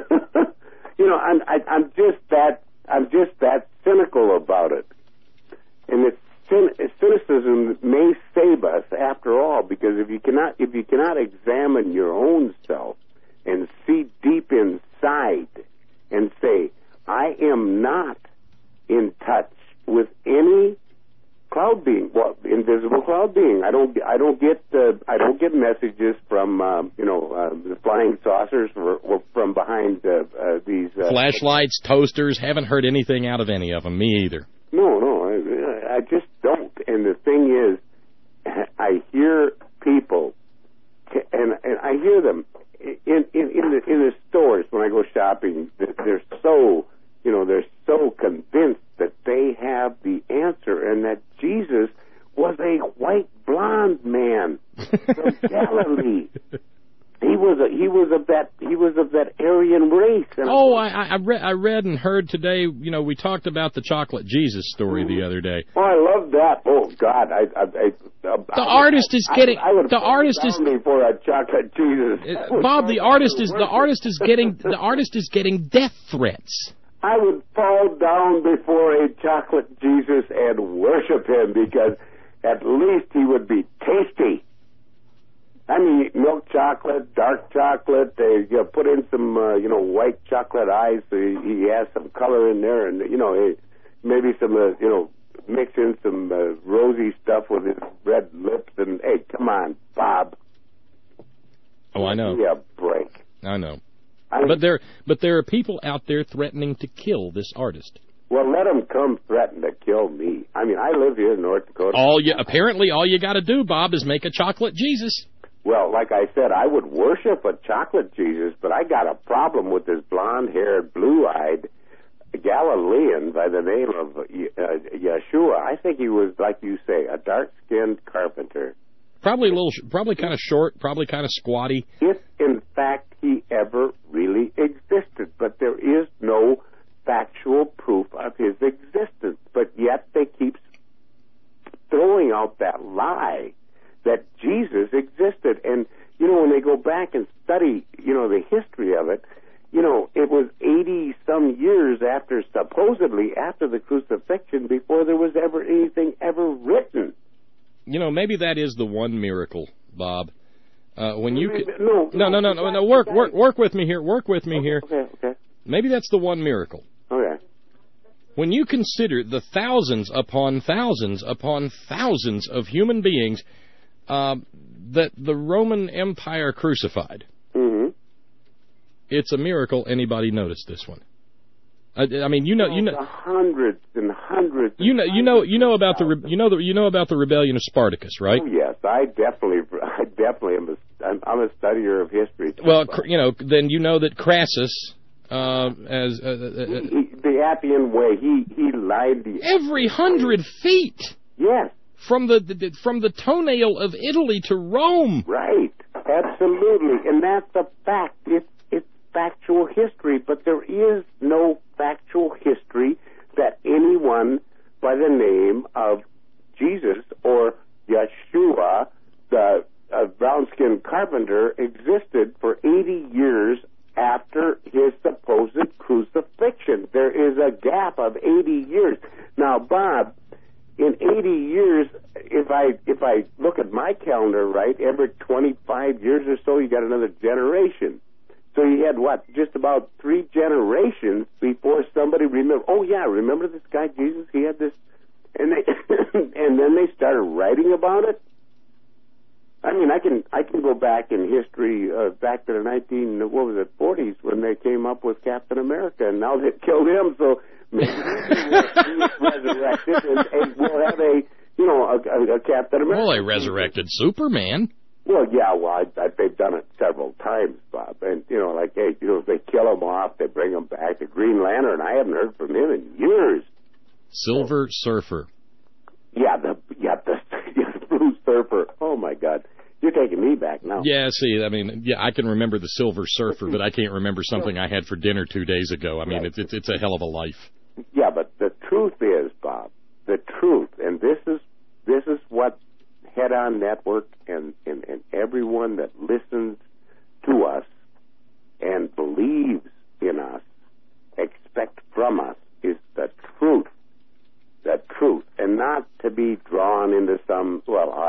I'm just that cynical about it, and cynicism may save us after all, because if you cannot examine your own self and see deep inside and say, I am not in touch with any cloud being, invisible cloud being. I don't get messages from the flying saucers or from behind these flashlights, toasters. Haven't heard anything out of any of them. Me either. No, I just don't. And the thing is, I hear people, and I hear them in the stores when I go shopping. They're so convinced that they have the answer, and that Jesus was a white blonde man from Galilee. He was of that Aryan race. And I read and heard today. We talked about the chocolate Jesus story the other day. Oh, I love that. Oh God, the artist is getting for a chocolate Jesus. Bob, the artist is getting death threats. I would fall down before a chocolate Jesus and worship him, because at least he would be tasty. I mean, milk chocolate, dark chocolate. They put in some, white chocolate eyes. So he has some color in there, and maybe some, mix in some rosy stuff with his red lips. And hey, come on, Bob. Oh, I know. Give me a break. I know. But there are people out there threatening to kill this artist. Well, let them come threaten to kill me. I mean, I live here in North Dakota. Apparently, all you got to do, Bob, is make a chocolate Jesus. Well, like I said, I would worship a chocolate Jesus, but I got a problem with this blonde-haired, blue-eyed Galilean by the name of Yeshua. I think he was, like you say, a dark-skinned carpenter. Probably kind of short, probably kind of squatty. If, in fact, he ever really existed, but there is no factual proof of his existence. But yet they keep throwing out that lie that Jesus existed. And, you know, when they go back and study, you know, the history of it, you know, it was 80-some years supposedly after the crucifixion before there was ever anything ever written. You know, maybe that is the one miracle, Bob. When you No. Work with me here. Work with me here. Okay. Maybe that's the one miracle. Okay. When you consider the thousands upon thousands upon thousands of human beings that the Roman Empire crucified, it's a miracle anybody noticed this one. I mean, you know, hundreds and hundreds. You know about the rebellion of Spartacus, right? Oh yes, I definitely am. I'm a studier of history. Well, you know, then you know that Crassus, the Appian Way, he lied every 100 feet. Yes. From the toenail of Italy to Rome. Right. Absolutely, and that's a fact. It's factual history, but there is no factual history that anyone by the name of Jesus or Yeshua, the brown-skinned carpenter, existed for 80 years after his supposed crucifixion. There is a gap of 80 years. Now, Bob, in 80 years, if I look at my calendar, right, every 25 years or so, you got another generation. So you had, just about 3 generations before somebody remembered, oh, yeah, remember this guy Jesus? He had this, and and then they started writing about it. I mean, I can go back in history, back to the 40s when they came up with Captain America, and now they've killed him, so maybe he was resurrected, and we'll have a Captain America. Well, they resurrected Superman. Well, yeah, they've done it several times, Bob. And, if they kill him off, they bring him back. The Green Lantern, I haven't heard from him in years. Silver Surfer. Yeah, the Blue Surfer. Oh, my God. You're taking me back now. Yeah, see, I mean, I can remember the Silver Surfer, but I can't remember something I had for dinner 2 days ago. I mean, right. It's a hell of a life. Yeah, but the truth is, Bob, the truth, and this is what Head On Network and everyone that listens to us and believes in us expect from us is the truth. The truth, and not to be drawn into some,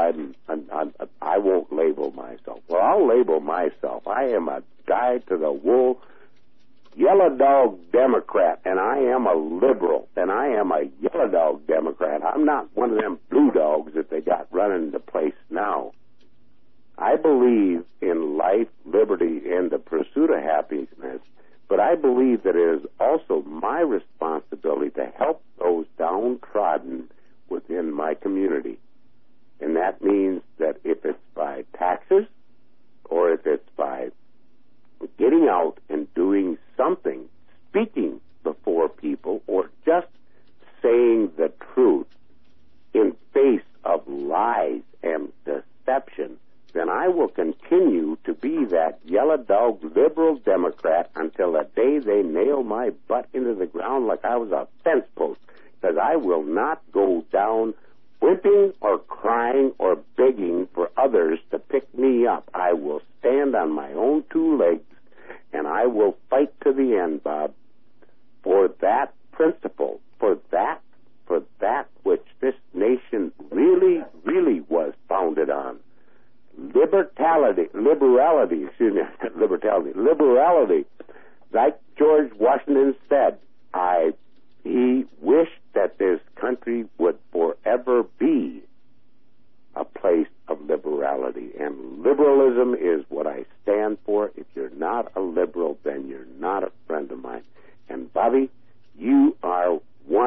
I won't label myself. Well, I'll label myself. I am a dyed-to-the-wool yellow dog Democrat, and I am a liberal, and I am a yellow dog Democrat. I'm not one of them blue dogs that they got running the place now. I believe in life, liberty, and the pursuit of happiness, but I believe that it is also my responsibility to help those downtrodden within my community. And that means that if it's by taxes or if it's by getting out and doing something, speaking before people, or just saying the truth in face of lies and deception, then I will continue to be that yellow dog liberal Democrat until the day they nail my butt into the ground like I was a fence post, because I will not go down whimping or crying or begging for others to pick me up. I will stand on my own 2 legs, and I will fight to the end, Bob, for that principle, for that which this nation really, really was founded on. Liberality. Like George Washington said, he wished that this country would forever be a place of liberality. And liberalism is what I stand for. If you're not a liberal, then you're not a friend of mine. And Bobby, you are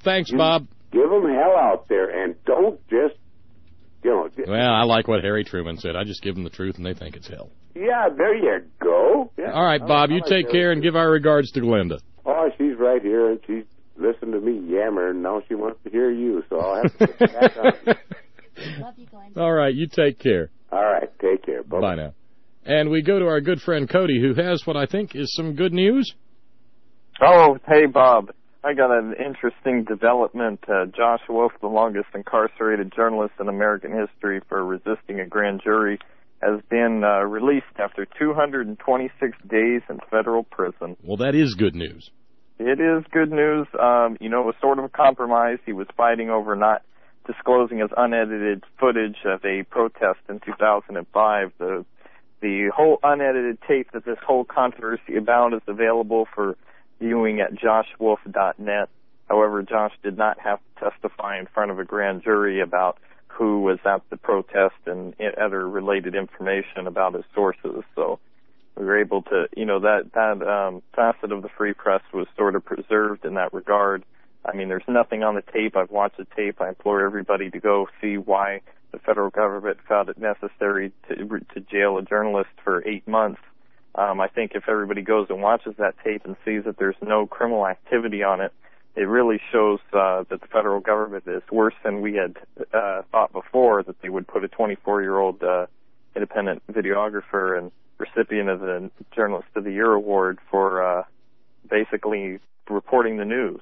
Thanks, Bob. Give them hell out there, and don't just, Well, I like what Harry Truman said. I just give them the truth, and they think it's hell. Yeah, there you go. Yeah. All right, Bob, you take care and give our regards to Glenda. Oh, she's right here, and she's listened to me yammer, and now she wants to hear you, so I'll have to get back on. Love you, Glenn. All right, you take care. All right, take care. Bye-bye. Bye now. And we go to our good friend Cody, who has what I think is some good news. Oh, hey, Bob. I got an interesting development. Josh Wolf, the longest incarcerated journalist in American history for resisting a grand jury, has been released after 226 days in federal prison. Well, that is good news. It is good news. It was sort of a compromise. He was fighting over not disclosing his unedited footage of a protest in 2005. The whole unedited tape that this whole controversy about is available for viewing at joshwolf.net. However, Josh did not have to testify in front of a grand jury about who was at the protest and other related information about his sources. So we were able to, that facet of the free press was sort of preserved in that regard. I mean, there's nothing on the tape. I've watched the tape. I implore everybody to go see why the federal government found it necessary to jail a journalist for 8 months. I think if everybody goes and watches that tape and sees that there's no criminal activity on it, it really shows that the federal government is worse than we had thought before, that they would put a 24-year-old independent videographer and recipient of the Journalist of the Year award for basically reporting the news.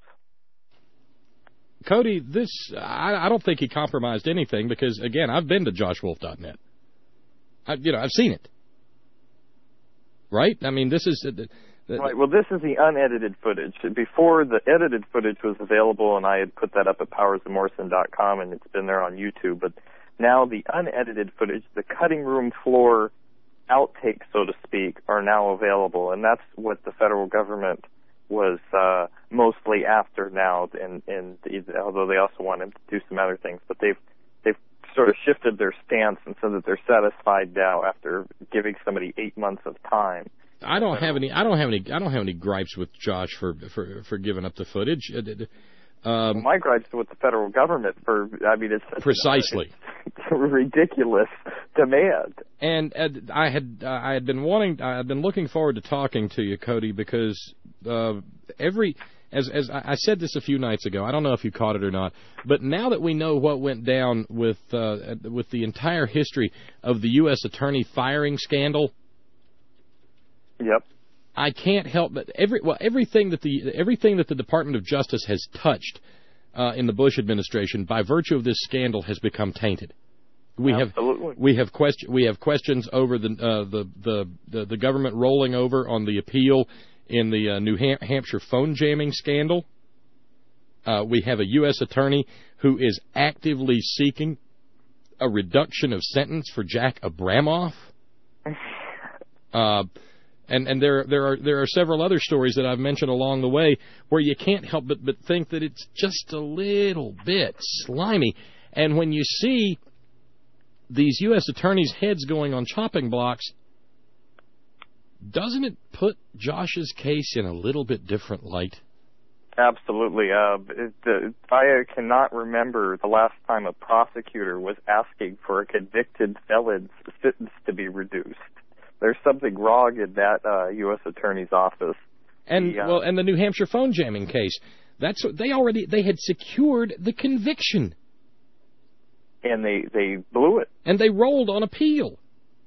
Cody, I don't think he compromised anything because, again, I've been to joshwolf.net. I've seen it. Right? I mean, this is... Right, well, this is the unedited footage. Before, the edited footage was available, and I had put that up at powersofmorrison.com, and it's been there on YouTube. But now the unedited footage, the cutting room floor outtakes, so to speak, are now available, and that's what the federal government was mostly after now, and although they also want him to do some other things, but they've sort of shifted their stance and said that they're satisfied now after giving somebody 8 months of time. I don't have any gripes with Josh for giving up the footage. My gripes with the federal government it's precisely a ridiculous demand. And I had been looking forward to talking to you, Cody, because as I said this a few nights ago, I don't know if you caught it or not, but now that we know what went down with the entire history of the U.S. attorney firing scandal. Yep. I can't help but everything that the Department of Justice has touched in the Bush administration by virtue of this scandal has become tainted. We have questions over the government rolling over on the appeal in the New Hampshire phone jamming scandal. We have a U.S. attorney who is actively seeking a reduction of sentence for Jack Abramoff. And there are several other stories that I've mentioned along the way where you can't help but think that it's just a little bit slimy. And when you see these U.S. attorneys' heads going on chopping blocks, doesn't it put Josh's case in a little bit different light? Absolutely. I cannot remember the last time a prosecutor was asking for a convicted felon's sentence to be reduced. There's something wrong in that U.S. Attorney's office. And the New Hampshire phone jamming case, they had secured the conviction. And they blew it. And they rolled on appeal.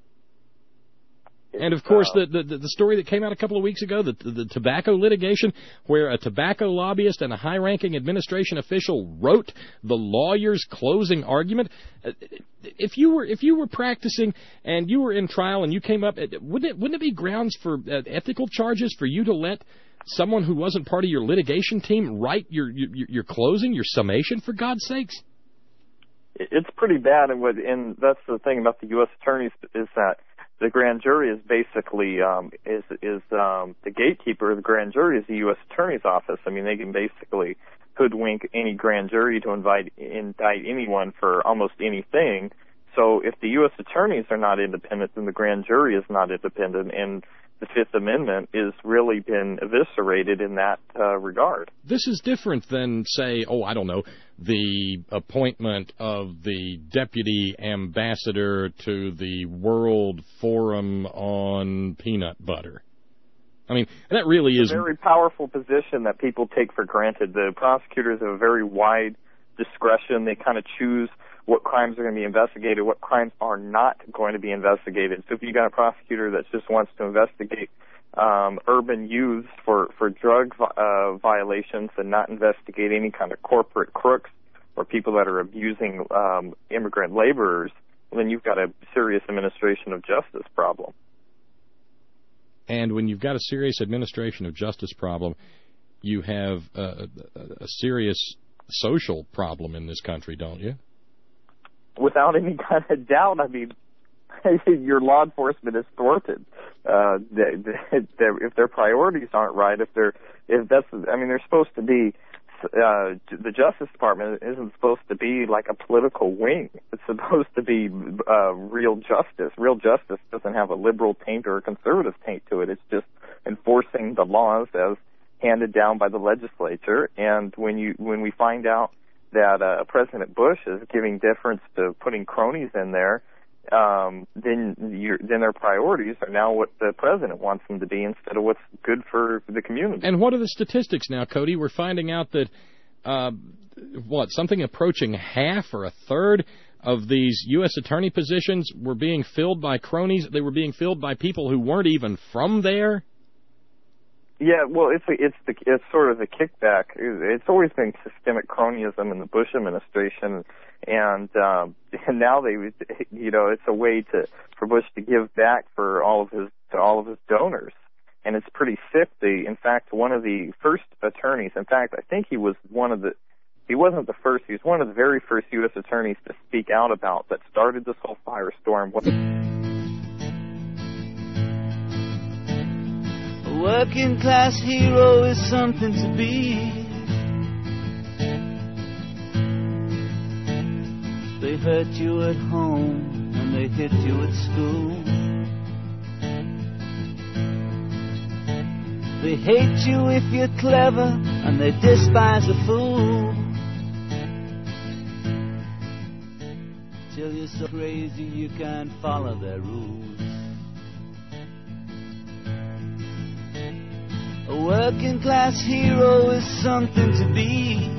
And, of course, the story that came out a couple of weeks ago, the tobacco litigation, where a tobacco lobbyist and a high-ranking administration official wrote the lawyer's closing argument. If you were practicing and you were in trial and you came up, wouldn't it be grounds for ethical charges for you to let someone who wasn't part of your litigation team write your closing, your summation, for God's sakes? It's pretty bad, and that's the thing about the U.S. attorneys is that the grand jury is basically the gatekeeper of the grand jury is the U.S. Attorney's Office. I mean, they can basically hoodwink any grand jury to indict anyone for almost anything. So if the U.S. attorneys are not independent, then the grand jury is not independent. And the Fifth Amendment is really been eviscerated in that regard. This is different than, say, the appointment of the deputy ambassador to the World Forum on Peanut Butter. I mean, that really is a very powerful position that people take for granted. The prosecutors have a very wide discretion. They kind of choose what crimes are going to be investigated, what crimes are not going to be investigated. So if you got a prosecutor that just wants to investigate urban youths for drug violations and not investigate any kind of corporate crooks or people that are abusing immigrant laborers, then you've got a serious administration of justice problem. And when you've got a serious administration of justice problem, you have a serious social problem in this country, don't you? Without any kind of doubt. I mean, your law enforcement is thwarted. If their priorities aren't right, they're supposed to be. The Justice Department isn't supposed to be like a political wing. It's supposed to be real justice. Real justice doesn't have a liberal taint or a conservative taint to it. It's just enforcing the laws as handed down by the legislature. And when we find out that President Bush is giving deference to putting cronies in there, then their priorities are now what the president wants them to be instead of what's good for the community. And what are the statistics now, Cody? We're finding out that something approaching half or a third of these U.S. attorney positions were being filled by cronies. They were being filled by people who weren't even from there. Yeah, well, it's sort of the kickback. It's always been systemic cronyism in the Bush administration, and now it's a way for Bush to give back to all of his donors, and it's pretty sick. In fact, one of the first attorneys, in fact, I think he wasn't the first. He was one of the very first U.S. attorneys to speak out about that started this whole firestorm. A working class hero is something to be. They hurt you at home and they hit you at school. They hate you if you're clever and they despise a fool. Till you're so crazy you can't follow their rules. A working class hero is something to be.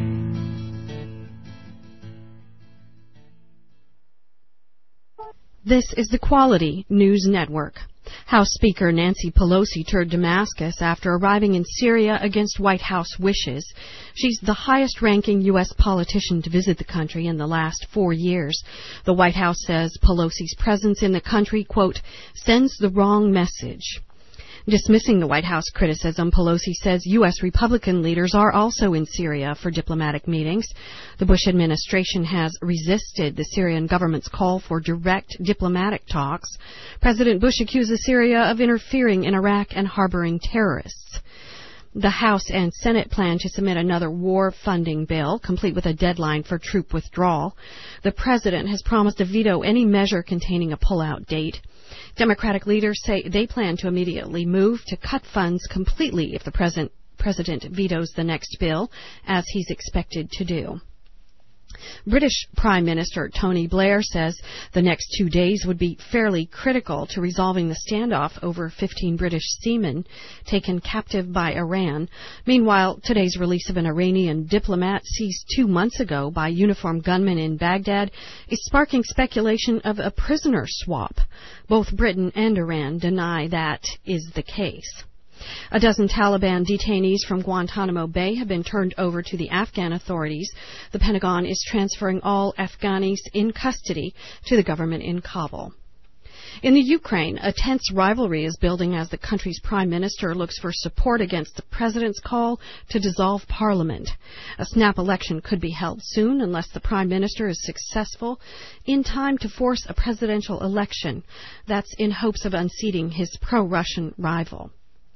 This is the Quality News Network. House Speaker Nancy Pelosi toured Damascus after arriving in Syria against White House wishes. She's the highest-ranking U.S. politician to visit the country in the last 4 years. The White House says Pelosi's presence in the country, quote, sends the wrong message. Dismissing the White House criticism, Pelosi says U.S. Republican leaders are also in Syria for diplomatic meetings. The Bush administration has resisted the Syrian government's call for direct diplomatic talks. President Bush accuses Syria of interfering in Iraq and harboring terrorists. The House and Senate plan to submit another war funding bill, complete with a deadline for troop withdrawal. The president has promised to veto any measure containing a pullout date. Democratic leaders say they plan to immediately move to cut funds completely if the president vetoes the next bill, as he's expected to do. British Prime Minister Tony Blair says the next 2 days would be fairly critical to resolving the standoff over 15 British seamen taken captive by Iran. Meanwhile, today's release of an Iranian diplomat seized 2 months ago by uniformed gunmen in Baghdad is sparking speculation of a prisoner swap. Both Britain and Iran deny that is the case. A dozen Taliban detainees from Guantanamo Bay have been turned over to the Afghan authorities. The Pentagon is transferring all Afghanis in custody to the government in Kabul. In the Ukraine, a tense rivalry is building as the country's prime minister looks for support against the president's call to dissolve parliament. A snap election could be held soon unless the prime minister is successful in time to force a presidential election. That's in hopes of unseating his pro-Russian rival.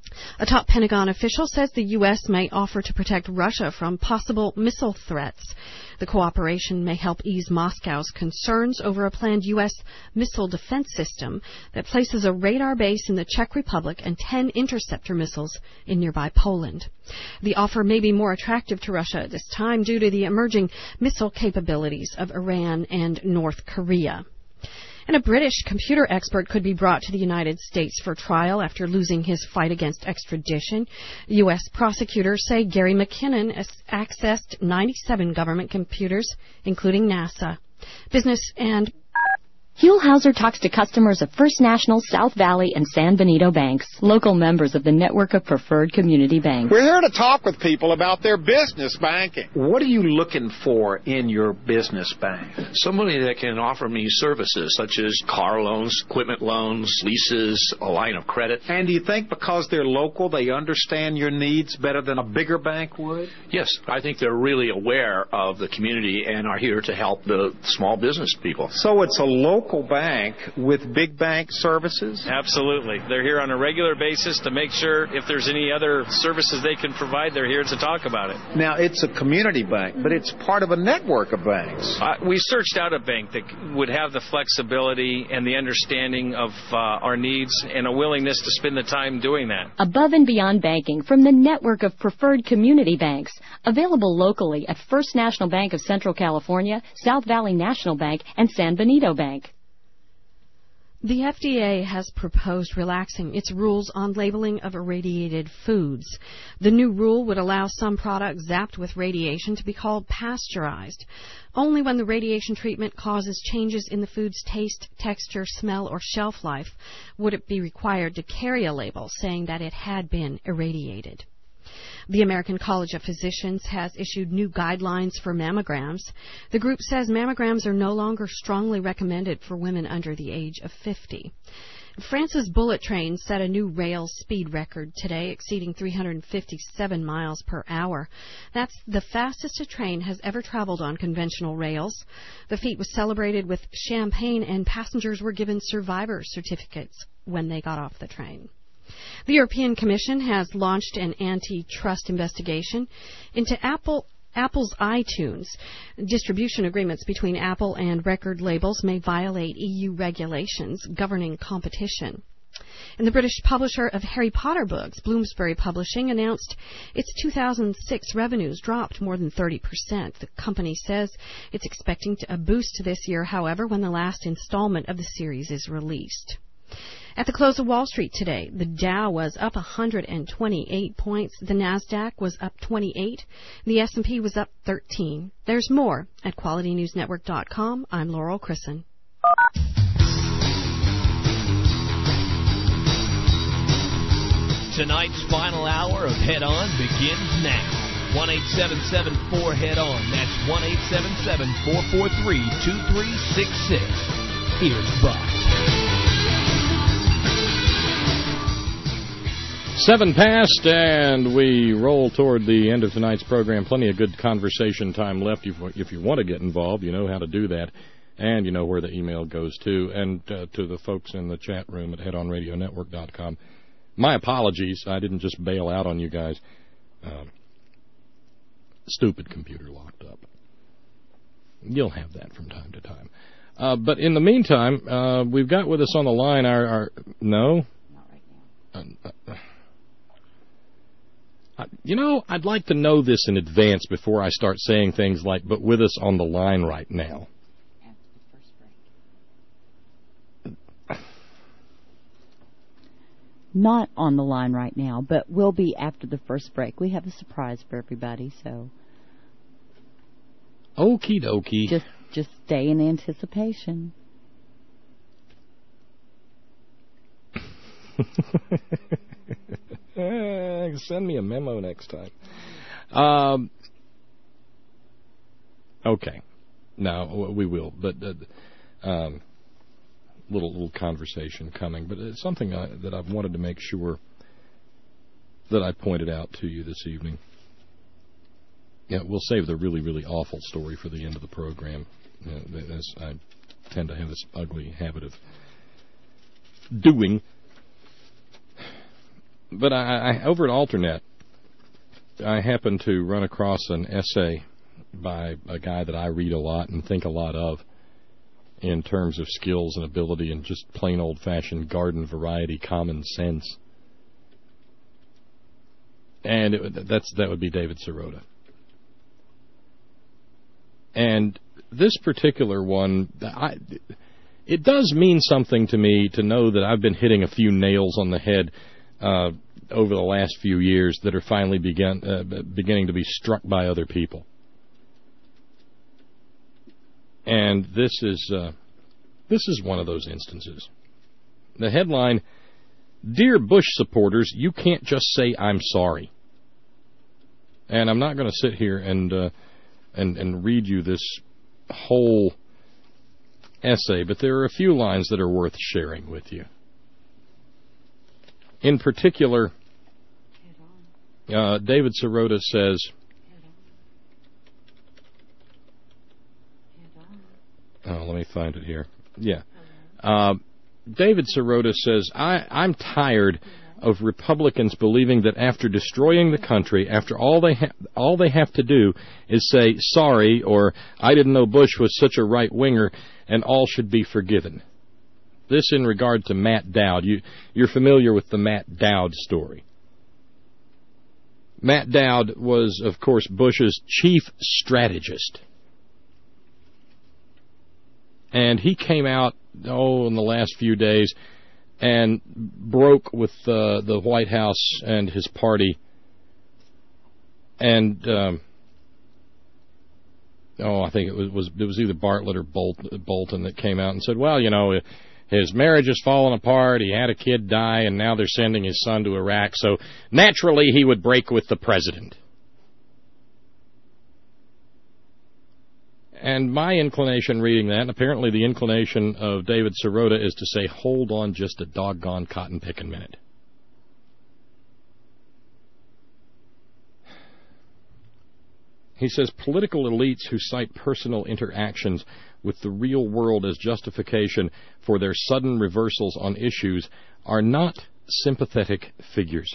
A top Pentagon official says the U.S. may offer to protect Russia from possible missile threats. The cooperation may help ease Moscow's concerns over a planned U.S. missile defense system that places a radar base in the Czech Republic and 10 interceptor missiles in nearby Poland. The offer may be more attractive to Russia at this time due to the emerging missile capabilities of Iran and North Korea. And a British computer expert could be brought to the United States for trial after losing his fight against extradition. U.S. prosecutors say Gary McKinnon accessed 97 government computers, including NASA. Business and Huell-Hauser talks to customers of First National, South Valley, and San Benito banks, local members of the network of preferred community banks. We're here to talk with people about their business banking. What are you looking for in your business bank? Somebody that can offer me services such as car loans, equipment loans, leases, a line of credit. And do you think because they're local, they understand your needs better than a bigger bank would? Yes, I think they're really aware of the community and are here to help the small business people. So it's a local bank with big bank services? Absolutely. They're here on a regular basis to make sure if there's any other services they can provide, they're here to talk about it. Now, it's a community bank, but it's part of a network of banks. We searched out a bank that would have the flexibility and the understanding of our needs and a willingness to spend the time doing that. Above and beyond banking from the network of preferred community banks, available locally at First National Bank of Central California, South Valley National Bank, and San Benito Bank. The FDA has proposed relaxing its rules on labeling of irradiated foods. The new rule would allow some products zapped with radiation to be called pasteurized. Only when the radiation treatment causes changes in the food's taste, texture, smell, or shelf life would it be required to carry a label saying that it had been irradiated. The American College of Physicians has issued new guidelines for mammograms. The group says mammograms are no longer strongly recommended for women under the age of 50. France's bullet train set a new rail speed record today, exceeding 357 miles per hour. That's the fastest a train has ever traveled on conventional rails. The feat was celebrated with champagne, and passengers were given survivor certificates when they got off the train. The European Commission has launched an antitrust investigation into Apple's iTunes. Distribution agreements between Apple and record labels may violate EU regulations governing competition. And the British publisher of Harry Potter books, Bloomsbury Publishing, announced its 2006 revenues dropped more than 30%. The company says it's expecting a boost this year, however, when the last installment of the series is released. At the close of Wall Street today, the Dow was up 128 points, the Nasdaq was up 28, the S&P was up 13. There's more at QualityNewsNetwork.com. I'm Laurel Chrisson. Tonight's final hour of Head On begins now. 1-877-4-HEAD-ON. That's 1-877-443-2366. Here's Buck. 7 past, and we roll toward the end of tonight's program. Plenty of good conversation time left. If you want to get involved, you know how to do that, and you know where the email goes to. And to the folks in the chat room at headonradionetwork.com, my apologies. I didn't just bail out on you guys. Stupid computer locked up. You'll have that from time to time. But in the meantime, we've got with us on the line our no? Not right now. I'd like to know this in advance before I start saying things like, but with us on the line right now. After the first break. Not on the line right now, but will be after the first break. We have a surprise for everybody, so. Okie dokie. Just stay in anticipation. Send me a memo next time. Okay. No, we will. But little conversation coming. But it's something that I've wanted to make sure that I pointed out to you this evening. Yeah, we'll save the really, really awful story for the end of the program. As I tend to have this ugly habit of doing. But I over at Alternet, I happened to run across an essay by a guy that I read a lot and think a lot of in terms of skills and ability and just plain old-fashioned garden variety common sense. And that would be David Sirota. And this particular one, it does mean something to me to know that I've been hitting a few nails on the head over the last few years that are finally beginning to be struck by other people. And this is one of those instances. The headline, "Dear Bush supporters, you can't just say I'm sorry." And I'm not going to sit here and read you this whole essay, but there are a few lines that are worth sharing with you. In particular, David Sirota says, let me find it here. Yeah. David Sirota says, I'm tired of Republicans believing that after destroying the country, after all they have to do is say sorry, or I didn't know Bush was such a right-winger, and all should be forgiven. This in regard to Matt Dowd. You're familiar with the Matt Dowd story. Matt Dowd was, of course, Bush's chief strategist. And he came out, in the last few days and broke with the White House and his party. And, I think it was either Bartlett or Bolton that came out and said, well, his marriage has fallen apart, he had a kid die, and now they're sending his son to Iraq, so naturally he would break with the president. And my inclination reading that, and apparently the inclination of David Sirota, is to say, hold on just a doggone cotton-picking minute. He says, political elites who cite personal interactions with the real world as justification for their sudden reversals on issues are not sympathetic figures.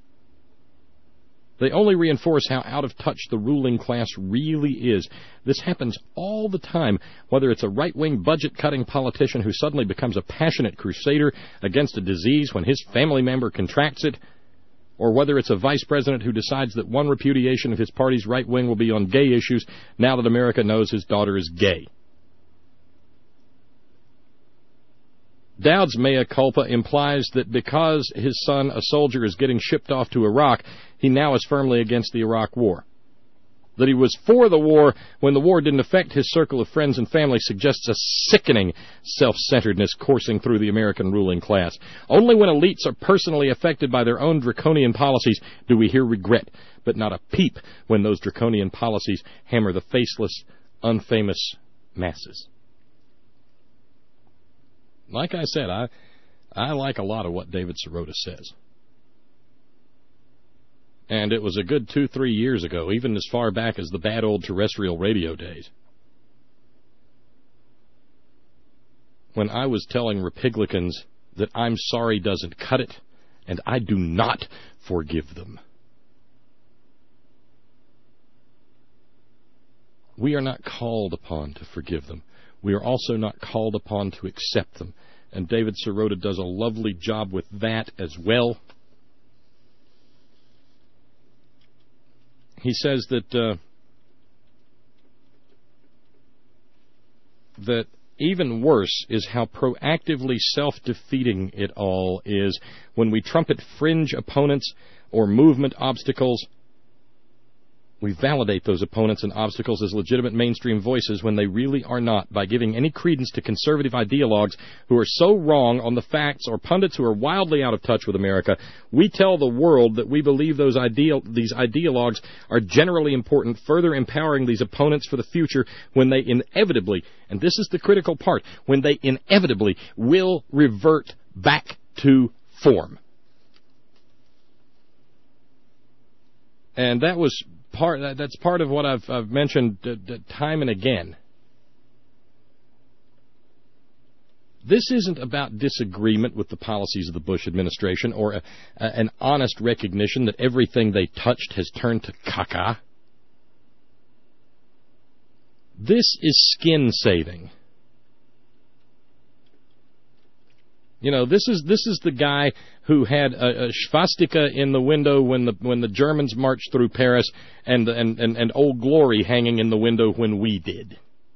They only reinforce how out of touch the ruling class really is. This happens all the time, whether it's a right-wing budget-cutting politician who suddenly becomes a passionate crusader against a disease when his family member contracts it, or whether it's a vice president who decides that one repudiation of his party's right wing will be on gay issues now that America knows his daughter is gay. Dowd's mea culpa implies that because his son, a soldier, is getting shipped off to Iraq, he now is firmly against the Iraq War. That he was for the war when the war didn't affect his circle of friends and family suggests a sickening self-centeredness coursing through the American ruling class. Only when elites are personally affected by their own draconian policies do we hear regret, but not a peep when those draconian policies hammer the faceless, unfamous masses. Like I said, I like a lot of what David Sirota says. And it was a good 2-3 years ago, even as far back as the bad old terrestrial radio days, when I was telling Republicans that I'm sorry doesn't cut it, and I do not forgive them. We are not called upon to forgive them. We are also not called upon to accept them. And David Sirota does a lovely job with that as well. He says that even worse is how proactively self-defeating it all is when we trumpet fringe opponents or movement obstacles. We validate those opponents and obstacles as legitimate mainstream voices when they really are not, by giving any credence to conservative ideologues who are so wrong on the facts, or pundits who are wildly out of touch with America. We tell the world that we believe these ideologues are generally important, further empowering these opponents for the future when they inevitably, and this is the critical part, when they inevitably will revert back to form. And that's part of what I've mentioned time and again. This isn't about disagreement with the policies of the Bush administration or an honest recognition that everything they touched has turned to caca. This is skin saving. You know, this is the guy who had a swastika in the window when the Germans marched through Paris, and Old Glory hanging in the window when we did.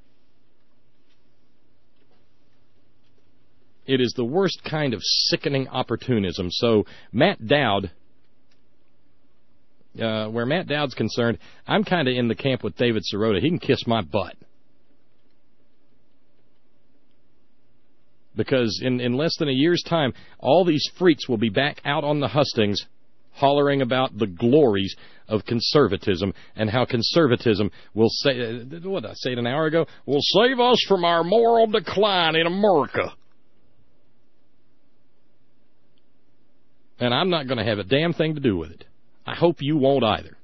It is the worst kind of sickening opportunism. So Matt Dowd, where Matt Dowd's concerned, I'm kind of in the camp with David Sirota. He can kiss my butt. Because in less than a year's time, all these freaks will be back out on the hustings hollering about the glories of conservatism and how conservatism will say, what did I say an hour ago? Will save us from our moral decline in America. And I'm not going to have a damn thing to do with it. I hope you won't either.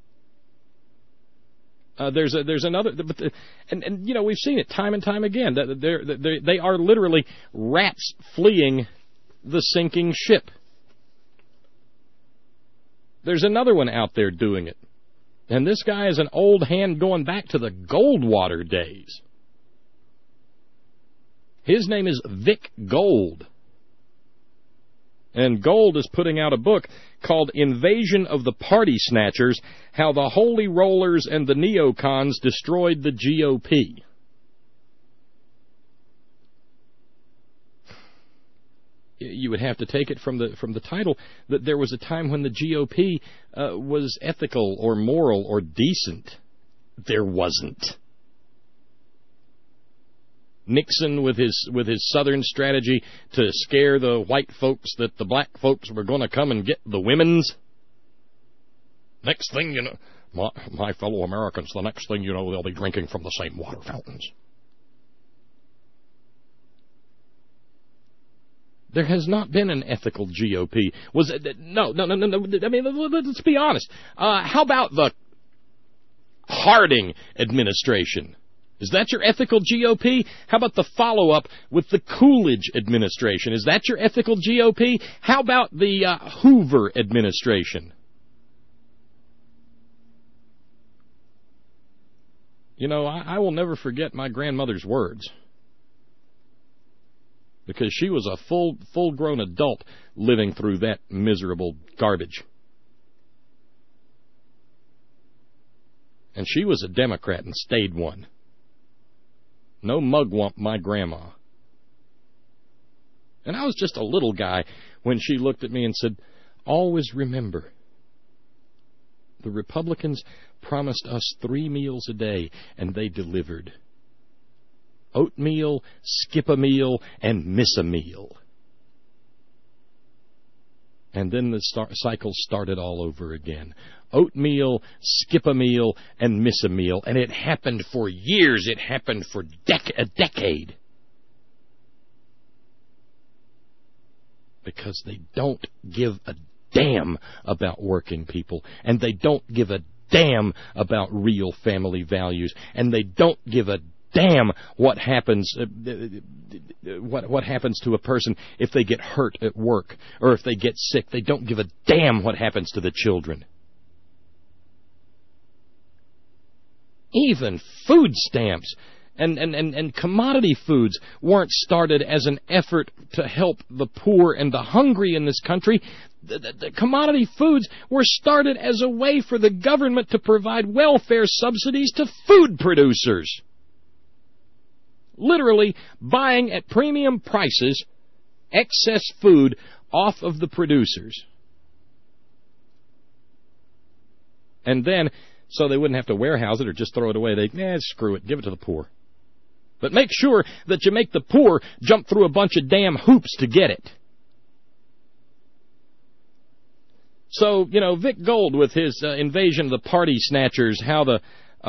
There's another, and you know, we've seen it time and time again. They are literally rats fleeing the sinking ship. There's another one out there doing it, and this guy is an old hand going back to the Goldwater days. His name is Vic Gold. And Gold is putting out a book called Invasion of the Party Snatchers, How the Holy Rollers and the Neocons Destroyed the GOP. You would have to take it from the title that there was a time when the GOP was ethical or moral or decent. There wasn't. Nixon with his Southern strategy to scare the white folks that the black folks were going to come and get the women's. Next thing you know, my fellow Americans, the next thing you know, they'll be drinking from the same water fountains. There has not been an ethical GOP. Was it? No. I mean, let's be honest. How about the Harding administration? Is that your ethical GOP? How about the follow-up with the Coolidge administration? Is that your ethical GOP? How about the Hoover administration? You know, I will never forget my grandmother's words, because she was a full-grown adult living through that miserable garbage. And she was a Democrat and stayed one. No mugwump, my grandma. And I was just a little guy when she looked at me and said, always remember, the Republicans promised us 3 meals a day, and they delivered. Oatmeal, skip a meal, and miss a meal. And then the cycle started all over again. Oatmeal, skip a meal, and miss a meal. And it happened for years. It happened for a decade. Because they don't give a damn about working people. And they don't give a damn about real family values. And they don't give a damn what happens what happens to a person if they get hurt at work or if they get sick. They don't give a damn what happens to the children. Even food stamps and commodity foods weren't started as an effort to help the poor and the hungry in this country. The commodity foods were started as a way for the government to provide welfare subsidies to food producers. Literally buying at premium prices excess food off of the producers. And then, so they wouldn't have to warehouse it or just throw it away, screw it, give it to the poor. But make sure that you make the poor jump through a bunch of damn hoops to get it. So, you know, Vic Gold with his invasion of the party snatchers, how the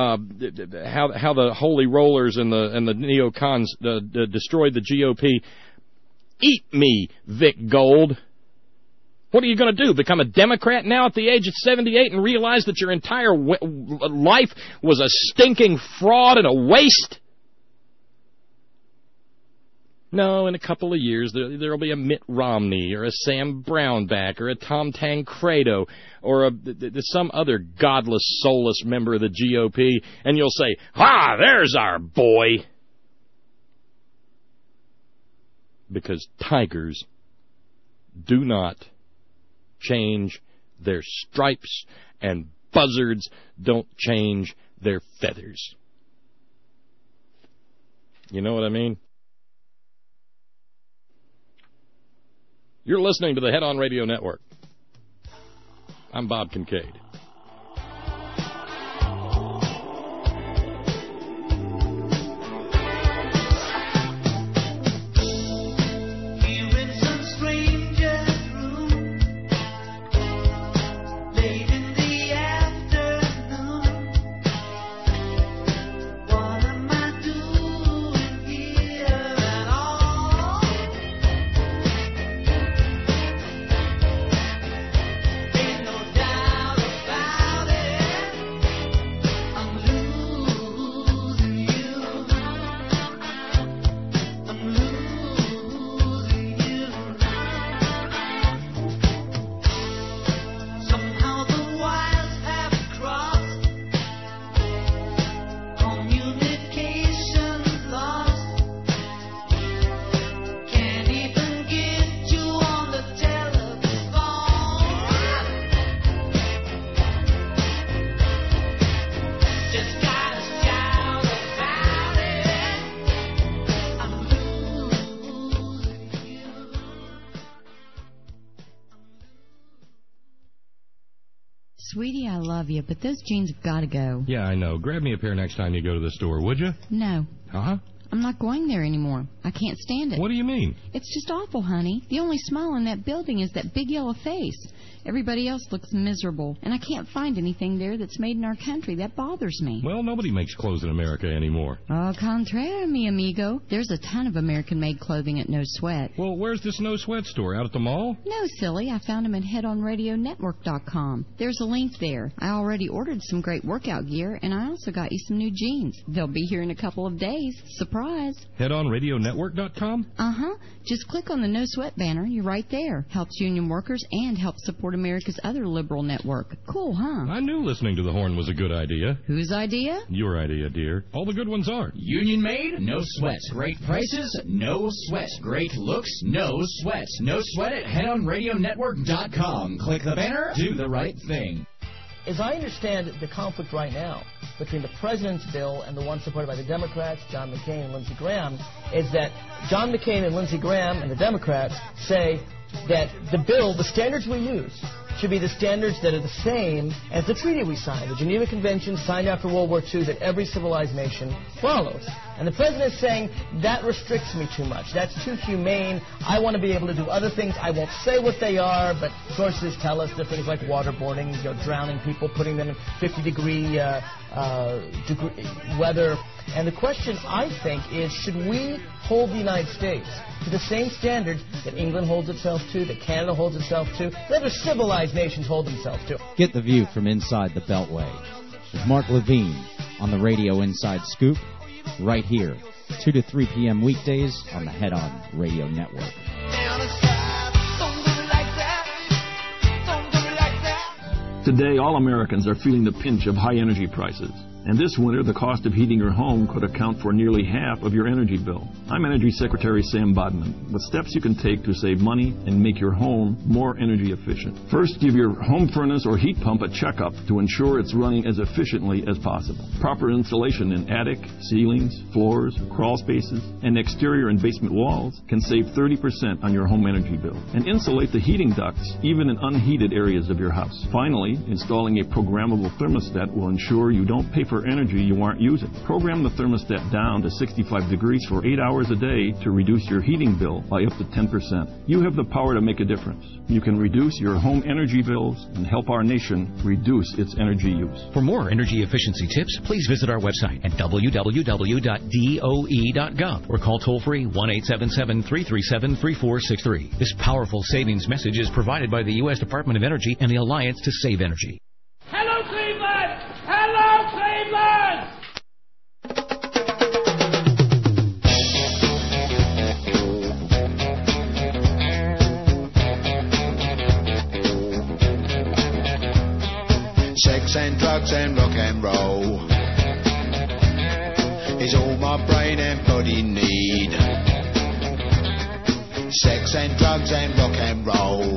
holy rollers and the neocons destroyed the GOP. Eat me, Vic Gold. What are you going to do? Become a Democrat now at the age of 78 and realize that your entire life was a stinking fraud and a waste? No, in a couple of years, there'll be a Mitt Romney or a Sam Brownback or a Tom Tancredo or some other godless, soulless member of the GOP, and you'll say, "Ah, there's our boy." Because tigers do not change their stripes, and buzzards don't change their feathers. You know what I mean? You're listening to the Head On Radio Network. I'm Bob Kincaid. Sweetie, I love you, but those jeans have got to go. Yeah, I know. Grab me a pair next time you go to the store, would you? No. Huh? I'm not going there anymore. I can't stand it. What do you mean? It's just awful, honey. The only smile in that building is that big yellow face. Everybody else looks miserable, and I can't find anything there that's made in our country. That bothers me. Well, nobody makes clothes in America anymore. Au contraire, mi amigo. There's a ton of American-made clothing at No Sweat. Well, where's this No Sweat store? Out at the mall? No, silly. I found them at headonradionetwork.com. There's a link there. I already ordered some great workout gear, and I also got you some new jeans. They'll be here in a couple of days. Surprise. Headonradionetwork.com? Uh-huh. Just click on the No Sweat banner. You're right there. Helps union workers and helps support America's other liberal network. Cool, huh? I knew listening to the horn was a good idea. Whose idea? Your idea, dear. All the good ones are. Union made, no sweat. Great prices, no sweat. Great looks, no sweat. No sweat at headonradionetwork.com. Click the banner, do the right thing. As I understand the conflict right now between the president's bill and the one supported by the Democrats, John McCain and Lindsey Graham, is that John McCain and Lindsey Graham and the Democrats say that the bill, the standards we use, should be the standards that are the same as the treaty we signed, the Geneva Convention signed after World War II that every civilized nation follows. And the president is saying, that restricts me too much. That's too humane. I want to be able to do other things. I won't say what they are, but sources tell us there are things like waterboarding, drowning people, putting them in 50-degree weather. And the question, I think, is should we hold the United States to the same standards that England holds itself to, that Canada holds itself to, that other civilized nations hold themselves to? Get the view from inside the Beltway with Mark Levine on the Radio Inside Scoop, right here, 2 to 3 p.m. weekdays on the Head On Radio Network. Today, all Americans are feeling the pinch of high energy prices. And this winter, the cost of heating your home could account for nearly half of your energy bill. I'm Energy Secretary Sam Bodman, with steps you can take to save money and make your home more energy efficient. First, give your home furnace or heat pump a checkup to ensure it's running as efficiently as possible. Proper installation in attic, ceilings, floors, crawl spaces, and exterior and basement walls can save 30% on your home energy bill. And insulate the heating ducts, even in unheated areas of your house. Finally, installing a programmable thermostat will ensure you don't pay for energy you aren't using. Program the thermostat down to 65 degrees for 8 hours a day to reduce your heating bill by up to 10%. You have the power to make a difference. You can reduce your home energy bills and help our nation reduce its energy use. For more energy efficiency tips, please visit our website at www.doe.gov or call toll-free 1-877-337-3463. This powerful savings message is provided by the U.S. Department of Energy and the Alliance to Save Energy. Hello, Cleveland! Hello, Cleveland! Sex and drugs and rock and roll is all my brain and body need. Sex and drugs and rock and roll.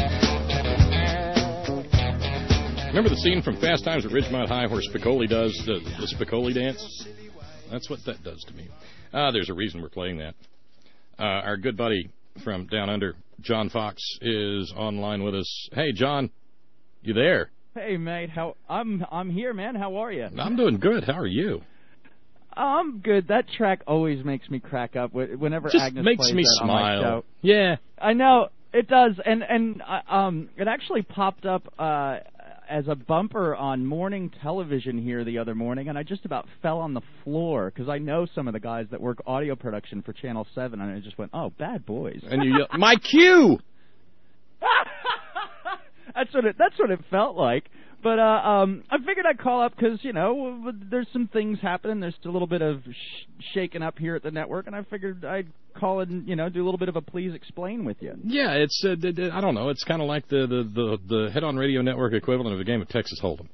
Remember the scene from Fast Times at Ridgemont High where Spicoli does the Spicoli dance? That's what that does to me. There's a reason we're playing that. Our good buddy from down under, John Fox, is online with us. Hey, John, you there? Hey, mate. I'm here, man. How are you? I'm doing good. How are you? I'm good. That track always makes me crack up whenever Just Agnes makes plays me that smile. on my show. Yeah, I know it does, and it actually popped up as a bumper on morning television here the other morning, and I just about fell on the floor because I know some of the guys that work audio production for Channel 7, and I just went, "Oh, bad boys!" And you yell, "My cue!" That's what it felt like. But I figured I'd call up because, you know, there's some things happening. There's a little bit of shaking up here at the network, and I figured I'd call and, you know, do a little bit of a please explain with you. Yeah, it's, I don't know, it's kind of like the Head on Radio Network equivalent of a game of Texas Hold'em.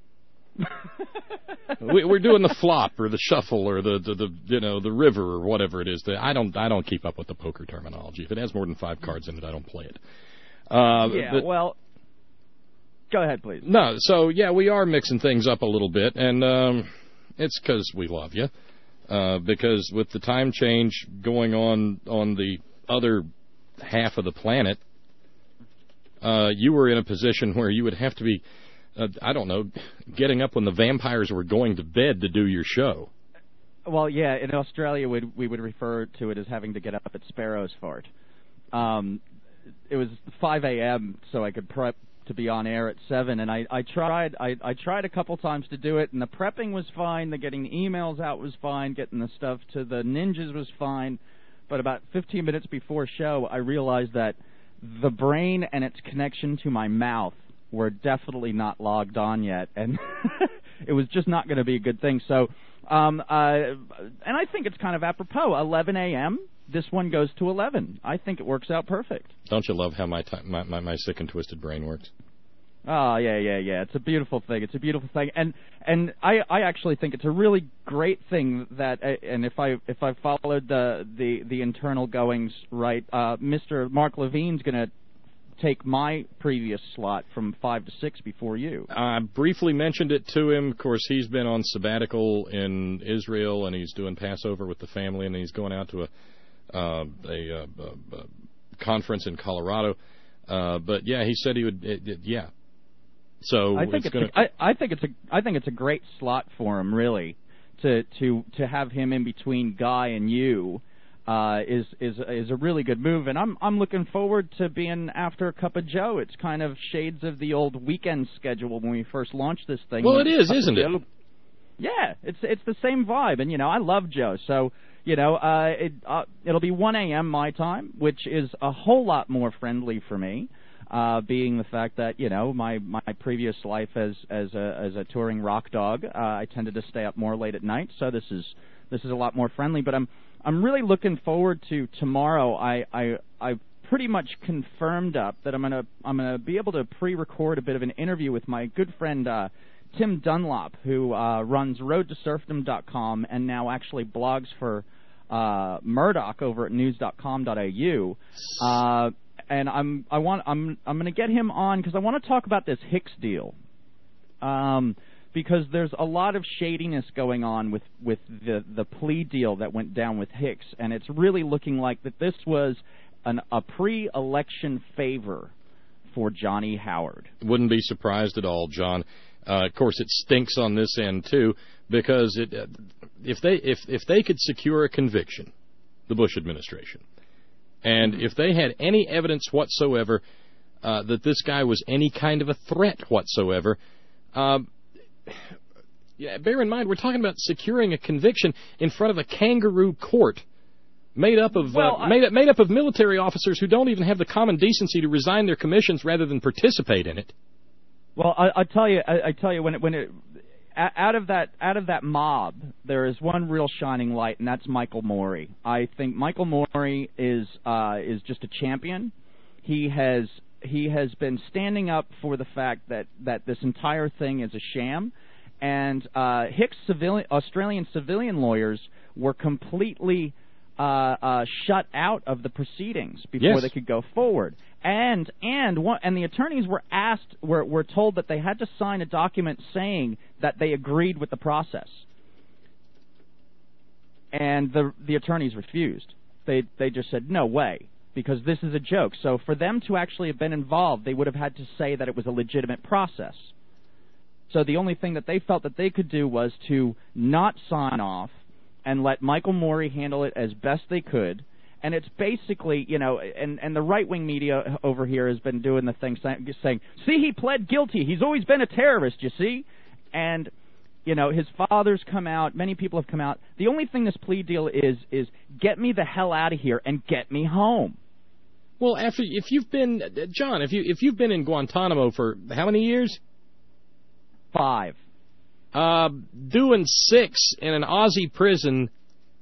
We're doing the flop or the shuffle or the river or whatever it is. I don't keep up with the poker terminology. If it has more than 5 cards in it, I don't play it. Well... Go ahead, please. No, so, yeah, we are mixing things up a little bit, and it's because we love you. Because with the time change going on the other half of the planet, you were in a position where you would have to be, getting up when the vampires were going to bed to do your show. Well, yeah, in Australia, we would refer to it as having to get up at Sparrow's fart. It was 5 a.m., so I could prep to be on air at 7, and I tried a couple times to do it, and the prepping was fine, the getting the emails out was fine, getting the stuff to the ninjas was fine, but about 15 minutes before show, I realized that the brain and its connection to my mouth were definitely not logged on yet, and it was just not going to be a good thing. So, and I think it's kind of apropos. 11 a.m., this one goes to 11. I think it works out perfect. Don't you love how my sick and twisted brain works? Oh, yeah. It's a beautiful thing. And I actually think it's a really great thing that, and if I followed the internal goings right, Mr. Mark Levine's going to take my previous slot from 5 to 6 before you. I briefly mentioned it to him. Of course, he's been on sabbatical in Israel, and he's doing Passover with the family, and he's going out to a conference in Colorado. But yeah, he said he would. Yeah. So I think it's a great slot for him, really, to have him in between Guy and you. Is a really good move, and I'm looking forward to being after a cup of Joe. It's kind of shades of the old weekend schedule when we first launched this thing. Well, it is, isn't it? Yeah, it's the same vibe, and I love Joe, so it'll be 1 a.m. my time, which is a whole lot more friendly for me, being the fact that my previous life as a touring rock dog, I tended to stay up more late at night, so this is a lot more friendly. But I'm really looking forward to tomorrow. I pretty much confirmed up that I'm gonna be able to pre-record a bit of an interview with my good friend Tim Dunlop, who runs RoadToSerfdom.com and now actually blogs for Murdoch over at news.com.au. And I'm going to get him on because I want to talk about this Hicks deal. Because there's a lot of shadiness going on with the plea deal that went down with Hicks, and it's really looking like that this was a pre-election favor for Johnny Howard. Wouldn't be surprised at all, John. Of course, it stinks on this end too, because if they could secure a conviction, the Bush administration, and if they had any evidence whatsoever that this guy was any kind of a threat whatsoever, yeah, bear in mind we're talking about securing a conviction in front of a kangaroo court made up of made up of military officers who don't even have the common decency to resign their commissions rather than participate in it. Well, I tell you, out of that mob, there is one real shining light, and that's Michael Morey. I think Michael Morey is just a champion. He has has been standing up for the fact that this entire thing is a sham, and Hicks Australian civilian lawyers were completely shut out of the proceedings before they could go forward. And the attorneys were told that they had to sign a document saying that they agreed with the process. And the attorneys refused. They just said, no way, because this is a joke. So for them to actually have been involved, they would have had to say that it was a legitimate process. So the only thing that they felt that they could do was to not sign off and let Michael Mory handle it as best they could. And it's basically, and the right-wing media over here has been doing the thing saying, see, he pled guilty. He's always been a terrorist, you see? And, his father's come out. Many people have come out. The only thing this plea deal is get me the hell out of here and get me home. Well, if you've been, John, if you've been in Guantanamo for how many years? 5. Doing 6 in an Aussie prison,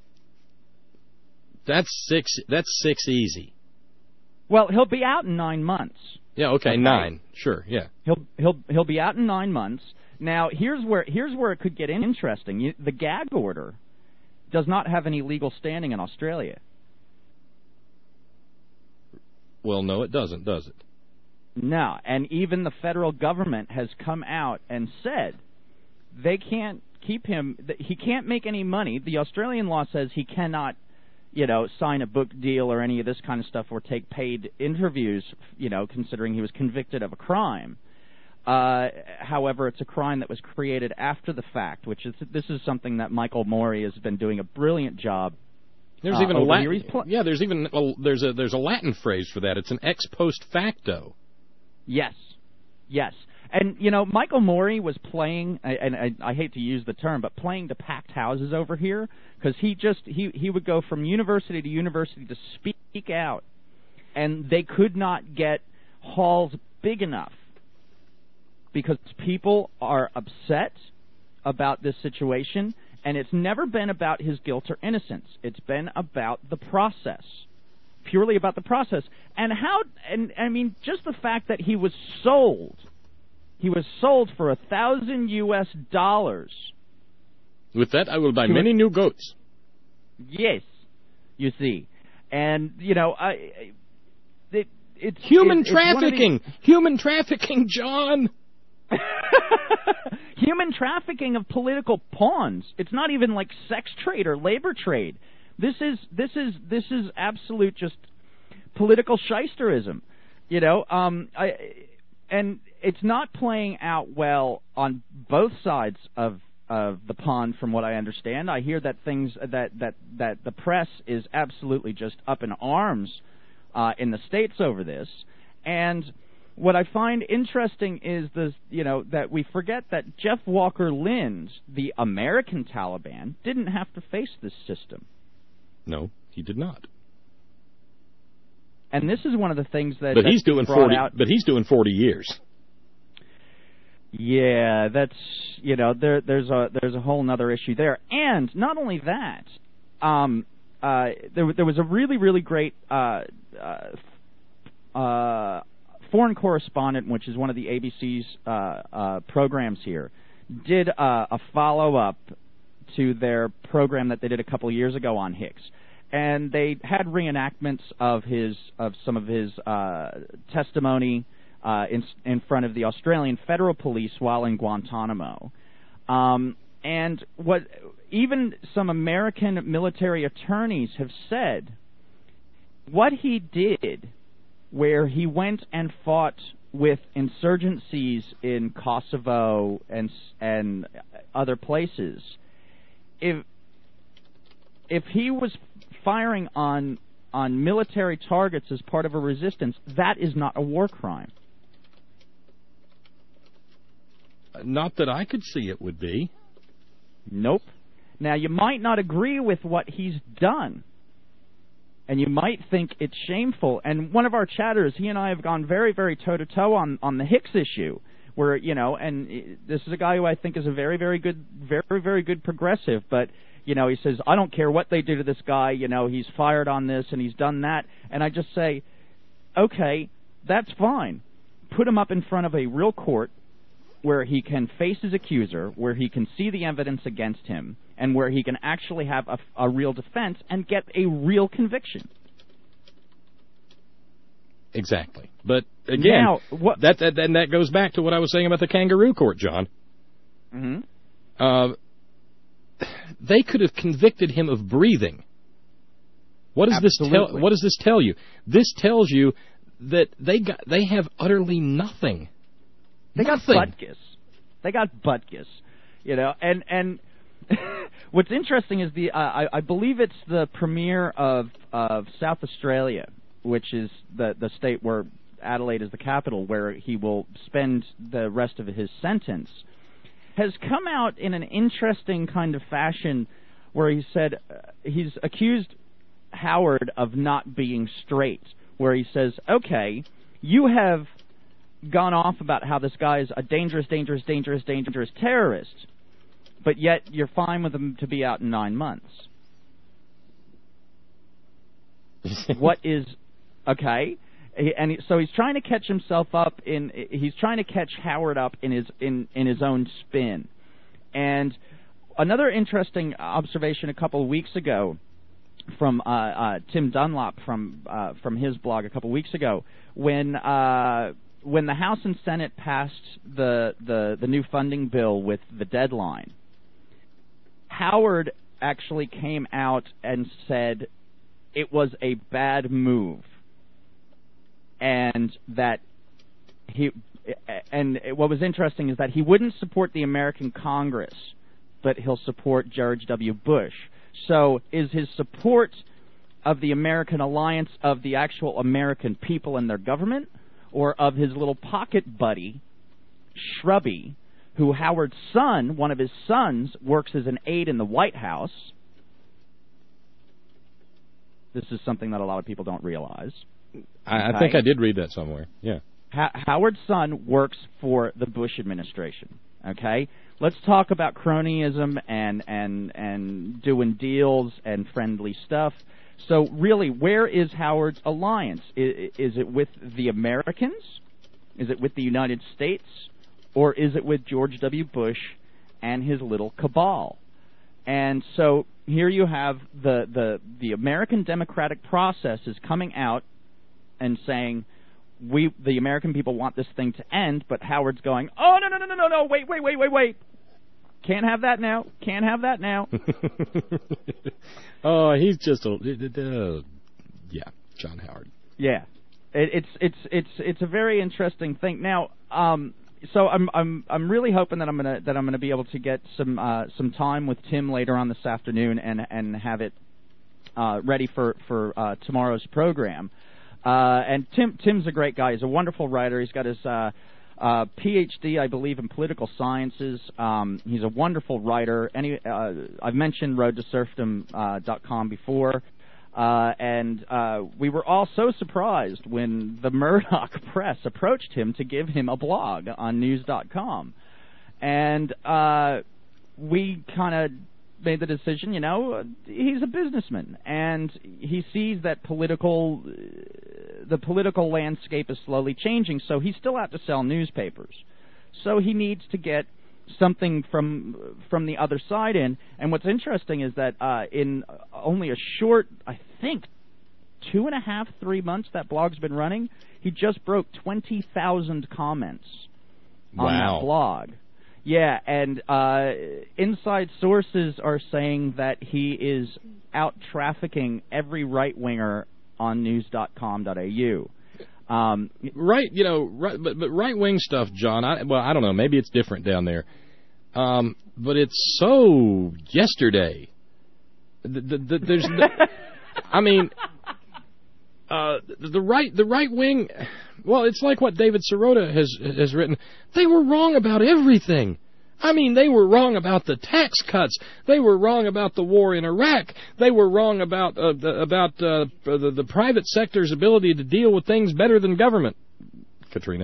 that's 6 easy. Well, he'll be out in 9 months. Yeah, okay, 9. Sure, yeah. He'll be out in 9 months. Now, here's where it could get interesting. The gag order does not have any legal standing in Australia. Well, no, it doesn't, does it? No, and even the federal government has come out and said they can't keep him. He can't make any money. The Australian law says he cannot, sign a book deal or any of this kind of stuff or take paid interviews, considering he was convicted of a crime. However, it's a crime that was created after the fact, this is something that Michael Mory has been doing a brilliant job. There's even there's a Latin phrase for that. It's an ex post facto. Yes. And, Michael Mory was playing, and I hate to use the term, but playing to packed houses over here, because he would go from university to university to speak out, and they could not get halls big enough because people are upset about this situation, and it's never been about his guilt or innocence. It's been about the process. Purely about the process. And just the fact that he was sold for $1,000 US. With that, I will buy many new goats. Yes, you see. And, it's human trafficking. Human trafficking, John. Human trafficking of political pawns. It's not even like sex trade or labor trade. This is absolute just political shysterism, and it's not playing out well on both sides of the pond, from what I understand. I hear that that the press is absolutely just up in arms in the States over this, and what I find interesting is that we forget that Jeff Walker Lind, the American Taliban, didn't have to face this system. No, he did not. And this is one of the things that he's doing 40. But he's doing 40 years. Yeah, that's there's a whole other issue there. And not only that, there was a really great foreign correspondent, which is one of the ABC's programs here, did a follow-up to their program that they did a couple of years ago on Hicks, and they had reenactments of some of his testimony in front of the Australian Federal Police while in Guantanamo, and what even some American military attorneys have said, what he did, where he went and fought with insurgencies in Kosovo and other places, if he was firing on military targets as part of a resistance, that is not a war crime. Not that I could see it would be. Nope. Now, you might not agree with what he's done, and you might think it's shameful. And one of our chatters, he and I have gone very, very toe-to-toe on the Hicks issue, where, and this is a guy who I think is a very, very good progressive, but, he says, I don't care what they do to this guy, he's fired on this and he's done that. And I just say, okay, That's fine. Put him up in front of a real court where he can face his accuser, where he can see the evidence against him, and where he can actually have a real defense and get a real conviction. Exactly. But again, now, that goes back to what I was saying about the kangaroo court, John. Mm-hmm. They could have convicted him of breathing. What does this tell you? This tells you that they have utterly nothing. They got butkus. They got butkus. You know, and what's interesting is I believe it's the premier of South Australia, which is the state where Adelaide is the capital, where he will spend the rest of his sentence, has come out in an interesting kind of fashion where he said he's accused Howard of not being straight, where he says, okay, you have gone off about how this guy is a dangerous terrorist, but yet you're fine with him to be out in 9 months. What is... Okay, so he's trying to catch himself up he's trying to catch Howard up in his own spin. And another interesting observation a couple of weeks ago from Tim Dunlop from his blog a couple of weeks ago, when the House and Senate passed the new funding bill with the deadline, Howard actually came out and said it was a bad move. And that what was interesting is that he wouldn't support the American Congress, but he'll support George W. Bush. So is his support of the American alliance of the actual American people and their government, or of his little pocket buddy, Shrubby, who Howard's son, one of his sons, works as an aide in the White House? This is something that a lot of people don't realize. I think I did read that somewhere. Yeah. Howard's son works for the Bush administration. Okay, let's talk about cronyism and doing deals and friendly stuff. So really, where is Howard's alliance? Is it with the Americans? Is it with the United States? Or is it with George W. Bush and his little cabal? And so here you have the American democratic process is coming out and saying, the American people want this thing to end, but Howard's going, oh, no, wait. Can't have that now. Can't have that now. Oh, he's just John Howard. Yeah. It's a very interesting thing. Now, so I'm really hoping that I'm gonna be able to get some time with Tim later on this afternoon and have it ready for tomorrow's program. And Tim's a great guy. He's a wonderful writer. He's got his PhD, I believe, in political sciences. He's a wonderful writer. I've mentioned roadtoserfdom.com before. And we were all so surprised when the Murdoch press approached him to give him a blog on news.com. And we kind of made the decision, he's a businessman, and he sees that the political landscape is slowly changing, so he's still out to sell newspapers. So he needs to get something from the other side in. And what's interesting is that in only a short, I think, 2.5, 3 months that blog's been running, he just broke 20,000 comments on that blog. Yeah, and inside sources are saying that he is out trafficking every right-winger on news.com.au. But right-wing stuff, John, I don't know, maybe it's different down there. But it's so yesterday. There's I mean, the right wing. Well, it's like what David Sirota has written. They were wrong about everything. I mean, they were wrong about the tax cuts. They were wrong about the war in Iraq. They were wrong about the private sector's ability to deal with things better than government. Katrina.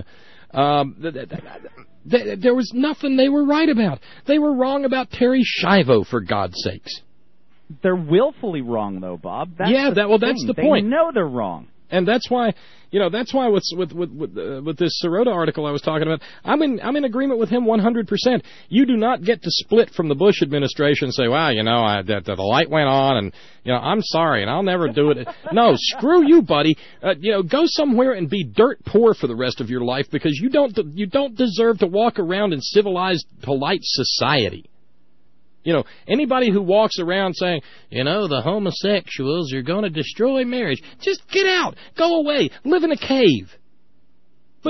There was nothing they were right about. They were wrong about Terry Schiavo, for God's sakes. They're willfully wrong, though, Bob. That's that's the point. They know they're wrong. And that's why, with this Sirota article I was talking about, I'm in agreement with him 100%. You do not get to split from the Bush administration and say, well, the light went on, and I'm sorry, and I'll never do it. No, screw you, buddy. Go somewhere and be dirt poor for the rest of your life, because you don't deserve to walk around in civilized, polite society. Anybody who walks around saying, the homosexuals are going to destroy marriage, just get out, go away, live in a cave. But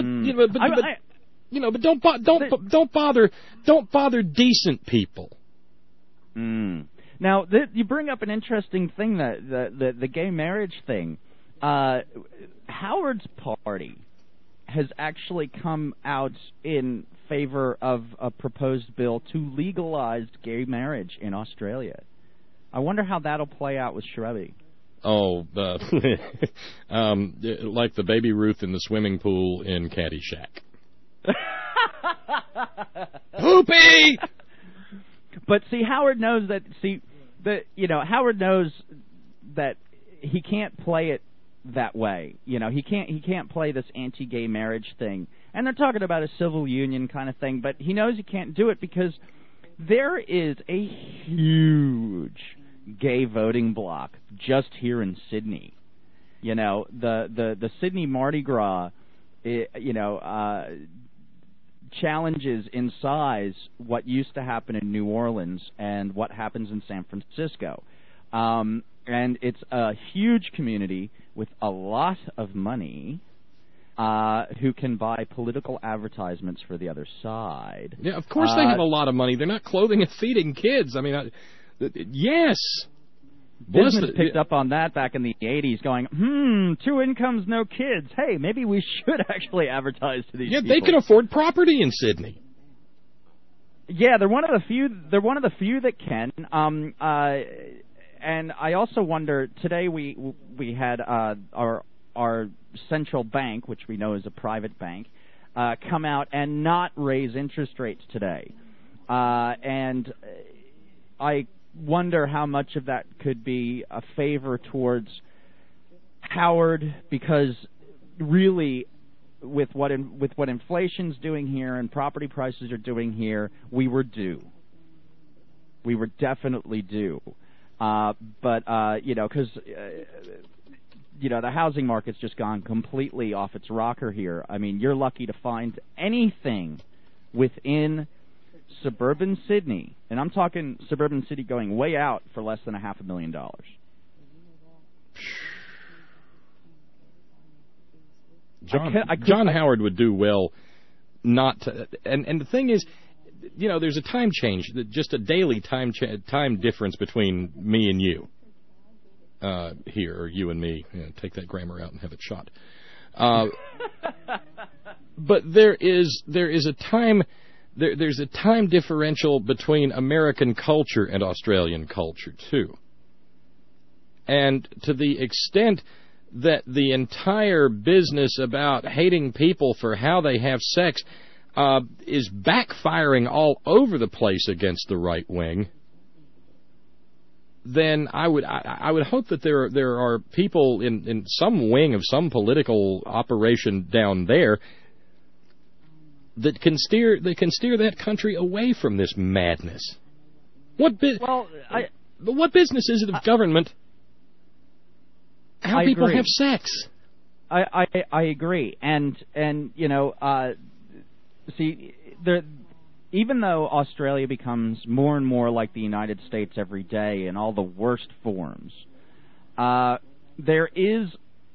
don't bother decent people. Now you bring up an interesting thing, the gay marriage thing. Howard's party has actually come out in favor of a proposed bill to legalize gay marriage in Australia. I wonder how that'll play out with Shruby. Oh, like the Baby Ruth in the swimming pool in Caddyshack. Poopy! But see, Howard knows that. Howard knows that he can't play it that way. He can't play this anti-gay marriage thing. And they're talking about a civil union kind of thing, but he knows he can't do it because there is a huge gay voting bloc just here in Sydney. The Sydney Mardi Gras, challenges in size what used to happen in New Orleans and what happens in San Francisco. And it's a huge community with a lot of money who can buy political advertisements for the other side. Yeah, of course they have a lot of money. They're not clothing and feeding kids. I mean, yes. Business picked up on that back in the 80s, going, 2 incomes, no kids. Hey, maybe we should actually advertise to these people. Yeah, they can afford property in Sydney. Yeah, they're one of the few. They're one of the few that can. And I also wonder. Today we had our central bank, which we know is a private bank, come out and not raise interest rates today. And I wonder how much of that could be a favor towards Howard, because really, with what inflation's doing here and property prices are doing here, we were due. We were definitely due. Because the housing market's just gone completely off its rocker here. I mean, you're lucky to find anything within suburban Sydney, and I'm talking suburban Sydney going way out, for less than $500,000. John Howard would do well not to, and the thing is, there's a time change, just a daily time difference between me and you here, or you and me. Take that grammar out and have it shot. But there is a time. There's a time differential between American culture and Australian culture, too. And to the extent that the entire business about hating people for how they have sex is backfiring all over the place against the right wing, then I would hope that there are people in some wing of some political operation down there that can steer that country away from this madness. What business is it of government how people have sex? I agree, and see, even though Australia becomes more and more like the United States every day in all the worst forms, there is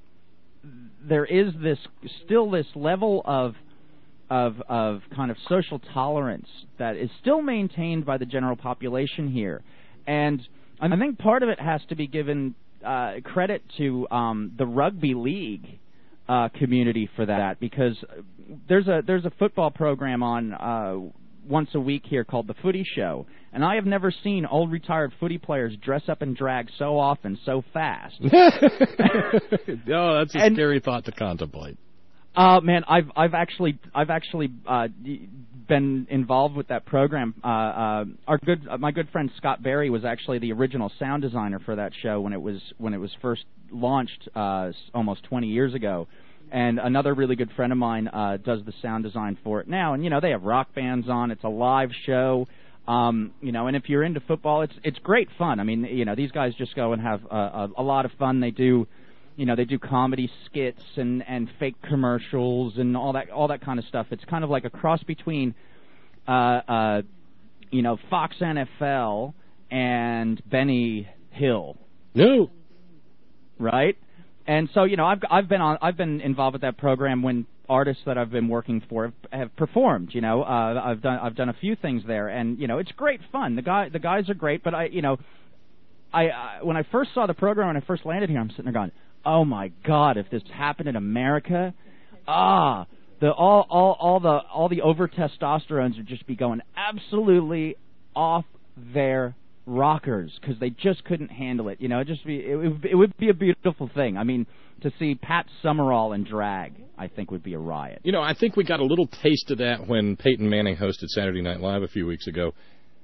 this level of kind of social tolerance that is still maintained by the general population here. And I think part of it has to be given credit to the rugby league community for that, because there's a football program on once a week here called The Footy Show, and I have never seen old retired footy players dress up in drag so often, so fast. Oh, that's a scary thought to contemplate. Man, I've actually been involved with that program. My good friend Scott Berry was actually the original sound designer for that show when it was first launched almost 20 years ago. And another really good friend of mine does the sound design for it now. And they have rock bands on. It's a live show. And if you're into football, it's great fun. I mean, these guys just go and have a lot of fun. They do comedy skits and fake commercials and all that kind of stuff. It's kind of like a cross between Fox NFL and Benny Hill. No. Right? And so, I've been involved with that program when artists that I've been working for have performed. I've done a few things there, and it's great fun. The guys are great, but I when I first saw the program, when I first landed here, I'm sitting there going, oh my God, if this happened in America, all the over testosterones would just be going absolutely off their rockers because they just couldn't handle it. It would be a beautiful thing. I mean, to see Pat Summerall in drag, I think would be a riot. I think we got a little taste of that when Peyton Manning hosted Saturday Night Live a few weeks ago.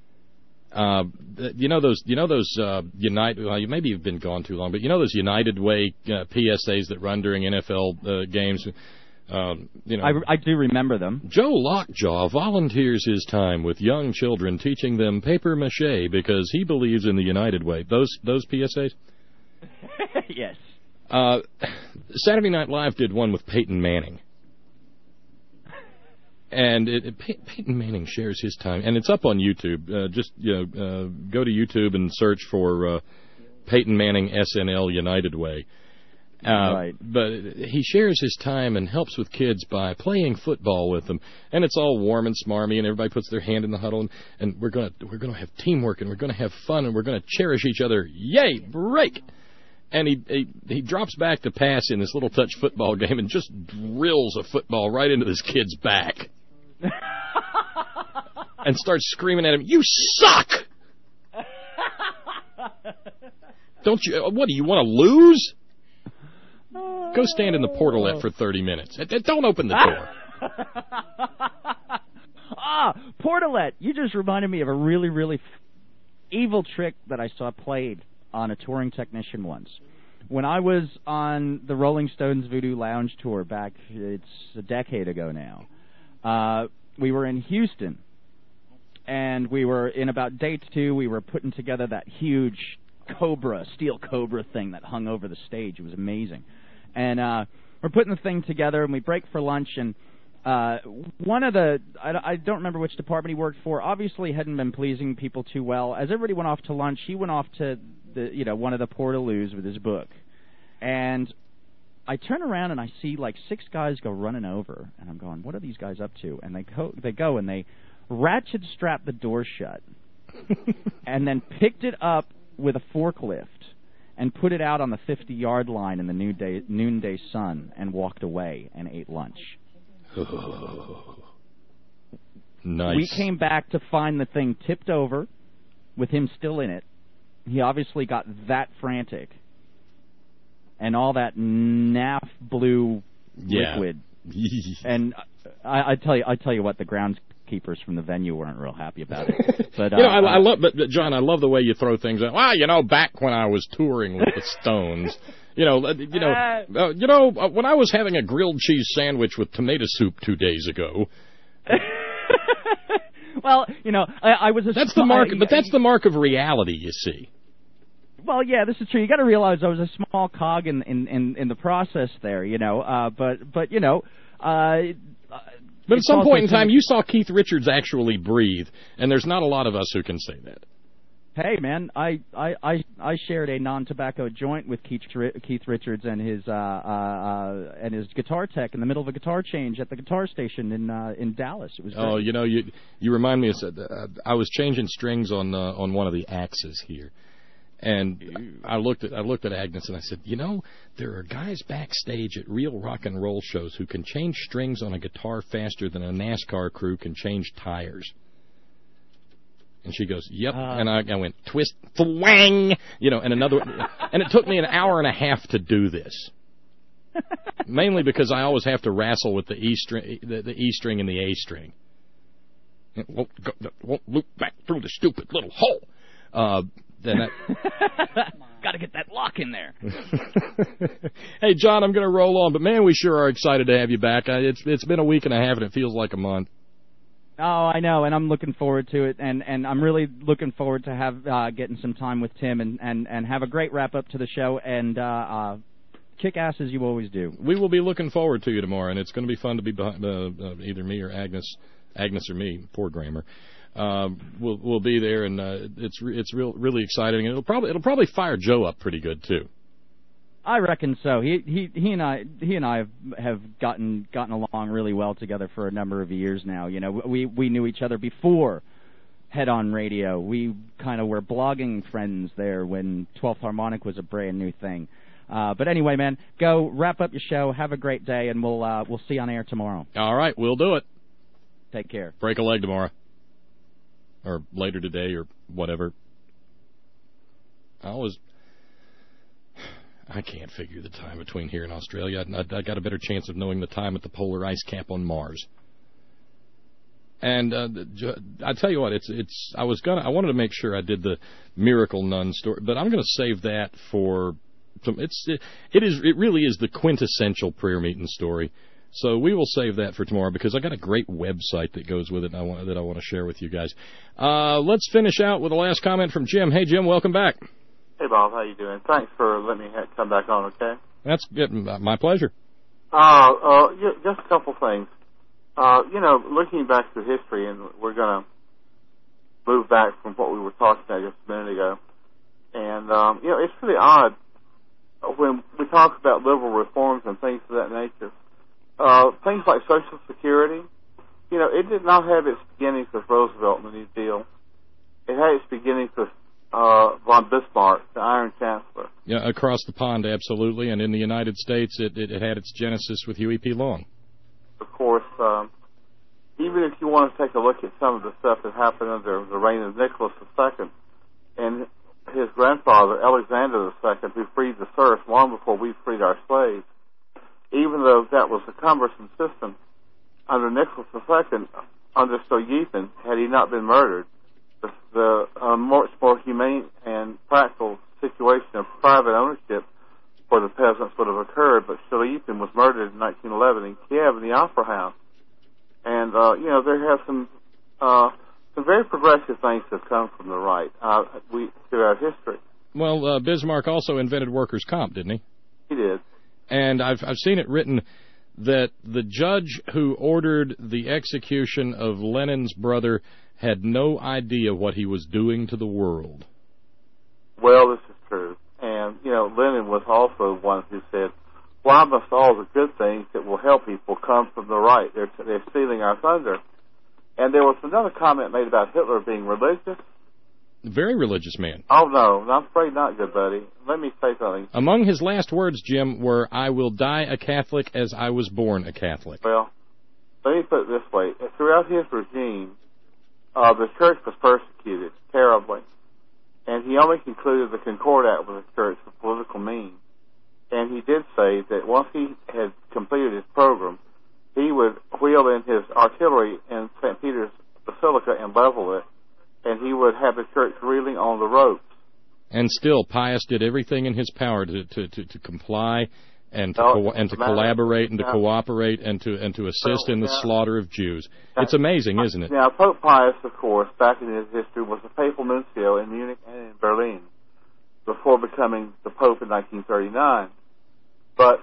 Those United. Well, maybe you've been gone too long, but those United Way PSAs that run during NFL games. I do remember them. Joe Lockjaw volunteers his time with young children, teaching them paper mache because he believes in the United Way. Those PSAs. Yes. Saturday Night Live did one with Peyton Manning. And Peyton Manning shares his time, and it's up on YouTube. Go to YouTube and search for Peyton Manning SNL United Way. Right. But he shares his time and helps with kids by playing football with them, and it's all warm and smarmy, and everybody puts their hand in the huddle, and we're gonna have teamwork, and we're gonna have fun, and we're gonna cherish each other. Yay, break! And he drops back to pass in this little touch football game and just drills a football right into this kid's back. And starts screaming at him, "You suck!" Don't you? What do you want to lose? Go stand in the portalette for 30 minutes. Don't open the door. Portalette! You just reminded me of a really, really evil trick that I saw played on a touring technician once. When I was on the Rolling Stones Voodoo Lounge tour back, it's a decade ago now, we were in Houston, and we were in about day 2, we were putting together that huge steel Cobra thing that hung over the stage. It was amazing. And we're putting the thing together, and we break for lunch, and one of the, I don't remember which department he worked for, obviously hadn't been pleasing people too well. As everybody went off to lunch, he went off to one of the portaloos with his book. And I turn around and I see like 6 guys go running over, and I'm going, what are these guys up to? And they go and they ratchet strap the door shut and then picked it up with a forklift and put it out on the 50-yard line in the noonday sun and walked away and ate lunch. Nice. We came back to find the thing tipped over with him still in it. He obviously got that frantic. And all that naff blue liquid. And I tell you what, the groundskeepers from the venue weren't real happy about it. But John, I love the way you throw things out. Well, back when I was touring with the Stones, when I was having a grilled cheese sandwich with tomato soup 2 days ago. Well, I was. That's the mark, but that's the mark of reality, you see. Well, yeah, this is true. You got to realize I was a small cog in the process there, But at some point in time, you saw Keith Richards actually breathe, and there's not a lot of us who can say that. Hey, man, I shared a non-tobacco joint with Keith Richards and his guitar tech in the middle of a guitar change at the guitar station in Dallas. It was great. Oh, you remind me of I was changing strings on one of the axes here. And I looked at Agnes and I said, there are guys backstage at real rock and roll shows who can change strings on a guitar faster than a NASCAR crew can change tires. And she goes, yep. And I went, twist, thwang, and another, and it took me an hour and a half to do this. Mainly because I always have to wrestle with the E string and the A string. It won't loop back through the stupid little hole. Then that... Got to get that lock in there. Hey, John, I'm going to roll on, but man, we sure are excited to have you back. It's been a week and a half, and it feels like a month. Oh, I know, and I'm looking forward to it, and I'm really looking forward to have getting some time with Tim and have a great wrap up to the show and kick ass as you always do. We will be looking forward to you tomorrow, and it's going to be fun to be behind, either me or Agnes or me, poor grammar. We'll be there, and it's really exciting, and it'll probably fire Joe up pretty good too. I reckon so. He and I have gotten along really well together for a number of years now. You know, we knew each other before Head On Radio. We kind of were blogging friends there when 12th Harmonic was a brand new thing. But anyway, man, go wrap up your show. Have a great day, and we'll see you on air tomorrow. All right, we'll do it. Take care. Break a leg tomorrow. Or later today, or whatever. I can't figure the time between here and Australia. I got a better chance of knowing the time at the polar ice cap on Mars. And I tell you what, I wanted to make sure I did the Miracle Nun story, but I'm going to save that for some. It really is the quintessential prayer meeting story. So we will save that for tomorrow because I got a great website that goes with it that I want to share with you guys. Let's finish out with the last comment from Jim. Hey, Jim, welcome back. Hey, Bob, how you doing? Thanks for letting me come back on, okay? That's good. My pleasure. Just a couple things. Looking back through history, and we're going to move back from what we were talking about just a minute ago. And, it's really odd when we talk about liberal reforms and things of that nature. Things like Social Security, it did not have its beginnings with Roosevelt and the New Deal. It had its beginnings with von Bismarck, the Iron Chancellor. Yeah, across the pond, absolutely. And in the United States, it had its genesis with Huey P. Long. Of course, even if you want to take a look at some of the stuff that happened under the reign of Nicholas II and his grandfather, Alexander II, who freed the serfs long before we freed our slaves, even though that was a cumbersome system, under Nicholas II, under Stolypin, had he not been murdered, the much more humane and practical situation of private ownership for the peasants would have occurred, but Stolypin was murdered in 1911 in Kiev in the Opera House. And, there have some very progressive things that have come from the right throughout history. Well, Bismarck also invented workers' comp, didn't he? He did. And I've seen it written that the judge who ordered the execution of Lenin's brother had no idea what he was doing to the world. Well, this is true. And, Lenin was also one who said, why must all the good things that will help people come from the right? They're stealing our thunder. And there was another comment made about Hitler being religious. Very religious man. Oh, no, I'm afraid not, good buddy. Let me say something. Among his last words, Jim, were, I will die a Catholic as I was born a Catholic. Well, let me put it this way. Throughout his regime, the church was persecuted terribly. And he only concluded the Concord Act with the church for political means. And he did say that once he had completed his program, he would wheel in his artillery in St. Peter's Basilica and level it, and he would have the church reeling on the ropes. And still, Pius did everything in his power to comply and to collaborate and to cooperate and to assist in the slaughter of Jews. It's amazing, isn't it? Now, Pope Pius, of course, back in his history, was a papal nuncio in Munich and in Berlin before becoming the Pope in 1939. But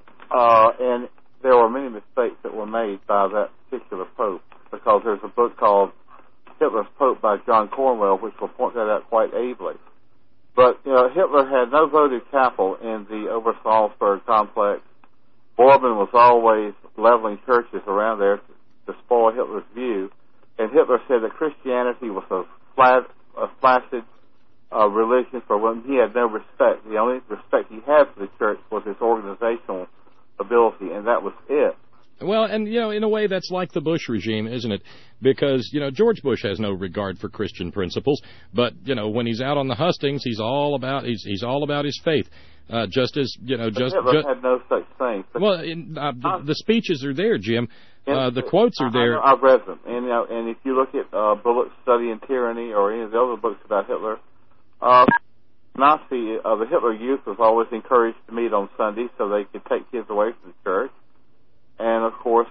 and there were many mistakes that were made by that particular Pope, because there's a book called Hitler's Pope by John Cornwell, which will point that out quite ably. But Hitler had no votive chapel in the Obersalzberg complex. Bormann was always leveling churches around there to spoil Hitler's view. And Hitler said that Christianity was a flaccid religion for whom he had no respect. The only respect he had for the church was his organizational ability, and that was it. Well, and, in a way, that's like the Bush regime, isn't it? Because, George Bush has no regard for Christian principles, but, when he's out on the hustings, he's all about his faith. Hitler had no such thing. Well, the speeches are there, Jim. The quotes are there. I've read them, and if you look at Bullock's Study in Tyranny or any of the other books about Hitler, the Hitler Youth was always encouraged to meet on Sunday so they could take kids away from the church. And, of course,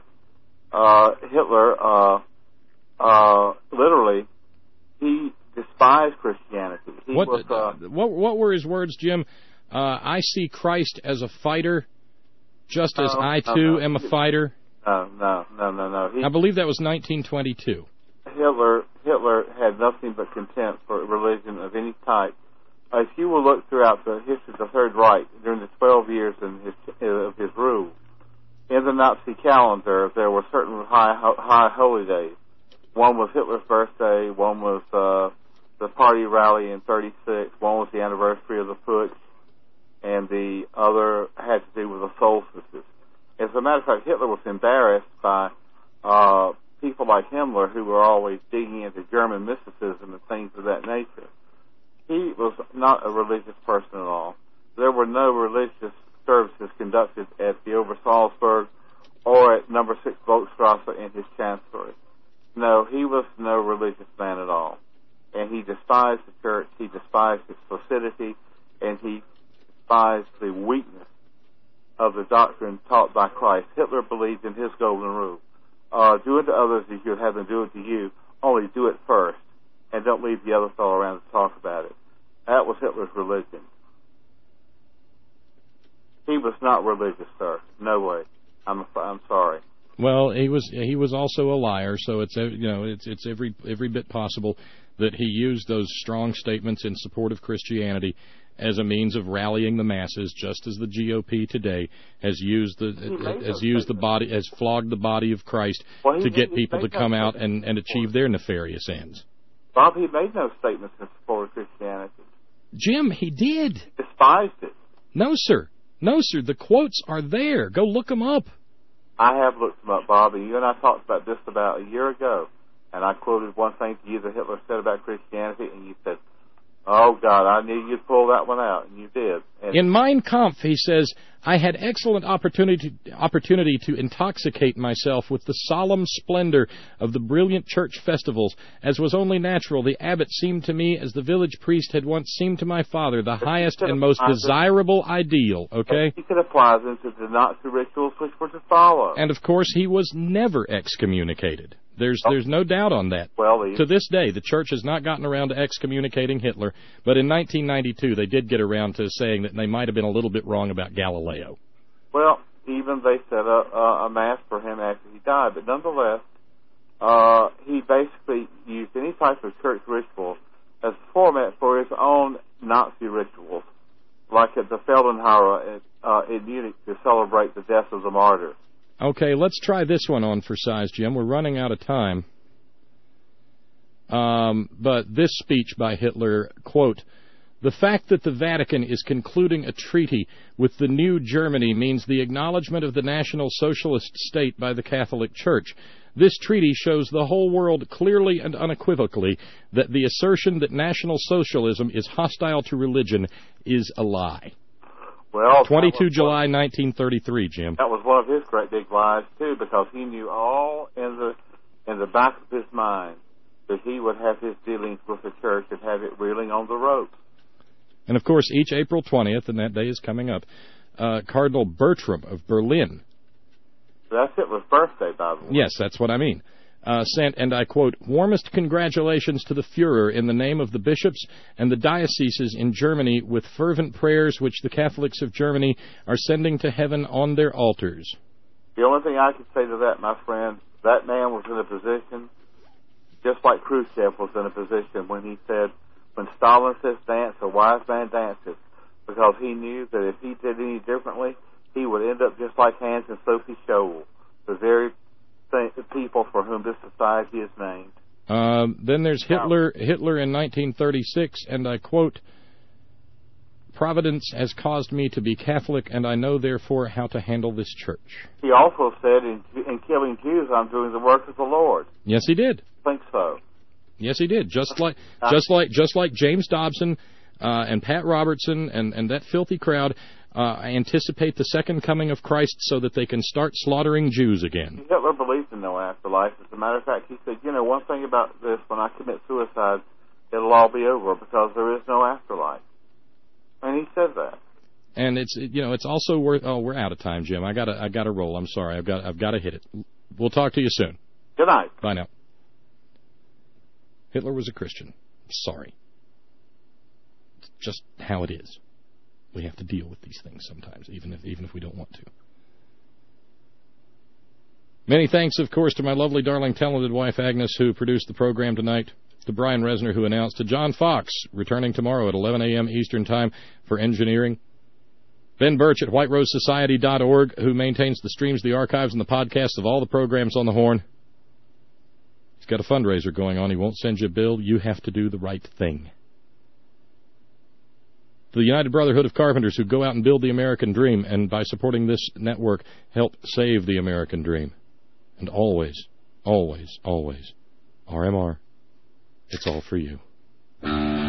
Hitler, literally, he despised Christianity. What were his words, Jim? I see Christ as a fighter, just as I, too, am a fighter. No. I believe that was 1922. Hitler had nothing but contempt for religion of any type. If you will look throughout the history of the Third Reich during the 12 years of his rule, in the Nazi calendar there were certain high holy days. One was Hitler's birthday, one was the party rally in 36, one was the anniversary of the putsch, and the other had to do with the solstices. As a matter of fact, Hitler was embarrassed by people like Himmler who were always digging into German mysticism and things of that nature. He was not a religious person at all. There were no religious services conducted at the Obersalzberg or at number 6 Volksstrasse in his chancellery. No, he was no religious man at all. And he despised the church, he despised its placidity, and he despised the weakness of the doctrine taught by Christ. Hitler believed in his golden rule. Do unto others as you would have them do unto you, only do it first, and don't leave the other fellow around to talk about it. That was Hitler's religion. He was not religious, sir. No way. I'm sorry. Well, he was also a liar, so it's it's every bit possible that he used those strong statements in support of Christianity as a means of rallying the masses, just as the GOP today has flogged the body of Christ to get people to come out and achieve their nefarious ends. Bob, he made no statements in support of Christianity. Jim, he did. Despised it. No, sir. The quotes are there. Go look them up. I have looked them up, Bob, and you and I talked about this about a year ago, and I quoted one thing to you that Hitler said about Christianity, and you said, oh, God, I knew you'd pull that one out, and you did. And in Mein Kampf, he says, I had excellent opportunity to intoxicate myself with the solemn splendor of the brilliant church festivals. As was only natural, the abbot seemed to me, as the village priest had once seemed to my father, the highest and most desirable ideal, okay? He could apply them to the Nazi rituals which were to follow. And, of course, he was never excommunicated. There's no doubt on that. Well, to this day, the church has not gotten around to excommunicating Hitler, but in 1992 they did get around to saying that they might have been a little bit wrong about Galileo. Well, even they set a mass for him after he died, but nonetheless, he basically used any type of church ritual as a format for his own Nazi rituals, like at the Feldenhaus in Munich to celebrate the death of the martyrs. Okay, let's try this one on for size, Jim. We're running out of time. But this speech by Hitler, quote, the fact that the Vatican is concluding a treaty with the new Germany means the acknowledgement of the National Socialist state by the Catholic Church. This treaty shows the whole world clearly and unequivocally that the assertion that National Socialism is hostile to religion is a lie. Well, 22 July 1933, Jim. That was one of his great big lies, too, because he knew all in the back of his mind that he would have his dealings with the church and have it reeling on the ropes. And, of course, each April 20th, and that day is coming up, Cardinal Bertram of Berlin. That's Hitler's birthday, by the way. Yes, that's what I mean. Sent, and I quote, warmest congratulations to the Fuhrer in the name of the bishops and the dioceses in Germany with fervent prayers which the Catholics of Germany are sending to heaven on their altars. The only thing I can say to that, my friend, that man was in a position, just like Khrushchev was in a position when he said, when Stalin says dance, a wise man dances, because he knew that if he did any differently, he would end up just like Hans and Sophie Scholl, the very people for whom this society is named. Then there's Hitler in 1936, and I quote, Providence has caused me to be Catholic, and I know, therefore, how to handle this church. He also said, in killing Jews, I'm doing the work of the Lord. Yes, he did. I think so. Yes, he did. Just like James Dobson and Pat Robertson and that filthy crowd. anticipate the second coming of Christ so that they can start slaughtering Jews again. Hitler believed in no afterlife. As a matter of fact, he said, one thing about this, when I commit suicide, it'll all be over because there is no afterlife. And he said that. And it's also worth. Oh, we're out of time, Jim. I gotta roll. I'm sorry. I've got to hit it. We'll talk to you soon. Good night. Bye now. Hitler was a Christian. Sorry. It's just how it is. We have to deal with these things sometimes, even if we don't want to. Many thanks, of course, to my lovely, darling, talented wife, Agnes, who produced the program tonight, to Brian Resner, who announced, to John Fox, returning tomorrow at 11 a.m. Eastern Time for engineering, Ben Birch at whiterosesociety.org, who maintains the streams, the archives, and the podcasts of all the programs on the Horn. He's got a fundraiser going on. He won't send you a bill. You have to do the right thing. To the United Brotherhood of Carpenters, who go out and build the American dream, and by supporting this network, help save the American dream. And always, always, always, RMR, it's all for you.